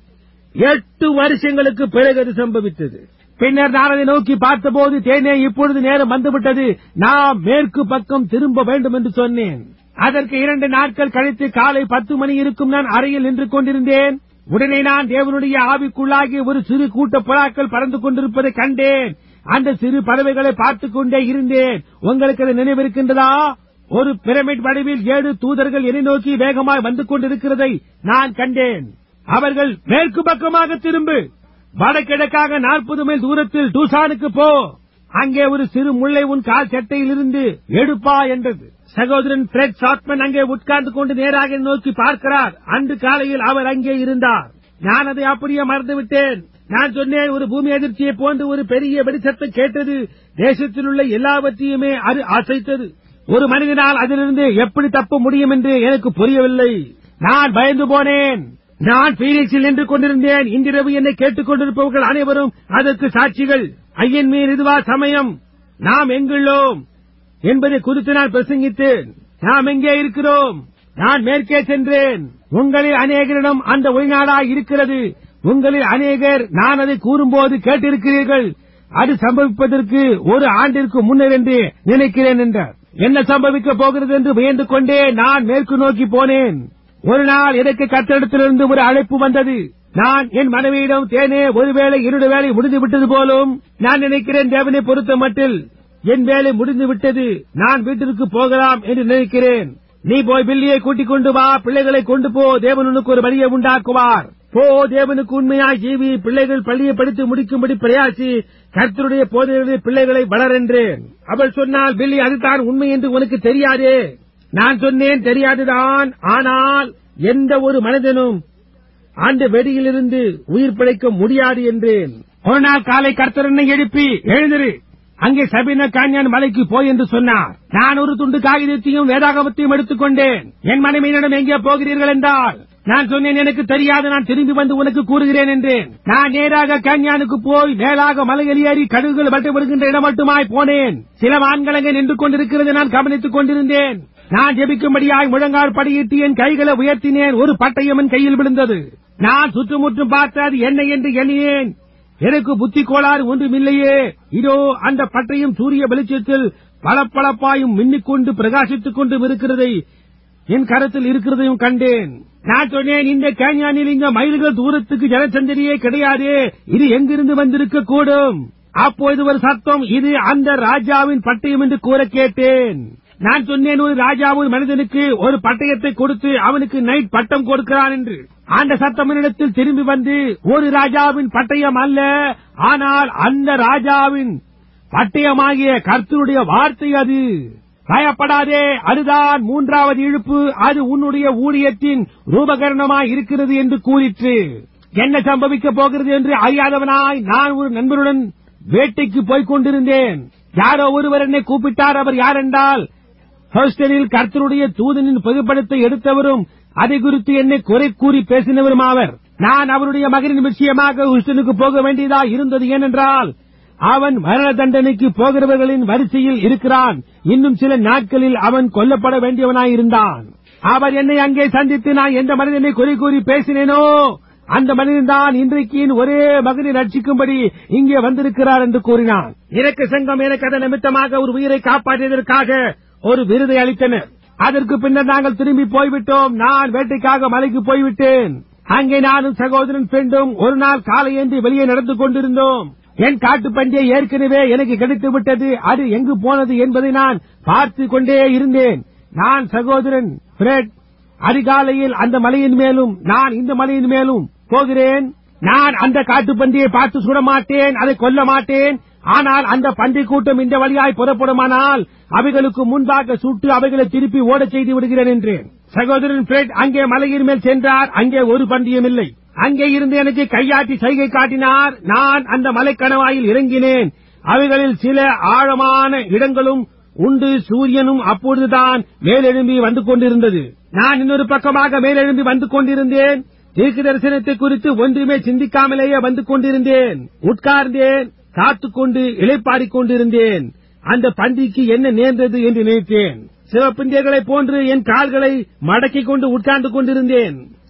எட்டு வருஷங்களுக்கு பிறகு அது சம்பவித்தது. பின்னர் நான் அதை நோக்கி பார்த்தபோது, தேனே, இப்பொழுது நேரம் வந்துவிட்டது, நாம் மேற்கு பக்கம் திரும்ப வேண்டும் என்று சொன்னேன். அதற்கு இரண்டு நாட்கள் கழித்து காலை பத்து மணி இருக்கும் நான் அறையில் நின்று கொண்டிருந்தேன். உடனே நான் தேவனுடைய ஆவிக்குள்ளாகி ஒரு சிறு கூட்ட புறாக்கள் பறந்து கொண்டிருப்பதை கண்டேன். அந்த சிறு பறவைகளை பார்த்துக் கொண்டே இருந்தேன். உங்களுக்கு அது நினைவிருக்கின்றதா? ஒரு பிரமிட் வடிவில் ஏழு தூதர்கள் என்னை நோக்கி வேகமாய் வந்து கொண்டிருக்கிறதை நான் கண்டேன். அவர்கள் மேற்கு பக்கமாக திரும்பு, வடகிழக்காக நாற்பது மைல் தூரத்தில் டூசானுக்கு போ, அங்கே ஒரு சிறு முள்ளை உன் கால் சட்டையில் இருந்து எடுப்பா என்றது. சகோதரன் பிரெட் சாட்மன் அங்கே உட்கார்ந்து கொண்டு நேராக நோக்கி பார்க்கிறார். அன்று காலையில் அவர் அங்கே இருந்தார். நான் அதை அப்படியே மறந்துவிட்டேன். நான் சொன்னேன், ஒரு பூமி அதிர்ச்சியை போன்று ஒரு பெரிய வெடிசத்தம் கேட்டது. தேசத்தில் உள்ள எல்லாவற்றையுமே அது அசைத்தது. ஒரு மனிதனால் அதிலிருந்து எப்படி தப்ப முடியும் என்று எனக்கு புரியவில்லை. நான் பயந்து போனேன். நான் பீனிக்ஸில் நின்று கொண்டிருந்தேன். இன்றிரவு என்னை கேட்டுக் கொண்டிருப்பவர்கள் அனைவரும் அதற்கு சாட்சிகள். ஐயன் மீர், இதுவா சமயம், நாம் எங்குள்ளோம் என்பதை குறித்து நான் பிரசங்கித்தேன். நாம் எங்கே இருக்கிறோம்? நான் மேற்கே சென்றேன். உங்களில் அநேகரிடம் அந்த ஒளிநாடாய் இருக்கிறது. உங்களில் அநேகர் நான் அதை கூறும்போது கேட்டிருக்கிறீர்கள். அது சம்பவிப்பதற்கு ஒரு ஆண்டிற்கு முன்னர் என்று நினைக்கிறேன் என்றார். என்ன சம்பவிக்கப் போகிறது என்று வியந்து கொண்டே நான் மேற்கு நோக்கி போனேன். ஒரு நாள் எனக்கு கர்த்தரிடத்திலிருந்து ஒரு அழைப்பு வந்தது. நான் என் மனைவியிடம், தேனே, ஒருவேளை என்னுடைய வேலை முடிந்து விட்டது போலும் நான் நினைக்கிறேன். தேவனை பொறுத்த மட்டில் என் வேலை முடிந்து விட்டது, நான் வீட்டிற்கு போகலாம் என்று நினைக்கிறேன். நீ போய் பில்லியை கூட்டிக் கொண்டு வா, பிள்ளைகளை கொண்டு போ, தேவன் உனக்கு ஒரு வழியை உண்டாக்குவார். போ, தேவனுக்கு உண்மையாய் ஜீவி, பிள்ளைகள் பள்ளியை படித்து முடிக்கும்படி பிரயாசி, கர்த்தருடைய போதனைகளில் பிள்ளைகளை வளரென்றேன். அவள் சொன்னால், பில்லி, அதுதான் உண்மை என்று உனக்கு தெரியாதே. நான் சொன்னேன், தெரியாதுதான். ஆனால் எந்த ஒரு மனிதனும் அந்த வெடியிலிருந்து உயிர் பிழைக்க முடியாது என்றேன். ஒரு நாள் காலை கர்த்தர் என்னை எழுப்பி, எழுந்திரு, அங்கே சபீனா கான்யான் மலைக்கு போய் என்று சொன்னார். நான் ஒரு துண்டு காகிதத்தையும் வேதாகமத்தையும் எடுத்துக் கொண்டேன். என் மனைவியிடம், எங்கே போகிறீர்கள் என்றால், நான் சொன்னேன், எனக்கு தெரியாது, நான் திரும்பி வந்து உனக்கு கூறுகிறேன் என்றேன். நான் நேராக கான்யானுக்கு போய் மேலாக மலையில் ஏறி கடுகுகள் வட்டப்படுகின்ற இடம் மட்டுமாய் போனேன். சில ஆண்கள் அங்கே நின்று கொண்டிருக்கிறது நான் கவனித்துக் கொண்டிருந்தேன். நான் ஜெபிக்கும்படியாய் முழங்கால் படியிட்டு என் கைகளை உயர்த்தினேன். ஒரு பட்டயம் என் கையில் விழுந்தது. நான் சுற்றுமுற்றும் பார்த்து அது என்ன என்று எண்ணினேன். எனக்கு புத்தி கோளாறு ஒன்றும் இல்லையே. இதோ அந்த பட்டயம் சூரிய வெளிச்சத்தில் பளபளப்பாயும் மின்னிக்கொண்டு பிரகாசித்துக் கொண்டும் இருக்கிறதை என் கரத்தில் இருக்கிறதையும் கண்டேன். நான் சொன்னேன், இந்த கேன்யானில் இங்க மைல்கள் தூரத்துக்கு ஜனசந்தரியே கிடையாது, இது எங்கிருந்து வந்திருக்க கூடும்? அப்போது ஒரு சத்தம், இது அந்த ராஜாவின் பட்டயம் என்று கூற கேட்டேன். நான் சொன்னேன், ஒரு ராஜா ஒரு மனிதனுக்கு ஒரு பட்டயத்தை கொடுத்து அவனுக்கு நைட் பட்டம் கொடுக்கிறான் என்று. அந்த சத்தமினிடத்தில் திரும்பி வந்து, ஒரு ராஜாவின் பட்டயம் அல்ல, ஆனால் அந்த ராஜாவின் பட்டயமாகிய கர்த்தருடைய வார்த்தை அது. பயப்படாதே, அதுதான் மூன்றாவது இழுப்பு, அது உன்னுடைய ஊழியத்தின் ரூபகரணமாய் இருக்கிறது என்று கூறிற்று. என்ன சம்பவிக்கப் போகிறது என்று அறியாதவனாய் நான் ஒரு நண்பருடன் வேட்டைக்கு போய்க் கொண்டிருந்தேன். யாரோ ஒருவர் என்னை கூப்பிட்டார். அவர் யாரென்றால், ஹூஸ்டனில் கர்த்தருடைய தூதனின் புகைப்படத்தை எடுத்தவரும் அதை குறித்து என்னை குறை கூறி பேசினவரும் ஆவர். நான் அவருடைய மகனின் விஷயமாக ஹூஸ்டனுக்கு போக வேண்டியதா இருந்தது. ஏனென்றால் அவன் மரண தண்டனைக்கு போகிறவர்களின் வரிசையில் இருக்கிறான். இன்னும் சில நாட்களில் அவன் கொல்லப்பட வேண்டியவனாயிருந்தான். அவர் என்னை அங்கே சந்தித்து, நான் எந்த மனிதனை குறை கூறி பேசினேனோ அந்த மனிதன்தான் இன்றைக்கு என் ஒரே மகனை ரட்சிக்கும்படி இங்கே வந்திருக்கிறார் என்று கூறினான். இரக்க சங்கம் எனக்கு அதன் நிமித்தமாக ஒரு உயிரை காப்பாற்றியதற்காக ஒரு விருதை அளித்தனர். அதற்கு பின்னர் நாங்கள் திரும்பி போய்விட்டோம். நான் வேட்டைக்காக மலைக்கு போய்விட்டேன். அங்கே நானும் சகோதரன் பெண்டும் ஒரு நாள் காலையன்று வெளியே நடந்து கொண்டிருந்தோம். என் காட்டு பண்டிகை ஏற்கனவே எனக்கு கிடைத்து விட்டது. அது எங்கு போனது என்பதை நான் பார்த்து கொண்டே இருந்தேன். நான் சகோதரன் பிரெட் அதிகாலையில் அந்த மலையின் மேலும் நான் இந்த மலையின் மேலும் போகிறேன். நான் அந்த காட்டு பண்டியை பார்த்து சுட மாட்டேன், அதை கொல்ல மாட்டேன். ஆனால் அந்த பன்றி கூட்டம் இந்த வழியாய் புறப்படுமானால் அவைகளுக்கு முன்பாக சுட்டு அவைகளை திருப்பி ஓடச் செய்து விடுகிறேன் என்றேன். சகோதரன் பிரெட் அங்கே மலையின் மேல் சென்றார். அங்கே ஒரு பன்றியும் இல்லை. அங்கே இருந்து எனக்கு கையாட்டி சைகை காட்டினார். நான் அந்த மலைக்கணவாயில் இறங்கினேன். அவைகளில் சில ஆழமான இடங்களும் உண்டு. சூரியனும் அப்பொழுதுதான் மேலெழும்பி வந்து கொண்டிருந்தது. நான் இன்னொரு பக்கமாக மேலெழும்பி வந்து கொண்டிருந்தேன். தீர்க்க தரிசனத்தை குறித்து ஒன்றுமே சிந்திக்காமலேயே வந்து கொண்டிருந்தேன். உட்கார்ந்தேன், காத்துக்கொண்டு இளைப்பாடிக் கொண்டிருந்தேன். அந்த பன்றிக்கு என்ன நேர்ந்தது என்று நினைத்தேன். சிவப்பிண்டியர்களைப் போன்று என் கால்களை மடக்கிக் கொண்டு உட்கார்ந்து கொண்டிருந்தேன்.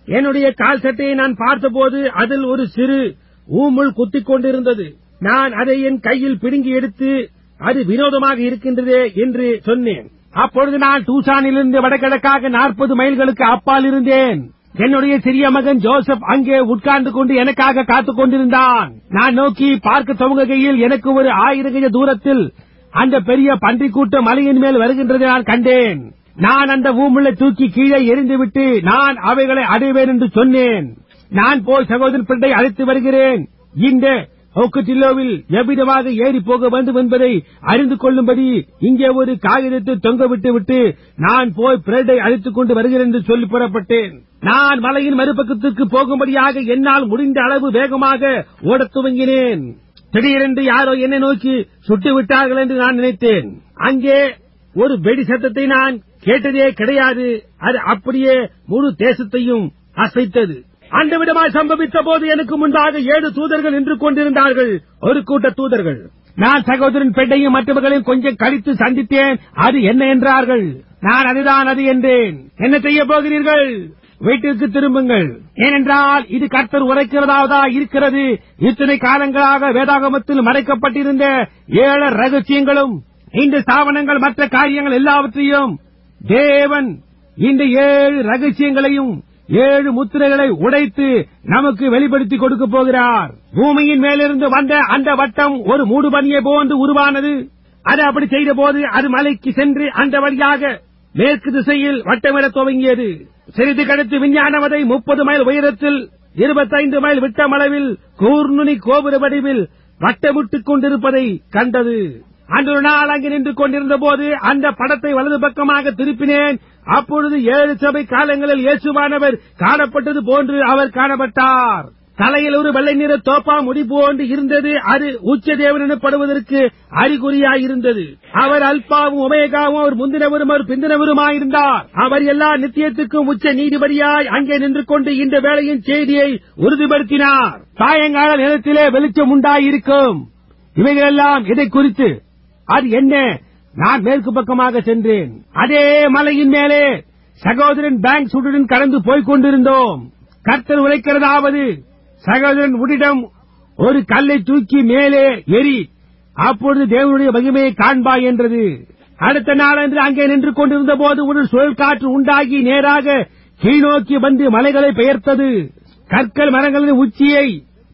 என்னுடைய கால் சட்டையை நான் பார்த்தபோது அதில் ஒரு சிறு ஊமுள் குத்திக் கொண்டிருந்தது. நான் அதை என் கையில் பிடுங்கி எடுத்து அது வினோதமாக இருக்கின்றதே என்று சொன்னேன். அப்பொழுது நான் டூசானிலிருந்து வடகிழக்காக நாற்பது மைல்களுக்கு அப்பால் இருந்தேன். என்னுடைய சிறிய மகன் ஜோசப் அங்கே உட்கார்ந்து கொண்டு எனக்காக காத்துக் கொண்டிருந்தான். நான் நோக்கி பார்க்க துவங்குகையில் எனக்கு ஒரு ஆயிரம் கஜ தூரத்தில் அந்த பெரிய பன்றிக்கூட்டம் மலையின் மேல் வருகின்றதை நான் கண்டேன். நான் அந்த ஊமுள்ளை தூக்கி கீழே எறிந்துவிட்டு நான் அவைகளை அடைவேன் என்று சொன்னேன். நான் போய் சகோதரன் பிள்ளை அழைத்து வருகிறேன். இந்த ஓக்குட்டில்லோவில் எவ்விதமாக ஏறி போக வேண்டும் என்பதை அறிந்து கொள்ளும்படி இங்கே ஒரு காகிதத்தை தொங்க விட்டு விட்டு நான் போய் பிரெட்டை அழைத்துக் கொண்டு வருகிறேன் என்று சொல்லி புறப்பட்டேன். நான் மலையின் மறுபக்கத்திற்கு போகும்படியாக என்னால் முடிந்த அளவு வேகமாக ஓடத் துவங்கினேன். திடீரென்று யாரோ என்னை நோக்கி சுட்டு விட்டார்கள் என்று நான் நினைத்தேன். அங்கே ஒரு வெடி சத்தத்தை நான் கேட்டதே கிடையாது. அது அப்படியே முழு தேசத்தையும் அசைத்தது. அந்த விதமாய் சம்பவித்த போது எனக்கு முன்பாக ஏழு தூதர்கள் நின்று கொண்டிருந்தார்கள். ஒரு கூட்ட தூதர்கள். நான் சகோதரன் பெண்ணையும் மற்றவர்களையும் கொஞ்சம் கழித்து சந்தித்தேன். அது என்ன என்றார்கள். நான் அதுதான் அது என்றேன். என்ன செய்ய போகிறீர்கள்? வீட்டிற்கு திரும்புங்கள். ஏனென்றால் இது கர்த்தர் உரைக்கிறதாவதா இருக்கிறது. இத்தனை காலங்களாக வேதாகமத்தில் மறைக்கப்பட்டிருந்த ஏழு ரகசியங்களும் இந்த ஸ்தாபனங்கள் மற்ற காரியங்கள் எல்லாவற்றையும் தேவன் இந்த ஏழு ரகசியங்களையும் ஏழு முத்திரைகளை உடைத்து நமக்கு வெளிப்படுத்தி கொடுக்க போகிறார். பூமியின் மேலிருந்து வந்த அந்த வட்டம் ஒரு மூடுபனியை போன்று உருவானது. அது அப்படி செய்த போது அது மலைக்கு சென்று அந்த வழியாக மேற்கு திசையில் வட்டமிட துவங்கியது. சிறிது கழித்து விஞ்ஞானவதை முப்பது மைல் உயரத்தில் இருபத்தைந்து மைல் விட்டமளவில் கூர்நுனி கோபுர வடிவில் வட்டமிட்டுக் கொண்டிருப்பதை கண்டது. அன்று நாள் அங்கு நின்று கொண்டிருந்த போது அந்த படத்தை வலது பக்கமாக திருப்பினேன். அப்பொழுது ஏழு சபை காலங்களில் இயேசுவானவர் காணப்பட்டது போன்று அவர் காணப்பட்டார். தலையில் ஒரு வெள்ளை நிற தோப்பா முடி போன்று இருந்தது. அது உச்ச தேவன் எனப்படுவதற்கு அறிகுறியாயிருந்தது. அவர் அல்பாவும் ஒமேகாவும் அவர் முந்தினவரும் அவர் பிந்தினவருமாயிருந்தார். அவர் எல்லா நித்தியத்துக்கும் உச்ச நீதிபதியாய் அங்கே நின்று கொண்டு இந்த வேளையின் செய்தியை உறுதிப்படுத்தினார். சாயங்கால நேரத்திலே வெளிச்சம் உண்டாயிருக்கும். இவைகளெல்லாம் இதை குறித்து அது என்ன? நான் மேற்கு பக்கமாக சென்றேன். அதே மலையின் மேலே சகோதரன் பேங்க் சுடுடன் கடந்து போய்க் கொண்டிருந்தோம். கர்த்தர் உரைக்கிறதாவது, சகோதரன் உன்னிடம் ஒரு கல்லை தூக்கி மேலே எரி, அப்பொழுது தேவனுடைய மகிமையை காண்பாய் என்றது. அடுத்த நாளன்று அங்கே நின்று கொண்டிருந்த போது ஒரு சுழல் காற்று உண்டாகி நேராக கீழ்நோக்கி வந்து மலைகளை பெயர்த்தது. கற்கள் மரங்களின் உச்சியை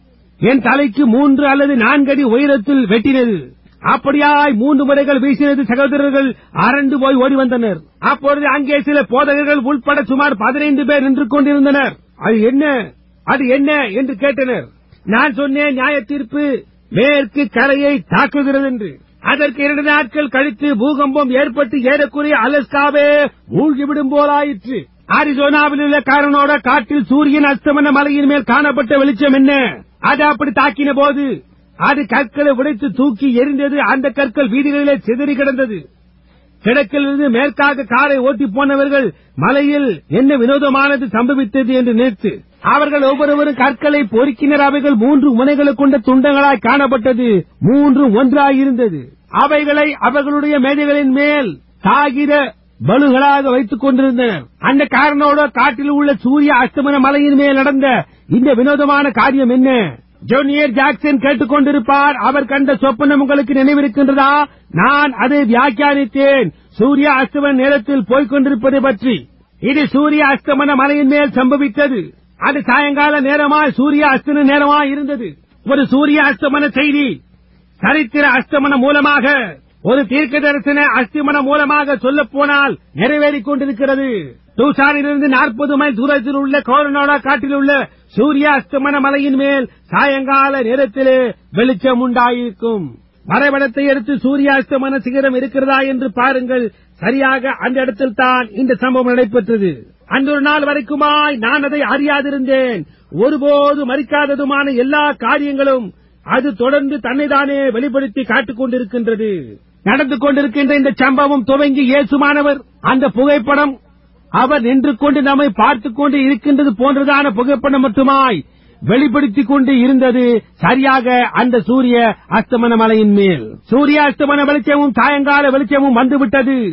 என் தலைக்கு மூன்று அல்லது நான்கு அடி உயரத்தில் வெட்டினது. அப்படியாய் மூன்று முறைகள் வீசினது. சகோதரர்கள் அரண்டு போய் ஓடி வந்தனர். அப்பொழுது அங்கே சில போதகர்கள் உள்பட சுமார் பதினைந்து பேர் நின்று கொண்டிருந்தனர். அது என்ன அது என்ன என்று கேட்டனர். நான் சொன்னேன், நியாய தீர்ப்பு மேற்கு கரையை தாக்குகிறது என்று. அதற்கு இரண்டு நாட்கள் கழித்து பூகம்பம் ஏற்பட்டு ஏறக்குறைய அலஸ்காவே மூழ்கிவிடும் போலாயிற்று. அரிசோனாவில் உள்ள காரணோட காட்டில் சூரியன் அஸ்தமன மலையின் மேல் காணப்பட்ட வெளிச்சம் என்ன? அது அப்படி தாக்கின போது அது கற்களை உடைத்து தூக்கி எரிந்தது. அந்த கற்கள் வீதிகளிலே சிதறி கிடந்தது. கிழக்கிலிருந்து மேற்காக காரை ஓட்டி போனவர்கள் மலையில் என்ன வினோதமானது சம்பவித்தது என்று நினைத்து அவர்கள் ஒவ்வொருவரும் கற்களை பொறுக்கினர். அவைகள் மூன்று முனைகளை கொண்ட துண்டங்களாய் காணப்பட்டது. மூன்று ஒன்றாயிருந்தது. அவைகளை அவர்களுடைய மேடைகளின் மேல் காகித பலுகளாக வைத்துக் கொண்டிருந்தனர். அந்த காரணோட காட்டில் உள்ள சூரிய அஸ்தமன மலையின் மேல் நடந்த இந்த வினோதமான காரியம் என்ன? ஜோனியர் ஜாக்சன் கேட்டுக் கொண்டிருப்பார். அவர் கண்ட சொப்பனம் உங்களுக்கு நினைவிருக்கின்றதா? நான் அதை வியாக்கியானித்தேன். சூரிய அஸ்தமன நேரத்தில் போய்க் கொண்டிருப்பதை பற்றி. இது சூரிய அஸ்தமன மலையின் மேல் சம்பவித்தது. அது சாயங்கால நேரமாய் சூரிய அஸ்தமன நேரமாய் இருந்தது. ஒரு சூரிய அஸ்தமன செய்தி சரித்திர அஸ்தமனம் மூலமாக, ஒரு தீர்க்க தரிசன அஸ்தமனம் மூலமாக சொல்லப் போனால் நிறைவேறிக் கொண்டிருக்கிறது. டூசானிலிருந்து நாற்பது மைல் தூரத்தில் உள்ள கோரனோடா காட்டில் உள்ள சூரிய அஸ்தமன மலையின் மேல் சாயங்கால நேரத்திலே வெளிச்சம் உண்டாயிருக்கும். வரைபடத்தை எடுத்து சூரிய அஸ்தமன சிகரம் இருக்கிறதா என்று பாருங்கள். சரியாக அந்த இடத்தில் தான் இந்த சம்பவம் நடைபெற்றது. அந்த ஒரு நாள் வரைக்குமாய் நான் அதை அறியாதிருந்தேன். ஒருபோது மறிக்காததுமான எல்லா காரியங்களும் அது தொடர்ந்து தன்னைதானே வெளிப்படுத்தி காட்டிக் கொண்டிருக்கின்றது. நடந்து கொண்டிருக்கின்ற இந்த சம்பவம் துவங்கி இயேசுவானவர் அந்த புகைப்படம் அவர் நின்று கொண்டு நம்மை பார்த்துக் கொண்டு இருக்கின்றது போன்றதான புகைப்படம் மட்டுமாய் வெளிப்படுத்திக் கொண்டு இருந்தது. சரியாக அந்த சூரிய அஸ்தமன மலையின் மேல் சூரிய அஸ்தமன வெளிச்சமும் சாயங்கால வெளிச்சமும் வந்துவிட்டது.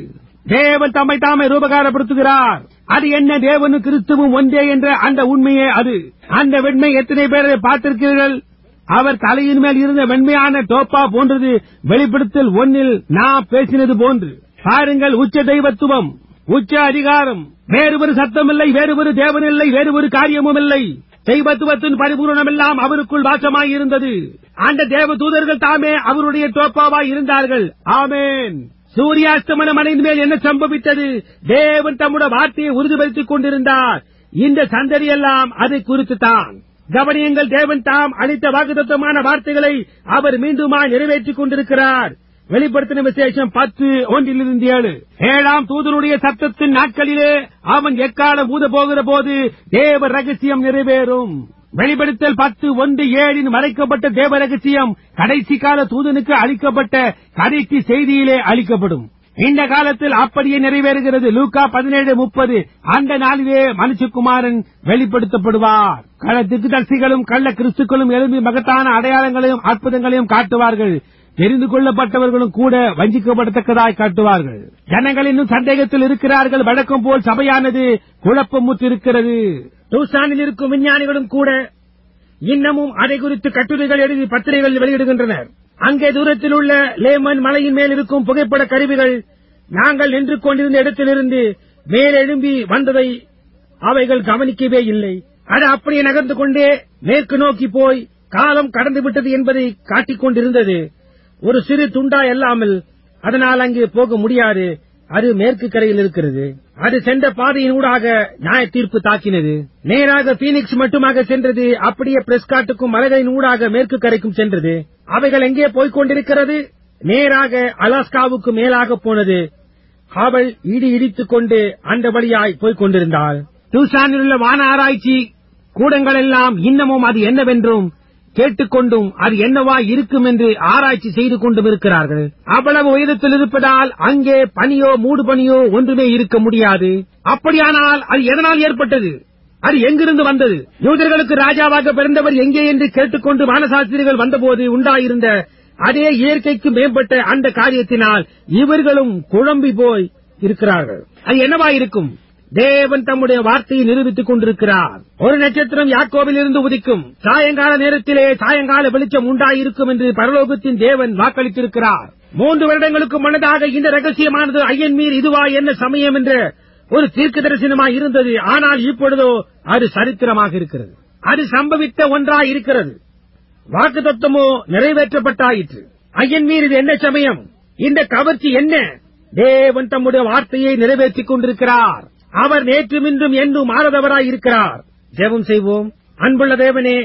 தேவன் தம்மை தாமே ரூபகாரப்படுத்துகிறார். அது என்ன? தேவனும் கிறிஸ்துவும் ஒன்றே என்ற அந்த உண்மையே அது. அந்த வெண்மை எத்தனை பேரை பார்த்திருக்கிறீர்கள்? அவர் தலையின் மேல் இருந்த வெண்மையான டோப்பா போன்றது. வெளிப்படுத்தல் ஒன்னில் நான் பேசினது போன்று பாருங்கள். உச்ச தெய்வத்துவம், உச்ச அதிகாரம், வேறு ஒரு சத்தமில்லை, வேறு ஒரு தேவனில்லை, வேறு ஒரு காரியமும் இல்லை. தெய்வத்துவத்தின் பரிபூரணம் எல்லாம் அவருக்குள் வாசமாய் இருந்தது. அந்த தேவ தூதர்கள் தாமே அவருடைய டோப்பாவாய் இருந்தார்கள். ஆமேன். சூரியாஸ்தமனம் அடைந்த மேல் என்ன சம்பவித்தது? தேவன் தம்முடைய வார்த்தையை உறுதிப்படுத்திக் கொண்டிருந்தார். இந்த சந்ததி எல்லாம் அதை குறித்துத்தான். கவனியங்கள், தேவன் தாம் அளித்த வாக்குத்தத்தமான வார்த்தைகளை அவர் மீண்டுமாய் நிறைவேற்றிக் கொண்டிருக்கிறார். வெளிப்படுத்தின விசேஷம் பத்து ஒன்றிலிருந்து ஏழு. ஏழாம் தூதனுடைய சத்தத்தின் நாட்களிலே அவன் எக்காலம் ஊத போகிற போது தேவ ரகசியம் நிறைவேறும். வெளிப்படுத்தல் பத்து ஒன்று ஏழின் மறைக்கப்பட்ட தேவ ரகசியம் கடைசி கால தூதனுக்கு அளிக்கப்பட்ட கடைசி செய்தியிலே அளிக்கப்படும். இந்த காலத்தில் அப்படியே நிறைவேறுகிறது. லூக்கா பதினேழு முப்பது. அந்த நாளிலே மனுஷகுமாரன் வெளிப்படுத்தப்படுவார். கள்ள திக்குதர்சிகளும் கள்ள கிறிஸ்துக்களும் எழும்பி மகத்தான அடையாளங்களையும் அற்புதங்களையும் காட்டுவார்கள். தெரிந்து கொள்ளப்பட்டவர்களும் கூட வஞ்சிக்கப்படத்தக்கதாய் காட்டுவார்கள். ஜனங்கள் இன்னும் சந்தேகத்தில் இருக்கிறார்கள். வழக்கம் போல் சபையானது குழப்பமுற்றிருக்கிறது. டூசானில் இருக்கும் விஞ்ஞானிகளும் கூட இன்னமும் அதை குறித்து கட்டுரைகள் எழுதி பத்திரிகைகள் வெளியிடுகின்றனர். அங்கே தூரத்தில் உள்ள லேமன் மலையின் மேல் இருக்கும் புகைப்பட கருவிகள் நாங்கள் நின்று கொண்டிருந்த இடத்திலிருந்து மேலெழும்பி வந்ததை அவைகள் கவனிக்கவே இல்லை. அது அப்படியே நகர்ந்து கொண்டே மேற்கு நோக்கி போய் காலம் கடந்து விட்டது என்பதை காட்டிக் கொண்டிருந்தது. ஒரு சிறு துண்டா அல்லாமல் அதனால் அங்கே போக முடியாது. அது மேற்கு கரையில் இருக்கிறது. அது சென்ற பாதையின் ஊடாக நியாய தீர்ப்பு தாக்கினது. நேராக பீனிக்ஸ் மட்டுமாக சென்றது. அப்படியே பிரெஸ்காட்டுக்கும் மலைகளின் ஊடாக மேற்கு கரைக்கும் சென்றது. அவைகள் எங்கே போய்க் கொண்டிருக்கிறது? நேராக அலாஸ்காவுக்கு மேலாக போனது. அவள் இடி இடித்துக் கொண்டு அந்த வழியாய் போய்க் கொண்டிருந்தாள். டூசானில் உள்ள வான ஆராய்ச்சி கூடங்கள் எல்லாம் இன்னமும் அது என்னவென்றும் கேட்டுக்கொண்டும் அது என்னவா இருக்கும் என்று ஆராய்ச்சி செய்து கொண்டும் இருக்கிறார்கள். அவ்வளவு உயரத்தில் இருப்பதால் அங்கே பனியோ மூடு பனியோ ஒன்றுமே இருக்க முடியாது. அப்படியானால் அது எதனால் ஏற்பட்டது? அது எங்கிருந்து வந்தது? யூதர்களுக்கு ராஜாவாக பிறந்தவர் எங்கே என்று கேட்டுக்கொண்டு வானசாஸ்திரிகள் வந்தபோது உண்டாயிருந்த அதே இயற்கைக்கு மேம்பட்ட அந்த காரியத்தினால் இவர்களும் குழம்பி போய் இருக்கிறார்கள். அது என்னவா இருக்கும்? தேவன் தம்முடைய வார்த்தையை நிரூபித்துக் கொண்டிருக்கிறார். ஒரு நட்சத்திரம் யாக்கோபில் இருந்து உதிக்கும். சாயங்கால நேரத்திலே சாயங்கால வெளிச்சம் உண்டாயிருக்கும் என்று பரலோகத்தின் தேவன் வாக்களித்திருக்கிறார். மூன்று வருடங்களுக்கு முன்னதாக இந்த ரகசியமானது ஐயன் மீர் இதுவா என்ன சமயம் என்ற ஒரு தீர்க்க தரிசனமாய் இருந்தது. ஆனால் இப்பொழுதோ அது சரித்திரமாக இருக்கிறது. அது சம்பவித்த ஒன்றாய் இருக்கிறது. வாக்கு தத்துவமோ நிறைவேற்றப்பட்டாயிற்று. ஐயன் மீர் இது என்ன சமயம்? இந்த கவர்ச்சி என்ன? தேவன் தம்முடைய வார்த்தையை நிறைவேற்றிக் கொண்டிருக்கிறார். அவர் நேற்றும் இன்றும் என்றும் மாறதவராய் இருக்கிறார். ஜெபம் செய்வோம். அன்புள்ள தேவனே,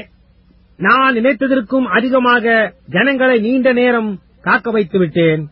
நான் நினைத்ததற்கும் அதிகமாக ஜனங்களை நீண்ட நேரம் காக்க வைத்து விட்டேன்.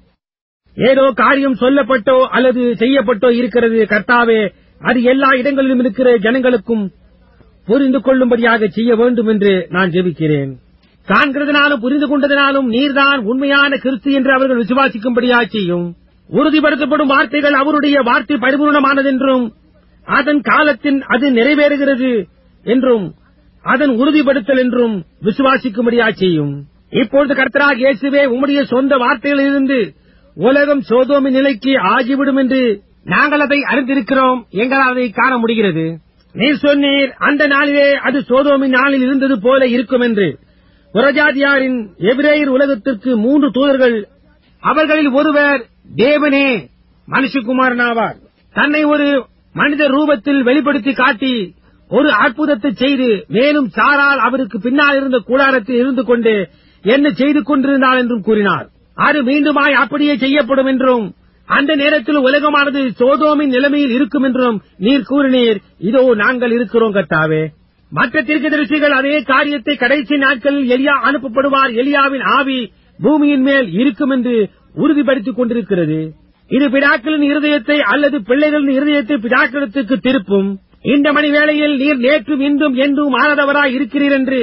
ஏதோ காரியம் சொல்லப்பட்டோ அல்லது செய்யப்பட்டோ இருக்கிறது. கர்த்தாவே, அது எல்லா இடங்களிலும் இருக்கிற ஜனங்களுக்கும் புரிந்து கொள்ளும்படியாக செய்ய வேண்டும் என்று நான் ஜெபிக்கிறேன். காண்கிறதுனாலும் புரிந்து கொண்டதினாலும் நீர்தான் உண்மையான கிறிஸ்து என்று அவர்கள் விசுவாசிக்கும்படியாக செய்யும். உறுதிப்படுத்தப்படும் வார்த்தைகள் அவருடைய வார்த்தை பரிபூர்ணமானதென்றும் அதன் காலத்தின் அது நிறைவேறுகிறது என்றும் அதன் உறுதிப்படுத்தல் என்றும் விசுவாசிக்கும்படியாக செய்யும். இப்பொழுது கர்த்தராகிய இயேசுவே, உம்முடைய சொந்த வார்த்தைகளிலிருந்து உலகம் சோதோமின் நிலைக்கு ஆகிவிடும் என்று நாங்கள் அதை அறிந்திருக்கிறோம். எங்களால் அதை காண முடிகிறது. நீர் சொன்னீர், அந்த நாளிலே அது சோதோமின் நாளில் இருந்தது போல இருக்கும் என்று. புறஜாதியாரின் எபிரேயர் உலகத்திற்கு மூன்று தூதர்கள், அவர்களில் ஒருவர் தேவனே மனுஷகுமாரனாவார். தன்னை ஒரு மனித ரூபத்தில் வெளிப்படுத்தி காட்டி ஒரு அற்புதத்தை செய்து, மேலும் சாரால் அவருக்கு பின்னால் இருந்த கூடாரத்தில் இருந்து கொண்டு என்ன செய்து கொண்டிருந்தாள் என்றும் கூறினார். அது மீண்டுமாய் அப்படியே செய்யப்படும் என்றும் அந்த நேரத்தில் உலகமானது சோதோமின் நிலைமையில் இருக்கும் என்றும் நீர் கூறினீர். இதோ நாங்கள் இருக்கிறோம் கர்த்தாவே. மற்ற தீர்க்கதரிசிகள் அதே காரியத்தை கடைசி நாட்களில் எலியா அனுப்பப்படுவார், எலியாவின் ஆவி பூமியின் மேல் இருக்கும் என்று உறுதிப்படுத்திக் கொண்டிருக்கிறது. இது பிதாக்களின் இருதயத்தை அல்லது பிள்ளைகளின் இருதயத்தை பிதாக்களிடத்துக்கு திருப்பும். இந்த மணி வேளையில் நீர் நேற்றும் இன்றும் என்றும் மாறாதவராய் இருக்கிறீர் என்று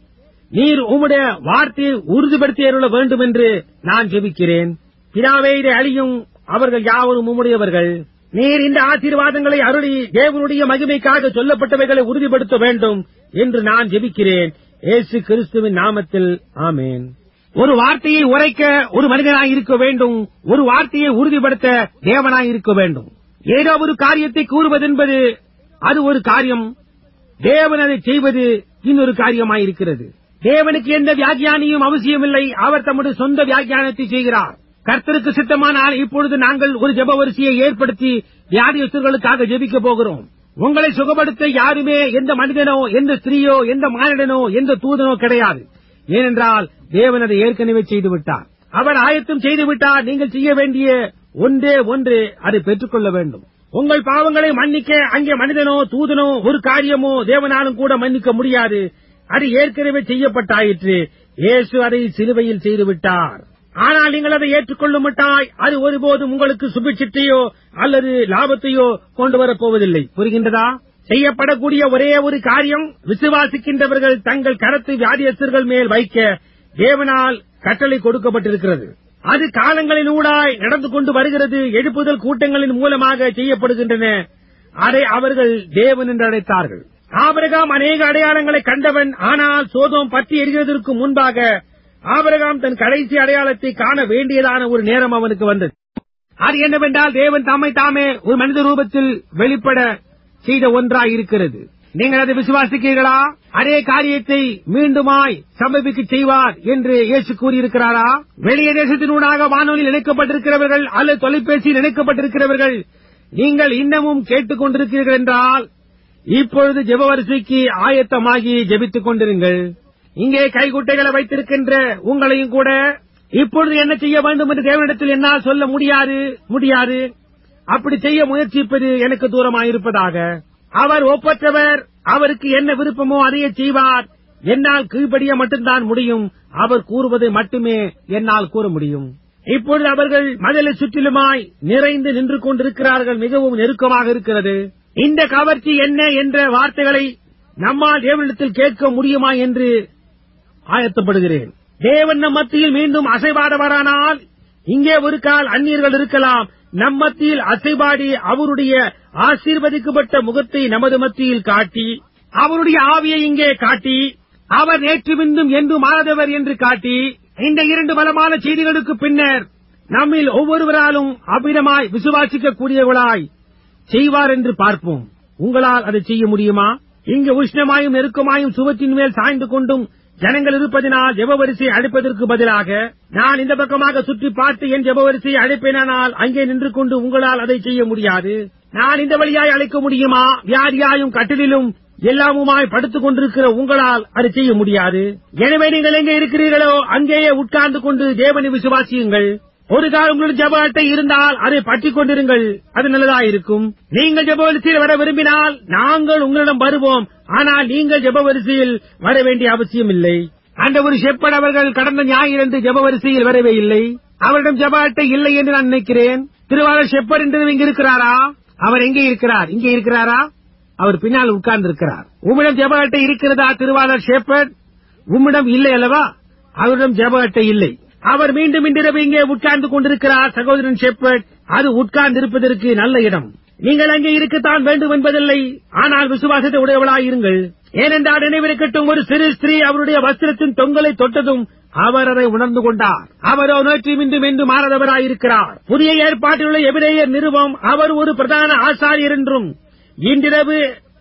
நீர் உம்முடைய வார்த்தையை உறுதிப்படுத்தி அருள வேண்டும் என்று நான் ஜெபிக்கிறேன். பிதாவே, இதை அழியும். அவர்கள் யாவரும் உம்முடையவர்கள். நீர் இந்த ஆசீர்வாதங்களை அருளி தேவனுடைய மகிமைக்காக சொல்லப்பட்டவைகளை உறுதிப்படுத்த வேண்டும் என்று நான் ஜெபிக்கிறேன். இயேசு கிறிஸ்துவின் நாமத்தில் ஆமேன். ஒரு வார்த்தையை உரைக்க ஒரு மனிதனாய் இருக்க வேண்டும், ஒரு வார்த்தையை உறுதிப்படுத்த தேவனாய் இருக்க வேண்டும். ஏதோ ஒரு காரியத்தை கூறுவதென்பது அது ஒரு காரியம், தேவன் அதை செய்வது இன்னொரு காரியமாயிருக்கிறது. தேவனுக்கு எந்த வியாக்கியானியும் அவசியமில்லை, அவர் தம்முடைய சொந்த வியாக்கியானத்தை செய்கிறார். கர்த்தருக்கு சித்தமானால் இப்பொழுது நாங்கள் ஒரு ஜெப வரிசையை ஏற்படுத்தி வியாதியஸ்தர்களுக்காக ஜெபிக்க போகிறோம். உங்களை சுகப்படுத்த யாருமே, எந்த மனிதனோ, எந்த ஸ்திரீயோ, எந்த மானிடனோ, எந்த தூதனோ கிடையாது. ஏனென்றால் தேவன் அதை ஏற்கனவே செய்துவிட்டார். அவர் ஆயத்தம் செய்துவிட்டார். நீங்கள் செய்ய வேண்டிய ஒன்றே ஒன்று, அதை பெற்றுக் கொள்ள வேண்டும். உங்கள் பாவங்களை மன்னிக்க அங்கே மனிதனோ தூதனோ ஒரு காரியமோ தேவனாலும் கூட மன்னிக்க முடியாது. அது ஏற்கனவே செய்யப்பட்டாயிற்று. இயேசு அதை சிலுவையில் செய்துவிட்டார். ஆனால் நீங்கள் அதை ஏற்றுக்கொள்ளுமட்டாய் அது ஒருபோதும் உங்களுக்கு சுபிட்சத்தையோ அல்லது லாபத்தையோ கொண்டு வரப்போவதில்லை. புரிகின்றதா? செய்யப்படக்கூடிய ஒரே ஒரு காரியம், விசுவாசிக்கின்றவர்கள் தங்கள் கரத்தை வியாதியஸ்தர்கள் மேல் வைக்க தேவனால் கட்டளை கொடுக்கப்பட்டிருக்கிறது. அது காலங்களினூடாய் நடந்து கொண்டு வருகிறது. எழுப்புதல் கூட்டங்களின் மூலமாக செய்யப்படுகின்றன. அதை அவர்கள் தேவன் என்று அழைத்தார்கள். ஆபிரகாம் அநேக அடையாளங்களை கண்டவன். ஆனால் சோதோம் பற்றி எரிகிறதற்கு முன்பாக ஆபிரகாம் தன் கடைசி அடையாளத்தை காண வேண்டியதான ஒரு நேரம் அவனுக்கு வந்தது. அது என்னவென்றால், தேவன் தம்மை தாமே ஒரு மனித ரூபத்தில் வெளிப்பட செய்த ஒன்றாய் இருக்கிறது. நீங்கள் அதை விசுவாசிக்கிறீர்களா? அதே காரியத்தை மீண்டுமாய் சம்பவிக்க செய்வார் என்று இயேசு கூறியிருக்கிறாரா? வெளிய தேசத்தினூடாக வானொலியில் இணைக்கப்பட்டிருக்கிறவர்கள் அல்லது தொலைபேசியில் இணைக்கப்பட்டிருக்கிறவர்கள், நீங்கள் இன்னமும் கேட்டுக் கொண்டிருக்கிறீர்கள் என்றால் இப்பொழுது ஜெப வரிசைக்கு ஆயத்தமாகி ஜெபித்துக் கொண்டிருங்கள். இங்கே கைகுட்டைகளை வைத்திருக்கின்ற உங்களையும் கூட இப்பொழுது என்ன செய்ய வேண்டும் என்று தேவனிடத்தில் என்னால் சொல்ல முடியாது முடியாது அப்படி செய்ய முயற்சிப்பது எனக்கு தூரமாயிருப்பதாக. அவர் ஒப்பற்றவர். அவருக்கு என்ன விருப்பமோ அதையே செய்வார். என்னால் கீழ்ப்படிய மட்டும்தான் முடியும். அவர் கூறுவதை மட்டுமே என்னால் கூற முடியும். இப்பொழுது அவர்கள் மதிலை சுற்றிலுமாய் நிறைந்து நின்று கொண்டிருக்கிறார்கள். மிகவும் நெருக்கமாக இருக்கிறது. இந்த கவர்ச்சி என்ன என்ற வார்த்தைகளை நம்மால் தேவனிடத்தில் கேட்க முடியுமா என்று ஆயத்தப்படுகிறேன். தேவன் நம் மத்தியில் மீண்டும் அசைபாடவரானால் இங்கே ஒரு கால் அந்நியர்கள் இருக்கலாம். நம் மத்தியில் அசைபாடி அவருடைய ஆசீர்வதிக்கப்பட்ட முகத்தை நமது மத்தியில் காட்டி, அவருடைய ஆவியை இங்கே காட்டி, அவர் நேற்று மீண்டும் என்று மாறாதவர் என்று காட்டி, இந்த இரண்டு பலமான செய்திகளுக்கு பின்னர் நம்மில் ஒவ்வொருவராலும் அவ்விதமாய் விசுவாசிக்க கூடியவர்களாய் செய்வார் என்று பார்ப்போம். உங்களால் அதை செய்ய முடியுமா? இங்கு உஷ்ணமாயும் நெருக்கமாயும் சுவற்றின் மேல் சாய்ந்து கொண்டும் ஜனங்கள் இருப்பதினால் ஜெபவரிசையை அழைப்பதற்கு பதிலாக நான் இந்த பக்கமாக சுற்றி பார்த்து என் ஜெபவரிசையை அழைப்பேனால் அங்கே நின்று கொண்டு உங்களால் அதை செய்ய முடியாது. நான் இந்த வழியாய் அழைக்க முடியுமா? வியாதியாயும் கட்டிலும் எல்லாமுமாய் படுத்துக் கொண்டிருக்கிற உங்களால் அதை செய்ய முடியாது. எனவே நீங்கள் எங்கே இருக்கிறீர்களோ அங்கேயே உட்கார்ந்து கொண்டு தேவனை விசுவாசியுங்கள். ஒரு கால் உங்களுடைய ஜெப அட்டை இருந்தால் அதை பற்றிக் கொண்டிருங்கள். அது நல்லதாயிருக்கும். நீங்கள் ஜெப வரிசையில் வர விரும்பினால் நாங்கள் உங்களிடம் வருவோம். ஆனால் நீங்கள் ஜெப வரிசையில் வர வேண்டிய அவசியம் இல்லை. அந்த ஒரு ஷெப்பர்ட் அவர்கள் கடந்த ஞாயிறன்று ஜெப வரிசையில் வரவே இல்லை. அவரிடம் ஜெப அட்டை இல்லை என்று நான் நினைக்கிறேன். திருவாளர் ஷெப்பர்ட் என்று இங்கு இருக்கிறாரா? அவர் எங்கே இருக்கிறார்? இங்கே இருக்கிறாரா? அவர் பின்னால் உட்கார்ந்து இருக்கிறார். உம்மிடம் ஜெப அட்டை இருக்கிறதா திருவாளர் ஷெப்பர்ட்? உம்மிடம் இல்லை அல்லவா? அவரிடம் ஜெப அட்டை இல்லை. அவர் மீண்டும் இன்றிரவு இங்கே உட்கார்ந்து கொண்டிருக்கிறார். சகோதரன் ஷெப்பர்ட், அது உட்கார்ந்து இருப்பதற்கு நல்ல இடம். நீங்கள் அங்கே இருக்கத்தான் வேண்டும் என்பதில்லை. ஆனால் விசுவாசத்தை உடையவளாயிருங்கள். ஏனென்றால் நினைவிருக்கட்டும், ஒரு சிறு ஸ்திரீ அவருடைய வஸ்திரத்தின் தொங்கலை தொட்டதும் அவர் அதை உணர்ந்து கொண்டார். அவரோ நேற்று மீண்டும் என்று மாறாதவராயிருக்கிறார். புதிய ஏற்பாட்டில் உள்ள எபிரேயர் நிருபம் அவர் ஒரு பிரதான ஆசாரியர் என்றும் இன்றிரவு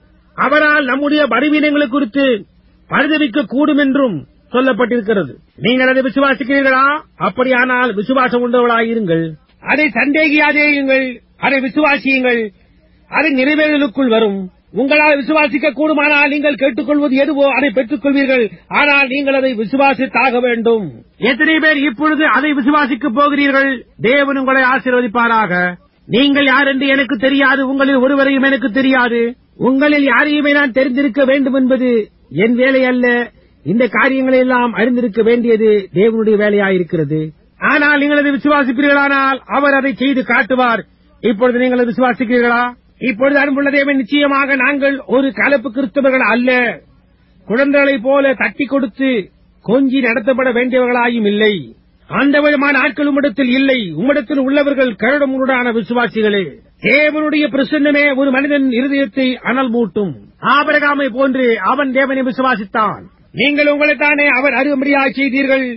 அவரால் நம்முடைய பலவீனங்களை குறித்து பரிதவிக்க கூடும் என்றும் சொல்லப்பட்டிருக்கிறது. நீங்கள் அதை விசுவாசிக்கிறீர்களா? அப்படியானால் விசுவாசம் உண்டவளாயிருங்கள். அதை சந்தேகியாதேயுங்கள். அதை விசுவாசியுங்கள். அது நிறைவேறலுக்குள் வரும். உங்களால் விசுவாசிக்க கூடுமானால் நீங்கள் கேட்டுக்கொள்வது எதுவோ அதை பெற்றுக் கொள்வீர்கள். ஆனால் நீங்கள் அதை விசுவாசித்தாக வேண்டும். எத்தனை பேர் இப்பொழுது அதை விசுவாசிக்கப் போகிறீர்கள்? தேவன் உங்களை ஆசீர்வதிப்பாராக. நீங்கள் யார் என்று எனக்கு தெரியாது. உங்களில் ஒருவரையும் எனக்கு தெரியாது. உங்களில் யாரையுமே நான் தெரிந்திருக்க வேண்டும் என்பது என் வேலை அல்ல. இந்த காரியங்களை எல்லாம் அறிந்திருக்க வேண்டியது தேவனுடைய வேலையாயிருக்கிறது. ஆனால் நீங்கள் அதை விசுவாசிப்பீர்களானால் அவர் அதை செய்து காட்டுவார். இப்பொழுது நீங்கள் அதை விசுவாசிக்கிறீர்களா? இப்பொழுது அன்புள்ள தேவன், நிச்சயமாக நாங்கள் ஒரு கலப்பு கிறிஸ்தவர்கள் அல்ல. குழந்தைகளைப் போல தட்டி கொடுத்து கொஞ்சி நடத்தப்பட வேண்டியவர்களாயும் இல்லை. அந்த விதமான ஆட்கள் உம்மிடத்தில் இல்லை. உம்மிடத்தில் உள்ளவர்கள் கருடமுருடான விசுவாசிகளே. தேவனுடைய பிரசன்னமே ஒரு மனிதன் இருதயத்தை அனல் மூட்டும். ஆபிரகாமை போன்று அவன் தேவனை விசுவாசித்தான். நீங்கள் உங்களைத்தானே அவர் அறிவும்படியாய் செய்தீர்கள்.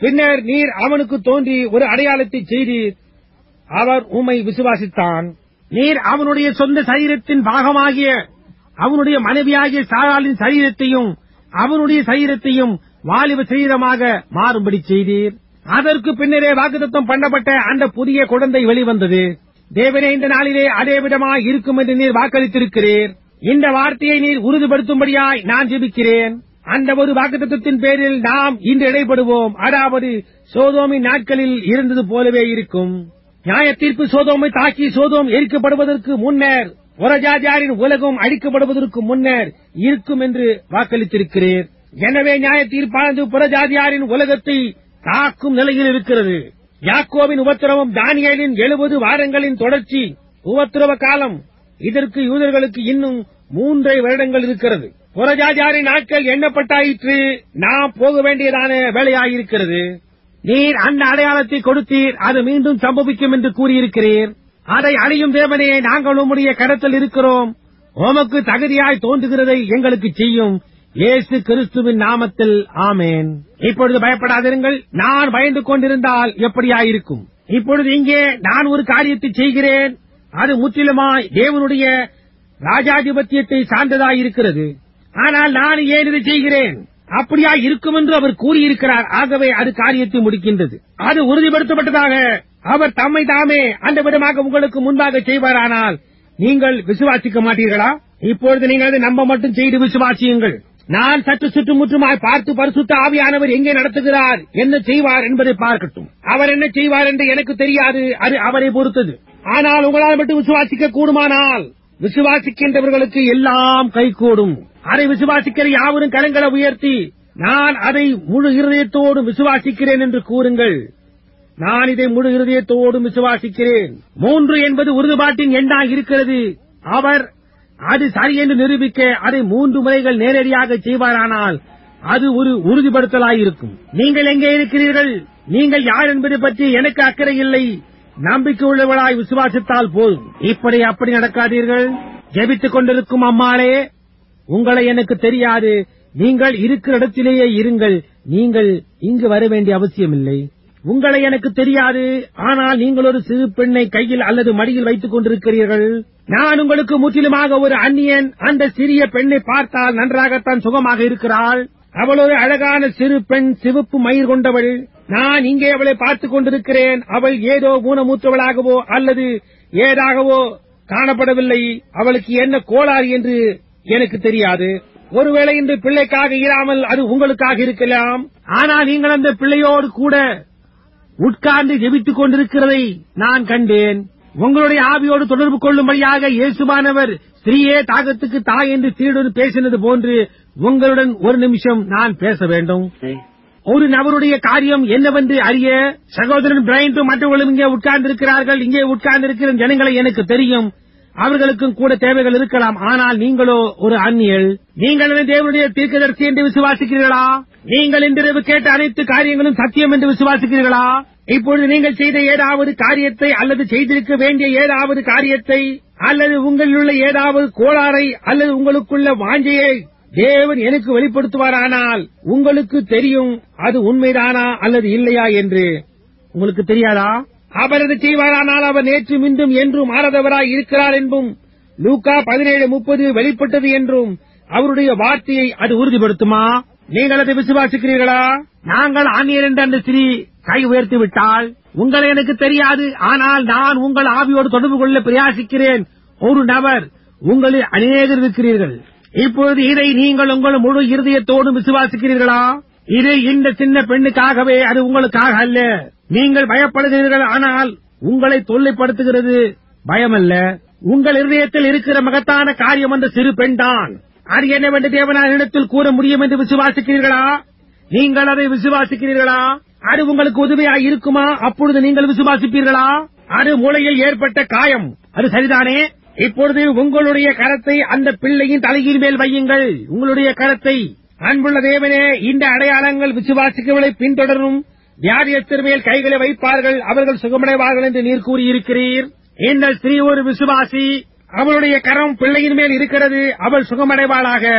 பின்னர் நீர் அவனுக்கு தோன்றி ஒரு அடையாளத்தை செய்தீர். அவர் உம்மை விசுவாசித்தான். நீர் அவனுடைய சொந்த சரீரத்தின் பாகமாகிய அவனுடைய மனைவியாகிய சாராளின் சரீரத்தையும் அவனுடைய சரீரத்தையும் வாலிப சரீரமாக மாறும்படி செய்தீர். அதற்கு பின்னரே வாக்குத்தத்தம் பண்ணப்பட்ட அந்த புதிய குழந்தை வெளிவந்தது. தேவனே, இந்த நாளிலே அதே விதமாய் இருக்கும் என்று நீர் வாக்களித்திருக்கிறீர். இந்த வார்த்தையை நீர் உறுதிப்படுத்தும்படியாய் நான் ஜெபிக்கிறேன். அந்த ஒரு வாக்குத்தத்தத்தின் பேரில் நாம் இன்று இடைப்படுவோம். அதாவது சோதோமின் நாட்களில் இருந்தது போலவே இருக்கும். நியாய தீர்ப்பு சோதோமை தாக்கி சோதோம் எரிக்கப்படுவதற்கு முன்னர், புறஜாதியாரின் உலகம் அழிக்கப்படுவதற்கு முன்னர் இருக்கும் என்று வாக்களித்திருக்கிறீர். எனவே நியாய தீர்ப்பானது புறஜாதியாரின் உலகத்தை தாக்கும் நிலையில் இருக்கிறது. யாக்கோபின் உபத்திரவம் தானியேலின் எழுபது வாரங்களின் தொடர்ச்சி உபத்திரவ காலம். இதற்கு யூதர்களுக்கு இன்னும் மூன்றரை வருடங்கள் இருக்கிறது. புறஜாதியாரின் நாட்கள் எண்ணப்பட்டாயிற்று. நாம் போக வேண்டியதான வேலையாயிருக்கிறது. நீர் அந்த அடையாளத்தை கொடுத்தீர். அது மீண்டும் சம்பவிக்கும் என்று கூறியிருக்கிறீர். அதை அடையும் தேவனே, நாங்கள் உம்முடைய கரத்தில் இருக்கிறோம். உமக்கு தகுதியாய் தோன்றுகிறதை எங்களுக்கு செய்யும். இயேசு கிறிஸ்துவின் நாமத்தில் ஆமேன். இப்பொழுது பயப்படாதிருங்கள். நான் பயந்து கொண்டிருந்தால் எப்படியாயிருக்கும்? இப்பொழுது இங்கே நான் ஒரு காரியத்தை செய்கிறேன். அது முற்றிலுமாய் தேவனுடைய ராஜாதிபத்தியத்தை சார்ந்ததாயிருக்கிறது. ஆனால் நான் ஏன் இதை செய்கிறேன்? அப்படியா இருக்கும் என்று அவர் கூறியிருக்கிறார். ஆகவே அது காரியத்தை முடிக்கின்றது. அது உறுதிப்படுத்தப்பட்டதாக அவர் தம்மை தாமே அந்த விதமாக உங்களுக்கு முன்பாக செய்வாரானால் நீங்கள் விசுவாசிக்க மாட்டீர்களா? இப்பொழுது நீங்கள் அதை நம்ப மட்டும் செய்து விசுவாசியுங்கள். நான் சற்று சுற்றுமுற்றுமாய் பார்த்து பரிசுத்த ஆவியானவர் எங்கே நடத்துகிறார், என்ன செய்வார் என்பதை பார்க்கட்டும். அவர் என்ன செய்வார் என்று எனக்கு தெரியாது. அது அவரை பொறுத்தது. ஆனால் உங்களால் மட்டும் விசுவாசிக்க கூடுமானால் விசுவாசிக்கின்றவர்களுக்கு எல்லாம் கைகூடும். அதை விசுவாசிக்கிற யாவரும் கரங்களை உயர்த்தி நான் அதை முழு இருதயத்தோடு விசுவாசிக்கிறேன் என்று கூறுங்கள். நான் இதை முழு இருதயத்தோடு விசுவாசிக்கிறேன். மூன்று என்பது உறுதிப்பாட்டின் எண்ணாக இருக்கிறது. அவர் அது சரி என்று நிரூபிக்க அதை மூன்று முறைகள் நேரடியாக செய்வாரானால் அது ஒரு உறுதிப்படுத்தலாயிருக்கும். நீங்கள் எங்கே இருக்கிறீர்கள்? நீங்கள் யார் என்பதை பற்றி எனக்கு அக்கறை இல்லை. நம்பிக்கை உள்ளவர்களாய் விசுவாசித்தால் போதும். இப்படி அப்படி நடக்காதீர்கள். ஜெபித்துக் கொண்டிருக்கும் அம்மாளே, உங்களை எனக்கு தெரியாது. நீங்கள் இருக்கிற இடத்திலேயே இருங்கள். நீங்கள் இங்கு வர வேண்டிய அவசியமில்லை. உங்களை எனக்கு தெரியாது. ஆனால் நீங்கள் ஒரு சிறு பெண்ணை கையில் அல்லது மடியில் வைத்துக் கொண்டிருக்கிறீர்கள். நான் உங்களுக்கு முற்றிலுமாக ஒரு அந்நியன். அந்த சிறிய பெண்ணை பார்த்தால் நன்றாகத்தான் சுகமாக இருக்கிறாள். அவள் ஒரு அழகான சிறு பெண், சிவப்பு மயிர் கொண்டவள். நான் இங்கே அவளை பார்த்துக் கொண்டிருக்கிறேன். அவள் ஏதோ ஊனமூற்றவளாகவோ அல்லது ஏதாகவோ காணப்படவில்லை. அவளுக்கு என்ன கோளாறு என்று எனக்கு தெரியாது. ஒருவேளை இந்த பிள்ளைக்காக இராமல் அது உங்களுக்காக இருக்கலாம். ஆனால் நீங்கள் அந்த பிள்ளையோடு கூட உட்கார்ந்து ஜெபித்துக் கொண்டிருக்கிறதை நான் கண்டேன். உங்களுடைய ஆவியோடு தொடர்பு கொள்ளும்படியாக இயேசுவானவர் ஸ்திரீயே தாகத்துக்கு தாய் என்று ஸ்திரீயுடன் பேசினது போன்று உங்களுடன் ஒரு நிமிஷம் நான் பேச வேண்டும். ஒரு நபருடைய காரியம் என்னவென்று அறிய சகோதரன் பிரைண்டும் மற்றவர்களும் இங்கே உட்கார்ந்திருக்கிறார்கள். இங்கே உட்கார்ந்திருக்கிற ஜனங்களை எனக்கு தெரியும். அவர்களுக்கும் கூட தேவைகள் இருக்கலாம். ஆனால் நீங்களோ ஒரு அந்நியல். நீங்கள் தேவனுடைய தீர்க்கதரிசி என்று விசுவாசிக்கிறீர்களா? நீங்கள் இன்றிரவு கேட்ட அனைத்து காரியங்களும் சத்தியம் என்று விசுவாசிக்கிறீர்களா? இப்பொழுது நீங்கள் செய்த ஏதாவது காரியத்தை அல்லது செய்திருக்க வேண்டிய ஏதாவது காரியத்தை அல்லது உங்களில் உள்ள ஏதாவது கோளாறை அல்லது உங்களுக்குள்ள வாஞ்சையை தேவன் எனக்கு வெளிப்படுத்துவாரானால் உங்களுக்கு தெரியும் அது உண்மைதானா அல்லது இல்லையா என்று. உங்களுக்கு தெரியாதா? அவர் அதை செய்வாரானால் அவர் நேற்று மீண்டும் என்றும் மாறாதவராய் இருக்கிறார் என்றும் லூக்கா பதினேழு முப்பது வெளிப்பட்டது என்றும் அவருடைய வார்த்தையை அது உறுதிப்படுத்துமா? நீங்கள் அதை விசுவாசிக்கிறீர்களா? நாங்கள் ஆணியர் என்ற அந்த ஸ்திரீ கை உயர்த்தி விட்டால் உங்களை எனக்கு தெரியாது. ஆனால் நான் உங்கள் ஆவியோடு தொடர்பு கொள்ள பிரயாசிக்கிறேன். ஒரு நபர் உங்களில் அநேகர் இருக்கிறீர்கள். இப்பொழுது இதை நீங்கள் உங்கள் முழு இருதயத்தோடு விசுவாசிக்கிறீர்களா? இது இந்த சின்ன பெண்ணுக்காகவே, அது உங்களுக்காக அல்ல. நீங்கள் பயப்படுகிறீர்கள். ஆனால் உங்களை தொல்லைப்படுத்துகிறது பயமல்ல. உங்கள் இருதயத்தில் இருக்கிற மகத்தான காரியம் அந்த சிறு பெண் தான். அது என்னவென்று தேவனார் இடத்தில் கூற முடியும் என்று விசுவாசிக்கிறீர்களா? நீங்கள் அதை விசுவாசிக்கிறீர்களா? அது உங்களுக்கு உதவியாக இருக்குமா? அப்பொழுது நீங்கள் விசுவாசிப்பீர்களா? அது மூளையில் ஏற்பட்ட காயம். அது சரிதானே? இப்பொழுது உங்களுடைய கரத்தை அந்த பிள்ளையின் தலையின் மேல் வையுங்கள். உங்களுடைய கரத்தை. அன்புள்ள தேவனே, இந்த அடையாளங்கள் விசுவாசிக்கவளை பின்தொடரும். வியாதியஸ்தர் மேல் கைகளை வைப்பார்கள், அவர்கள் சுகமடைவார்கள் என்று நீர் கூறியிருக்கிறீர். இந்த ஸ்திரீ ஒரு விசுவாசி. அவளுடைய கரம் பிள்ளையின் மேல் இருக்கிறது. அவள் சுகமடைவாளாக.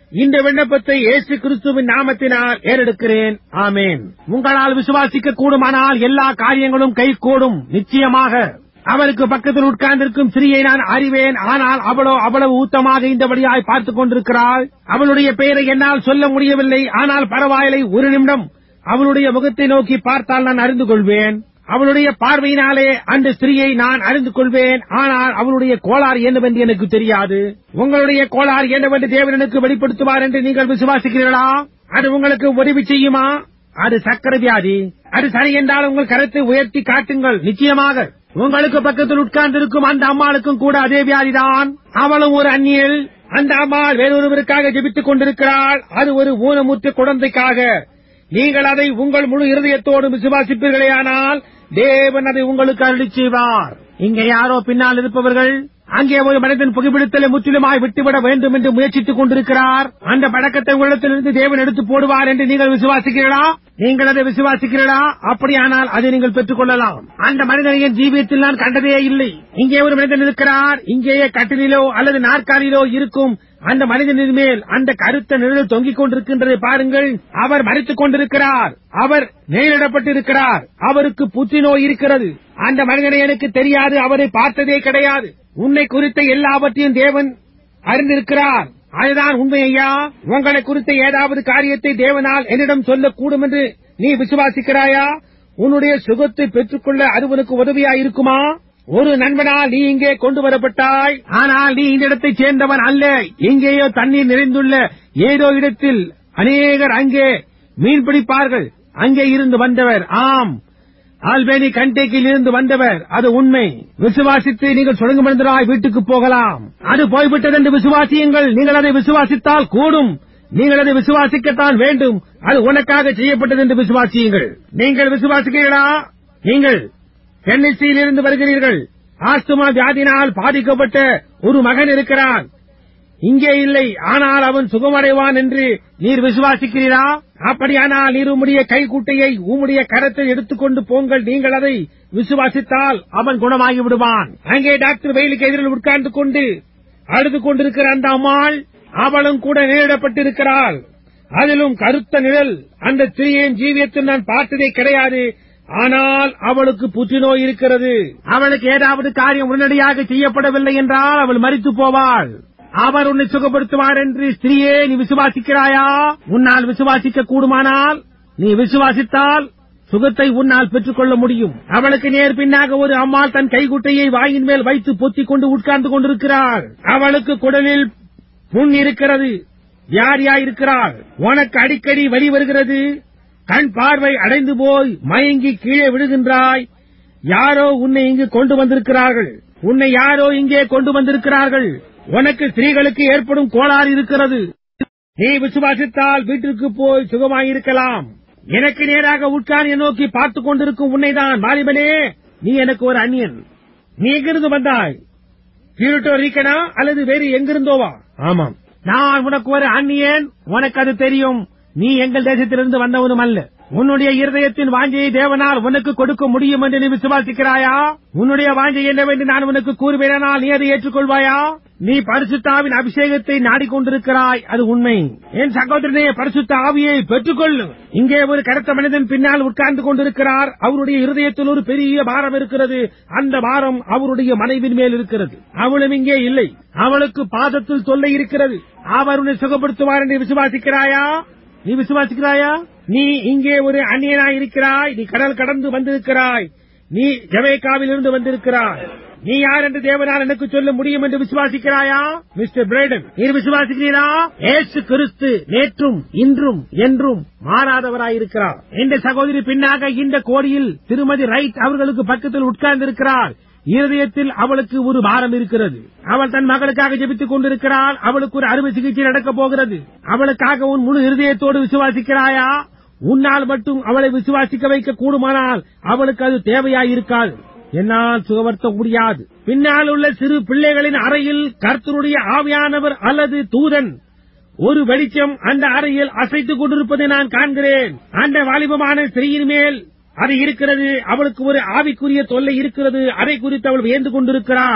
இந்த விண்ணப்பத்தை இயேசு கிறிஸ்துவின் நாமத்தினால் ஏறெடுக்கிறேன். ஆமென். உங்களால் விசுவாசிக்க கூடுமானால் எல்லா காரியங்களும் கைகூடும். நிச்சயமாக அவருக்கு பக்கத்தில் உட்கார்ந்திருக்கும் ஸ்திரீயை நான் அறிவேன். ஆனால் அவளோ அவ்வளவு ஊத்தமாக இந்தபடியாய் பார்த்துக் கொண்டிருக்கிறாள். அவளுடைய பெயரை என்னால் சொல்ல முடியவில்லை. ஆனால் பரவாயில்லை, ஒரு நிமிடம் அவளுடைய முகத்தை நோக்கி பார்த்தால் நான் அறிந்து கொள்வேன். அவளுடைய பார்வையினாலே அந்த ஸ்திரீயை நான் அறிந்து கொள்வேன். ஆனால் அவளுடைய கோளாறு என்னவென்று எனக்கு தெரியாது. உங்களுடைய கோளாறு என்னவென்று தேவன் எனக்கு வெளிப்படுத்துவார் என்று நீங்கள் விசுவாசிக்கிறீர்களா? அது உங்களுக்கு உதவி செய்யுமா? அது சக்கரை வியாதி. அது சரி என்றால் உங்கள் கருத்தை உயர்த்தி காட்டுங்கள். நிச்சயமாக உங்களுக்கு பக்கத்தில் உட்கார்ந்திருக்கும் அந்த அம்மாளுக்கும் கூட அதே வியாதிதான். அவளும் ஒரு அந்நியல். அந்த அம்மாள் வேறொருவருக்காக ஜெபித்துக் கொண்டிருக்கிறாள். அது ஒரு ஊனமுற்ற குழந்தைக்காக. நீங்கள் அதை உங்கள் முழு இருதயத்தோடு விசுவாசிப்பீர்களேயானால் தேவன் அதை உங்களுக்கு அருளிச் செய்வார். இங்கே யாரோ பின்னால் இருப்பவர்கள் அங்கே ஒரு மனிதன் புகைப்பிடித்தலை முற்றிலுமாய் விட்டுவிட வேண்டும் என்று முயற்சித்துக் கொண்டிருக்கிறார். அந்த பழக்கத்தை உள்ளத்திலிருந்து தேவன் எடுத்து போடுவார் என்று நீங்கள் விசுவாசிக்கிறீர்களா? நீங்கள் அதை விசுவாசிக்கிறீர்களா? அப்படியானால் அதை நீங்கள் பெற்றுக் கொள்ளலாம். அந்த மனிதனை என் ஜீவியத்தில் நான் கண்டதே இல்லை. இங்கே ஒரு மனிதன் இருக்கிறார். இங்கேயே கட்டிலோ அல்லது நாற்காலிலோ இருக்கும் அந்த மனிதனின் மேல் அந்த கருத்த நிழல் தொங்கிக் கொண்டிருக்கின்றதை பாருங்கள். அவர் மரித்துக் கொண்டிருக்கிறார். அவர் நேரிடப்பட்டிருக்கிறார். அவருக்கு புற்றுநோய் இருக்கிறது. அந்த மனிதனை எனக்கு தெரியாது. அவரை பார்த்ததே கிடையாது. உன்னை குறித்த எல்லாவற்றையும் தேவன் அறிந்திருக்கிறார். அதுதான் உண்மை ஐயா. உங்களை குறித்த ஏதாவது காரியத்தை தேவனால் என்னிடம் சொல்லக்கூடும் என்று நீ விசுவாசிக்கிறாயா? உன்னுடைய சுகத்தை பெற்றுக்கொள்ள அது உனக்கு உதவியாயிருக்குமா? ஒரு நண்பனால் நீ இங்கே கொண்டு வரப்பட்டாய். ஆனால் நீ இந்த இடத்தைச் சேர்ந்தவன் அல்ல. எங்கேயோ தண்ணீர் நிறைந்துள்ள ஏதோ இடத்தில் அநேகர் அங்கே மீன் பிடிப்பார்கள். அங்கே இருந்து வந்தவர். ஆம், ஆல்பேனி கண்டேக்கில் இருந்து வந்தவர். அது உண்மை. விசுவாசித்து நீங்கள் சுழங்குமனிதராய் வீட்டுக்கு போகலாம். அது போய்விட்டது என்று விசுவாசியுங்கள். நீங்கள் அதை விசுவாசித்தால் கூடும். நீங்கள் அதை விசுவாசிக்கத்தான் வேண்டும். அது உனக்காக செய்யப்பட்டது என்று விசுவாசியுங்கள். நீங்கள் விசுவாசிக்கிறீர்களா? நீங்கள் டென்னசியில் இருந்து வருகிறீர்கள். ஆஸ்துமா வியாதினால் பாதிக்கப்பட்ட ஒரு மகன் இருக்கிறான். இங்கே இல்லை, ஆனால் அவன் சுகமடைவான் என்று நீர் விசுவாசிக்கிறீரா? அப்படியானால் நீர் உம்முடைய கைக்குட்டையை உம்முடைய கரத்தை எடுத்துக்கொண்டு போங்கள். நீங்கள் அதை விசுவாசித்தால் அவன் குணமாகி விடுவான். அங்கே டாக்டர் வெயிலுக்கு எதிரில் உட்கார்ந்து கொண்டு அழுது கொண்டிருக்கிற அந்த அம்மாள், அவளும் கூட நிழலிடப்பட்டிருக்கிறாள். அதிலும் கருத்த நிழல். அந்த ஸ்திரீயின் ஜீவியத்தில் நான் பார்த்ததே கிடையாது. ஆனால் அவளுக்கு புற்றுநோய் இருக்கிறது. அவளுக்கு ஏதாவது காரியம் உடனடியாக செய்யப்படவில்லை என்றால் அவள் மரித்து போவாள். அவர் உன்னை சுகப்படுத்துவார் என்று ஸ்திரீயே நீ விசுவாசிக்கிறாயா? உன்னால் விசுவாசிக்க கூடுமானால் நீ விசுவாசித்தால் சுகத்தை உன்னால் பெற்றுக் கொள்ள முடியும். அவளுக்கு நேர் பின்னாக ஒரு அம்மாள் தன் கைக்குட்டையை வாயின் மேல் வைத்து பொத்திக் கொண்டு உட்கார்ந்து கொண்டிருக்கிறாள். அவளுக்கு குடலில் புண் இருக்கிறது. வியாதியாயிருக்கிறாள். உனக்கு அடிக்கடி வலி வருகிறது. கண் பார்வை அடைந்து போய் மயங்கி கீழே விடுகின்றாய். யாரோ உன்னை இங்கு கொண்டு வந்திருக்கிறார்கள். உன்னை யாரோ இங்கே கொண்டு வந்திருக்கிறார்கள். உனக்கு ஸ்திரீகளுக்கு ஏற்படும் கோளாறு இருக்கிறது. நீ விசுவாசித்தால் வீட்டிற்கு போய் சுகமாயிருக்கலாம். எனக்கு நேராக உட்கார்ந்து நோக்கி பார்த்துக் கொண்டிருக்கும் உன்னைதான். வாலிபனே, நீ எனக்கு ஒரு அந்நியன். நீ எங்கிருந்து வந்தாய்? பியூரிட்டோ ரீக்கனா அல்லது வேறு எங்கிருந்தோவா? ஆமாம், நான் உனக்கு ஒரு அந்நியன். உனக்கு அது தெரியும். நீ எங்கள் தேசத்திலிருந்து வந்தவனும் அல்ல. உன்னுடைய இருதயத்தின் வாஞ்சையை தேவனால் உனக்கு கொடுக்க முடியும் என்று நீ விசுவாசிக்கிறாயா? உன்னுடைய வாஞ்சை என்னவென்று நான் உனக்கு கூறுவேனால் நீ அதை ஏற்றுக்கொள்வாயா? நீ பரிசுத்த அபிஷேகத்தை நாடிக்கொண்டிருக்கிறாய். அது உண்மை. என் சகோதரனே, பரிசுத்த ஆவியை பெற்றுக்கொள்ளு. இங்கே ஒரு கருத்த மனிதன் பின்னால் உட்கார்ந்து கொண்டிருக்கிறார். அவருடைய இருதயத்தில் ஒரு பெரிய பாரம் இருக்கிறது. அந்த பாரம் அவருடைய மனைவின் மேல் இருக்கிறது. அவளும் இங்கே இல்லை. அவளுக்கு பாதத்தில் தொல்லை இருக்கிறது. அவர் உன்னை சுகப்படுத்துவார் என்று விசுவாசிக்கிறாயா? நீ விசுவாசிக்கிறாயா? நீ இங்கே ஒரு அந்நியனாய் இருக்கிறாய். நீ கடல் கடந்து வந்திருக்கிறாய். நீ ஜமைக்காவில் இருந்து வந்திருக்கிறாய். நீ யார் என்று தேவனால் எனக்கு சொல்ல முடியும் என்று விசுவாசிக்கிறாயா? மிஸ்டர் பிரைடன், நீ விசுவாசிக்கிறீரா? இயேசு கிறிஸ்து நேற்றும் இன்றும் என்றும் மாறாதவராயிருக்கிறார். இந்த சகோதரி பின்னாக இந்த கோடியில் திருமதி ரைட் அவர்களுக்கு பக்கத்தில் உட்கார்ந்திருக்கிறார். இருதயத்தில் அவளுக்கு ஒரு பாரம் இருக்கிறது. அவள் தன் மகளுக்காக ஜெபித்துக் கொண்டிருக்கிறாள். அவளுக்கு ஒரு அறுவை சிகிச்சை நடக்கப் போகிறது. அவளுக்காக உன் முழு இருதயத்தோடு விசுவாசிக்கிறாயா? உன்னால் மட்டும் அவளை விசுவாசிக்க வைக்க கூடுமானால் அவளுக்கு அது தேவையாயிருக்காது. என்னால் சுகப்படுத்த முடியாது. பின்னால் உள்ள சிறு பிள்ளைகளின் அறையில் கர்த்தருடைய ஆவியானவர் அல்லது தூதன் ஒரு வெளிச்சம் அந்த அறையில் அசைத்துக் கொண்டிருப்பதை நான் காண்கிறேன். அந்த வாலிபமான ஸ்திரீயின் மேல் அது இருக்கிறது. அவளுக்கு ஒரு ஆவிக்குரிய தொல்லை இருக்கிறது. அதை குறித்து அவள் வியந்து கொண்டிருக்கிறாள்.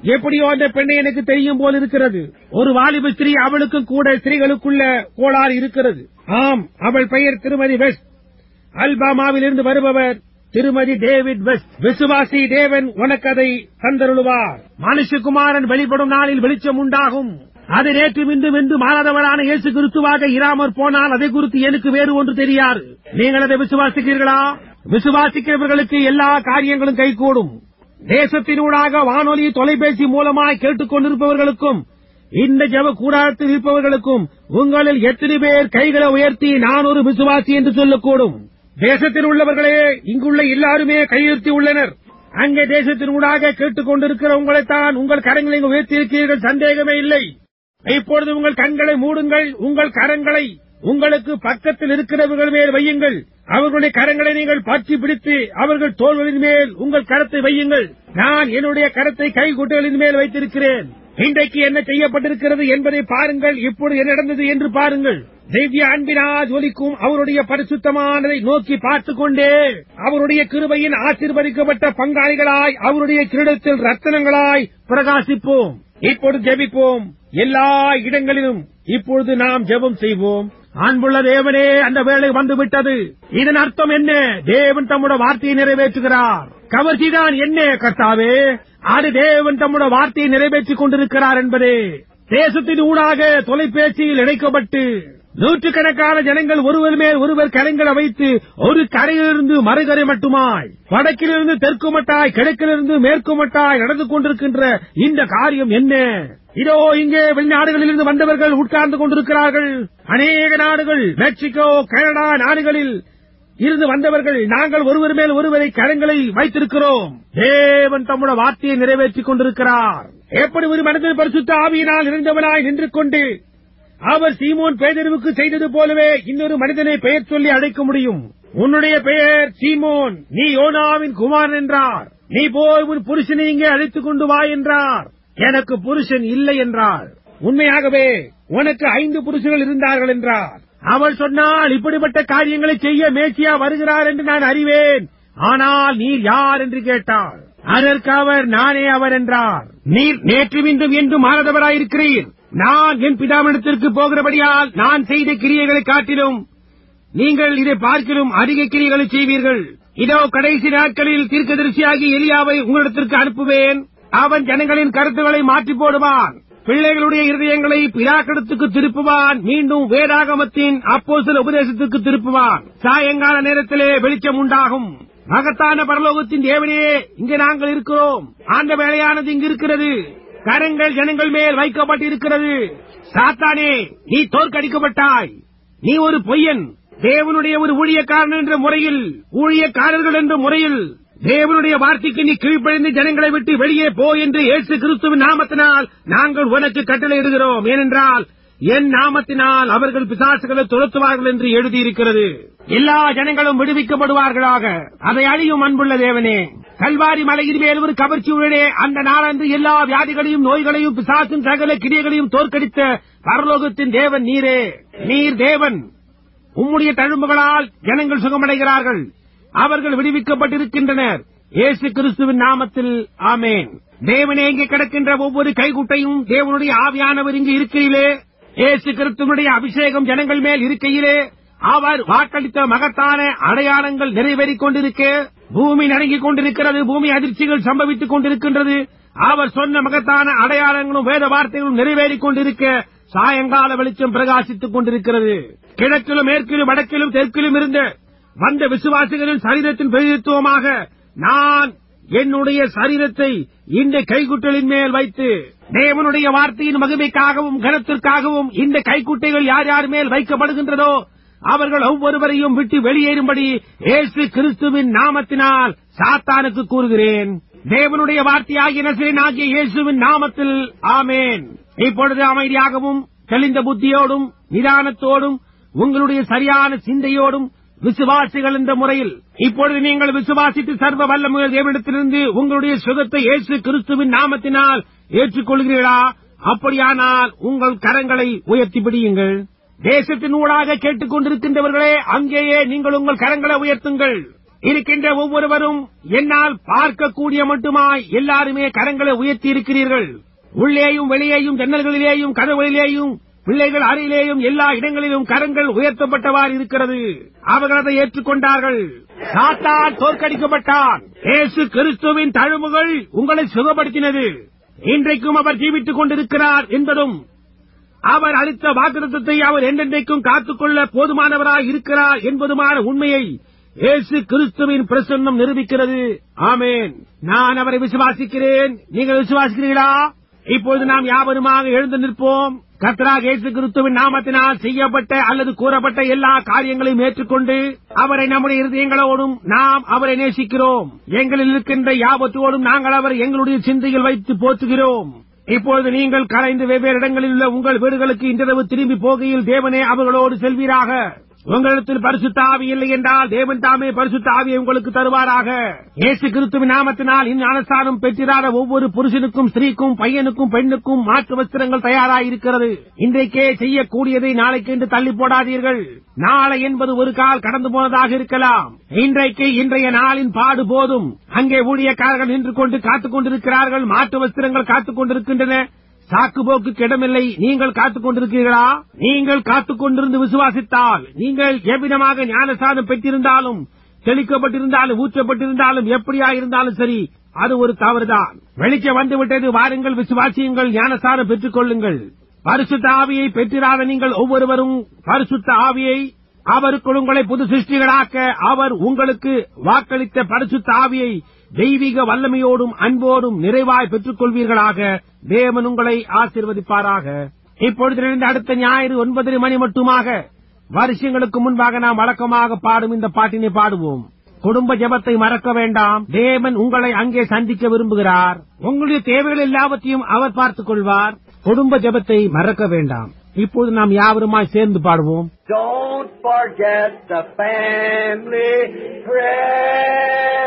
எப்படியோ அந்த பெண்ணை எனக்கு தெரியும் போல் இருக்கிறது. ஒரு வாலிப ஸ்திரீ, அவளுக்கும் கூட ஸ்திரீகளுக்குள்ள கோளாறு இருக்கிறது. ஆம், அவள் பெயர் திருமதி வெஸ்ட். அல்பாமாவிலிருந்து வருபவர் திருமதி டேவிட் வெஸ்ட். விசுவாசி, தேவன் உனக்கு அதை தந்தருளுவார். மனுஷகுமாரன் வெளிப்படும் நாளில் வெளிச்சம் உண்டாகும். அது நேற்று இன்றும் என்று மாறாதவரான இயேசு கிறிஸ்துவாக இராமற் போனால் அதை குறித்து எனக்கு வேறு ஒன்று தெரியாது. நீங்கள் அதை விசுவாசிக்கிறீர்களா? விசுவாசிக்கிறவர்களுக்கு எல்லா காரியங்களும் கைகூடும். தேசத்தினூடாக வானொலி, தொலைபேசி மூலமாய் கேட்டுக் கொண்டிருப்பவர்களுக்கும் இந்த ஜெப கூடாரத்தில் இருப்பவர்களுக்கும் உங்களில் எத்தனை பேர் கைகளை உயர்த்தி நான் ஒரு விசுவாசி என்று சொல்லக்கூடும்? தேசத்தில் உள்ளவர்களே, இங்குள்ள எல்லாருமே கையுயர்த்தி உள்ளனர். அங்கே தேசத்தினூடாக கேட்டுக் கொண்டிருக்கிற உங்களைத்தான் உங்கள் கரங்களை உயர்த்தியிருக்கிறீர்கள், சந்தேகமே இல்லை. இப்பொழுது உங்கள் கண்களை மூடுங்கள். உங்கள் கரங்களை உங்களுக்கு பக்கத்தில் இருக்கிறவர்கள் மேல் வையுங்கள். அவர்களுடைய கரங்களை நீங்கள் பற்றி பிடித்து அவர்கள் தோள்களின் மேல் உங்கள் கரத்தை வையுங்கள். நான் என்னுடைய கரத்தை கைகுட்டைகளின் மேல் வைத்திருக்கிறேன். இன்றைக்கு என்ன செய்யப்பட்டிருக்கிறது என்பதை பாருங்கள். இப்பொழுது என்ன நடந்தது என்று பாருங்கள். தெய்வீக அன்பினால் ஜொலிக்கும் அவருடைய பரிசுத்தமானதை நோக்கி பார்த்துக் கொண்டே அவருடைய கிருபையின் ஆசீர்வதிக்கப்பட்ட பங்காளிகளாய் அவருடைய கிரீடத்தில் ரத்தினங்களாய் பிரகாசிப்போம். இப்பொழுது ஜெபிப்போம். எல்லா இடங்களிலும் இப்பொழுது நாம் ஜெபம் செய்வோம். அன்புள்ள தேவனே, அந்த வேளை வந்துவிட்டது. இதன் அர்த்தம் என்ன? தேவன் தம்முடைய வார்த்தையை நிறைவேற்றுகிறார். கவர்ச்சிதான் என்ன கர்த்தாவே? அது தேவன் தம்முடைய வார்த்தையை நிறைவேற்றிக் கொண்டிருக்கிறார் என்பதே. தேசத்தின் ஊடாக தொலைபேசியில் இணைக்கப்பட்டு நூற்றுக்கணக்கான ஜனங்கள் ஒருவர் மேல் ஒருவர் கரங்களை வைத்து ஒரு கரையிலிருந்து மறுகரை மட்டுமாய், வடக்கிலிருந்து தெற்கு மட்டாய், கிழக்கிலிருந்து மேற்கு மட்டாய் நடந்து கொண்டிருக்கின்ற இந்த காரியம் என்ன? இதோ இங்கே வெளிநாடுகளிலிருந்து வந்தவர்கள் உட்கார்ந்து கொண்டிருக்கிறார்கள். அநேக நாடுகள், மெக்சிகோ, கனடா நாடுகளில் இருந்து வந்தவர்கள். நாங்கள் ஒருவர் மேல் ஒருவரை கரங்களை வைத்திருக்கிறோம். தேவன் தம்முடைய வார்த்தையை நிறைவேற்றிக் கொண்டிருக்கிறார். எப்படி ஒரு மனிதன் பரிசுத்த ஆவியினால் நிறைந்தவனாய் நின்று கொண்டு அவர் சீமோன் பேதுருவுக்கு செய்தது போலவே இன்னொரு மனிதனை பெயர் சொல்லி அழைக்க முடியும். உன்னுடைய பெயர் சீமோன், நீ யோனாவின் குமாரன் என்றார். நீ போய் உன் புருஷனை இங்கே அழைத்துக் கொண்டு வா என்றார். எனக்கு புருஷன் இல்லை என்றார். உண்மையாகவே உனக்கு ஐந்து புருஷர்கள் இருந்தார்கள் என்றார். அவள் சொன்னால், இப்படிப்பட்ட காரியங்களை செய்ய மேசியா வருகிறார் என்று நான் அறிவேன். ஆனால் நீர் யார் என்று கேட்டார். அதற்கு அவர், நானே அவர் என்றார். நீர் நேற்று இன்றும் என்றும் மாறாதவராயிருக்கிறீர். நான் என் பிதாவினிடத்திற்கு போகிறபடியால் நான் செய்த கிரியைகளை காட்டிலும் நீங்கள் இதை பார்க்கிலும் அதிக கிரியைகளை செய்வீர்கள். இதோ கடைசி நாட்களில் தீர்க்கதரிசியாகி எலியாவை உங்களிடத்திற்கு அனுப்புவேன். அவன் ஜனங்களின் கருத்துக்களை மாற்றி போடுவான். பிள்ளைகளுடைய இருதயங்களை பிதாக்களிடத்துக்கு திருப்புவான். மீண்டும் வேதாகமத்தின் அப்போஸ்தல உபதேசத்துக்கு திருப்புவான். சாயங்கால நேரத்திலே வெளிச்சம் உண்டாகும். மகத்தான பரலோகத்தின் தேவனே, இங்கே நாங்கள் இருக்கிறோம். அந்த வேலையானது இங்கு இருக்கிறது. கரங்கள் ஜனங்கள் மேல் வைக்கப்பட்டிருக்கிறது. சாத்தானே, நீ தோற்கடிக்கப்பட்டாய். நீ ஒரு பொய்யன். தேவனுடைய ஒரு ஊழியக்காரன் என்ற முறையில், ஊழியக்காரர்கள் என்ற முறையில் தேவனுடைய வார்த்தைக்கு நீ கீழ்ப்படிந்து ஜனங்களை விட்டு வெளியே போ என்று இயேசு கிறிஸ்துவின் நாமத்தினால் நாங்கள் உனக்கு கட்டளையிடுகிறோம். ஏனென்றால் என் நாமத்தினால் அவர்கள் பிசாசுகளை துரத்துவார்கள் என்று எழுதியிருக்கிறது. எல்லா ஜனங்களும் விடுவிக்கப்படுவார்களாக. அதை அழியும் அன்புள்ள தேவனே. கல்வாரி மலையின் மேல் ஒரு கவர்ச்சியுடனே அந்த நாளன்று எல்லா வியாதிகளையும் நோய்களையும் பிசாசின் சகல கிரியைகளையும் தோற்கடித்த பரலோகத்தின் தேவன் நீரே. நீர் தேவன். உம்முடைய தழும்புகளால் ஜனங்கள் சுகமடைகிறார்கள். அவர்கள் விடுவிக்கப்பட்டிருக்கின்றனர். இயேசு கிறிஸ்துவின் நாமத்தில் ஆமேன். தேவனே, இங்கே கிடக்கின்ற ஒவ்வொரு கைகுட்டையும் தேவனுடைய ஆவியானவர் இங்கு இருக்கையிலே, இயேசு கிறிஸ்துவனுடைய அபிஷேகம் ஜனங்கள் மேல் இருக்கையிலே, அவர் வாக்களித்த மகத்தான அடையாளங்கள் நிறைவேறிக் கொண்டிருக்க, பூமி நடுங்கிக் கொண்டிருக்கிறது. பூமி அதிர்ச்சிகள் சம்பவித்துக் கொண்டிருக்கின்றது. அவர் சொன்ன மகத்தான அடையாளங்களும் வேத வார்த்தைகளும் நிறைவேறிக் கொண்டிருக்க, சாயங்கால வெளிச்சம் பிரகாசித்துக் கொண்டிருக்கிறது. கிழக்கிலும் மேற்கிலும் வடக்கிலும் தெற்கிலும் இருந்த வந்த விசுவாசிகளின் சரீரத்தின் பிரதித்துவமாக நான் என்னுடைய சரீரத்தை இந்த கைக்குட்டைகளின் மேல் வைத்து தேவனுடைய வார்த்தையின் மகிமைக்காகவும் கனத்திற்காகவும் இந்த கைக்குட்டைகள் யார் யார் மேல் வைக்கப்படுகின்றதோ அவர்கள் ஒவ்வொருவரையும் விட்டு வெளியேறும்படி இயேசு கிறிஸ்துவின் நாமத்தினால் சாத்தானுக்கு கூறுகிறேன். தேவனுடைய வார்த்தையாகிய நசரேயனாகிய இயேசுவின் நாமத்தில் ஆமேன். இப்பொழுது அமைதியாகவும் தெளிந்த புத்தியோடும் நிதானத்தோடும் உங்களுடைய சரியான சிந்தையோடும் விசுவாசிகள் என்ற முறையில் இப்பொழுது நீங்கள் விசுவாசித்து சர்வ வல்லமையுள்ள தேவனிடத்திலிருந்து உங்களுடைய சுகத்தை இயேசு கிறிஸ்துவின் நாமத்தினால் ஏற்றுக்கொள்கிறீர்களா? அப்படியானால் உங்கள் கரங்களை உயர்த்தி பிடியுங்கள். தேசத்தின் ஊடாக கேட்டுக் கொண்டிருக்கின்றவர்களே, அங்கேயே நீங்கள் உங்கள் கரங்களை உயர்த்துங்கள். இருக்கின்ற ஒவ்வொருவரும் என்னால் பார்க்கக்கூடிய மட்டுமாய் எல்லாருமே கரங்களை உயர்த்தி இருக்கிறீர்கள். உள்ளேயும் வெளியேயும் ஜன்னல்களிலேயும் கதவுகளிலேயும் பிள்ளைகள் அறையிலேயும் எல்லா இடங்களிலும் கரங்கள் உயர்த்தப்பட்டவாறு இருக்கிறது. அவர்கள் அதை ஏற்றுக்கொண்டார்கள். சாத்தான் தோற்கடிக்கப்பட்டான். இயேசு கிறிஸ்துவின் தழும்புகள் உங்களை சுகப்படுத்தினது. இன்றைக்கும் அவர் ஜீவித்துக் கொண்டிருக்கிறார் என்பதும் அவர் அளித்த வாக்குத்தத்தத்தை அவர் என்றென்றைக்கும் காத்துக்கொள்ள போதுமானவராய் இருக்கிறார் என்பதுமான உண்மையை இயேசு கிறிஸ்துவின் பிரசன்னம் நிரூபிக்கிறது. ஆமென். நான் அவரை விசுவாசிக்கிறேன். நீங்கள் விசுவாசிக்கிறீர்களா? இப்பொழுது நாம் யாவருமாக எழுந்து நிற்போம். கர்த்தராகிய இயேசு கிறிஸ்துவின் நாமத்தினால் செய்யப்பட்ட அல்லது கூறப்பட்ட எல்லா காரியங்களையும் ஏற்றுக்கொண்டு அவரை நம்முடைய இருதயங்களோடும் நாம் அவரை நேசிக்கிறோம். எங்களில் இருக்கின்ற யாவற்றோடும் நாங்கள் அவரை எங்களுடைய சிந்தையில் வைத்து போற்றுகிறோம். இப்பொழுது நீங்கள் கலைந்து வெவ்வேறு இடங்களில் உள்ள உங்கள் வீடுகளுக்கு இன்றிரவு திரும்பி போகையில் தேவனே அவர்களோடு செல்வீராக. உங்களிடத்தில் பரிசுத்த ஆவி இல்லை என்றால் தேவன் தாமே பரிசுத்த ஆவியை உங்களுக்கு தருவாராக. இயேசு கிறிஸ்துவின் நாமத்தினால் இந்ஞானஸ்தானம் பெற்றிராத ஒவ்வொரு புருஷனுக்கும் ஸ்திரீக்கும் பையனுக்கும் பெண்ணுக்கும் மாற்று வஸ்திரங்கள் தயாராயிருக்கிறது. இன்றைக்கே செய்யக்கூடியதை நாளைக்கு என்று தள்ளி போடாதீர்கள். நாளை என்பது ஒரு கால் கடந்து போனதாக இருக்கலாம். இன்றைக்கு இன்றைய நாளின் பாடு போதும். அங்கே ஊழியக்காரர்கள் நின்று கொண்டு காத்துக் கொண்டிருக்கிறார்கள். மாற்று வஸ்திரங்கள் காத்துக் கொண்டிருக்கின்றன. சாக்குபோக்கு இடமில்லை. நீங்கள் காத்துக் கொண்டிருக்கிறீர்களா? நீங்கள் காத்துக் கொண்டிருந்து விசுவாசித்தால் நீங்கள் எவ்விதமாக ஞானஸ்தானம் பெற்றிருந்தாலும் தெளிக்கப்பட்டிருந்தாலும் ஊற்றப்பட்டிருந்தாலும் எப்படியாயிருந்தாலும் சரி, அது ஒரு தவறுதான். வெளிச்சம் வந்துவிட்டது. வாருங்கள், விசுவாசியுங்கள், ஞானஸ்தானம் பெற்றுக் கொள்ளுங்கள். பரிசுத்த ஆவியை பெற்றிராத நீங்கள் ஒவ்வொருவரும் பரிசுத்த ஆவியை அவருக்குள் உங்களை புது சிருஷ்டிகளாக்க அவர் உங்களுக்கு வாக்களித்த பரிசுத்த ஆவியை தெய்வீக வல்லமையோடும் அன்போடும் நிறைவாய் பெற்றுக் கொள்வீர்களாக. தேவன் உங்களை ஆசீர்வதிப்பாராக. இப்பொழுது அடுத்த ஞாயிறு ஒன்பதரை மணி மட்டுமாக வருஷங்களுக்கு முன்பாக நாம் வழக்கமாக பாடும் இந்த பாட்டினை பாடுவோம். குடும்ப ஜெபத்தை மறக்க வேண்டாம். தேவன் உங்களை அங்கே சந்திக்க விரும்புகிறார். உங்களுடைய தேவைகள் எல்லாவற்றையும் அவர் பார்த்துக் கொள்வார். குடும்ப ஜெபத்தை மறக்க வேண்டாம். இப்போது நாம் யாவருமாய் சேர்ந்து பாடுவோம். Don't forget the family prayer.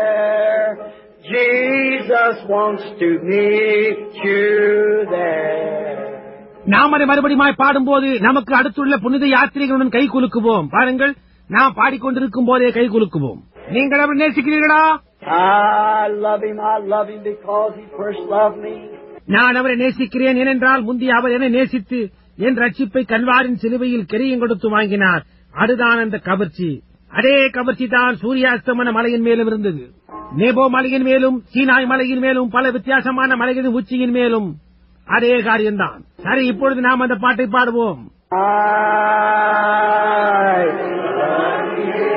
Jesus wants to meet you there. நாம் அதை மறுபடியும் பாடும்போது நமக்கு அடுத்துள்ள புனித யாத்திரைகளுடன் கை குலுக்குவோம். பாருங்கள், நாம் பாடிக்கொண்டிருக்கும் போதே கை குலுக்குவோம். நீங்கள் அவரை நேசிக்கிறீர்களா? I love him, I love him because he first loved me. நான் அவரை நேசிக்கிறேன் ஏனென்றால் முந்தி அவர் என்னை நேசித்து என் ரட்சிப்பை கல்வாரின் சிலுவையில் கிரியம் கொடுத்து வாங்கினார். அதுதான் அந்த கவர்ச்சி. அதே கவர்ச்சி தான் சூரியாஸ்தமன மலையின் மேலும் இருந்தது. நேபோ மலையின் மேலும் சீனாய் மலையின் மேலும் பல வித்தியாசமான மலைகளின் உச்சியின் மேலும் அதே காரியம்தான். சரி, இப்பொழுது நாம் அந்த பாட்டை பாடுவோம். I love you.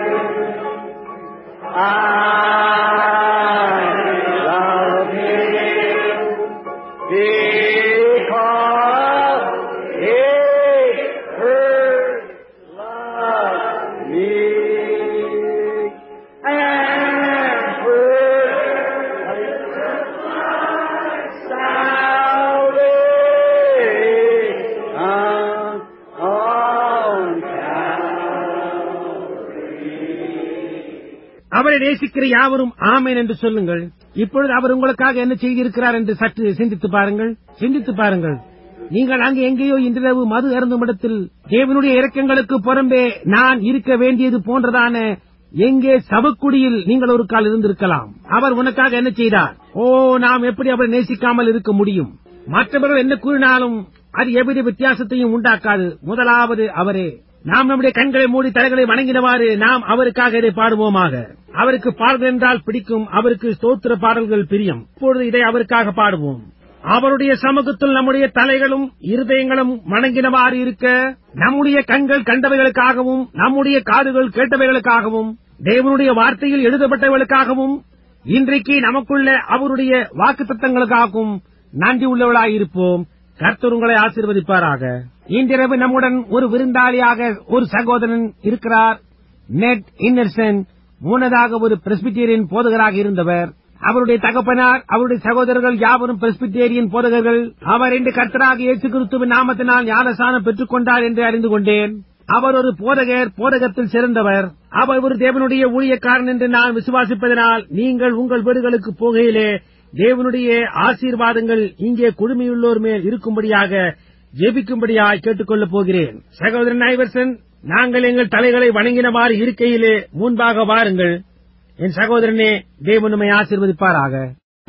I love him because he first loved me and first salvation on அவரை நேசிக்கிற யாவரும் ஆமென் என்று சொல்லுங்கள். இப்பொழுது அவர் உங்களுக்காக என்ன செய்திருக்கிறார் என்று சற்று சிந்தித்து பாருங்கள். சிந்தித்து பாருங்கள். நீங்கள் அங்கு எங்கேயோ இன்றிரவு மது அருந்தும் இடத்தில் தேவனுடைய இரக்கங்களுக்கு புறம்பே நான் இருக்க வேண்டியது போன்றதான எங்கே சபக்குடியில் நீங்கள் ஒரு கால் இருந்திருக்கலாம். அவர் உனக்காக என்ன செய்தார்? ஓ, நாம் எப்படி அவரை நேசிக்காமல் இருக்க முடியும்? மற்றவர்கள் என்ன கூறினாலும் அது எவ்வித வித்தியாசத்தையும் உண்டாக்காது. முதலாவது அவரே. நாம் நம்முடைய கண்களை மூடி தலைகளை வணங்கினவாறு நாம் அவருக்காக இதை பாடுவோமாக. அவருக்கு பாடல் என்றால் பிடிக்கும். அவருக்கு ஸ்தோத்திர பாடல்கள் பிரியம். இப்பொழுது இதை அவருக்காக பாடுவோம். அவருடைய சமூகத்தில் நம்முடைய தலைகளும் இருதயங்களும் வணங்கினவாறு இருக்க, நம்முடைய கண்கள் கண்டவைகளுக்காகவும் நம்முடைய காதுகள் கேட்டவைகளுக்காகவும் தேவனுடைய வார்த்தையில் எழுதப்பட்டவர்களுக்காகவும் இன்றைக்கு நமக்குள்ள அவருடைய வாக்குத்தத்தங்களுக்காகவும் நன்றி உள்ளவர்களாயிருப்போம். கர்த்தர் உங்களை ஆசீர்வதிப்பாராக. இன்றிரவு நம்முடன் ஒரு விருந்தாளியாக ஒரு சகோதரன் இருக்கிறார். நெட் இன்னர்சன் முன்னதாக ஒரு பிரெஸ்பிட்டேரியன் போதகராக இருந்தவர். அவருடைய தகப்பனார் அவருடைய சகோதரர்கள் யாவரும் பிரெஸ்பிட்டேரியன் போதகர்கள். அவர் இன்று கர்த்தராக இயேசு கிறிஸ்துவின் நாமத்தினால் ஞானஸ்நானம் பெற்றுக் கொண்டார் என்று அறிந்து கொண்டேன். அவர் ஒரு போதகர், போதகத்தில் சிறந்தவர். அவர் ஒரு தேவனுடைய ஊழியக்காரன் என்று நான் விசுவாசிப்பதனால் நீங்கள் உங்கள் வீடுகளுக்கு போகையிலே தேவனுடைய ஆசீர்வாதங்கள் இங்கே குழுமையுள்ளோர் மேல் இருக்கும்படியாக ஜெபிக்கும்படியாய் கேட்டுக் கொள்ளப் போகிறேன். சகோதரன் ஐவர்சன், நாங்கள் எங்கள் தலைகளை வணங்கினவாறு இருக்கையிலே முன்பாக வாருங்கள். என் சகோதரனே, தேவன் உம்மை ஆசீர்வதிப்பாராக.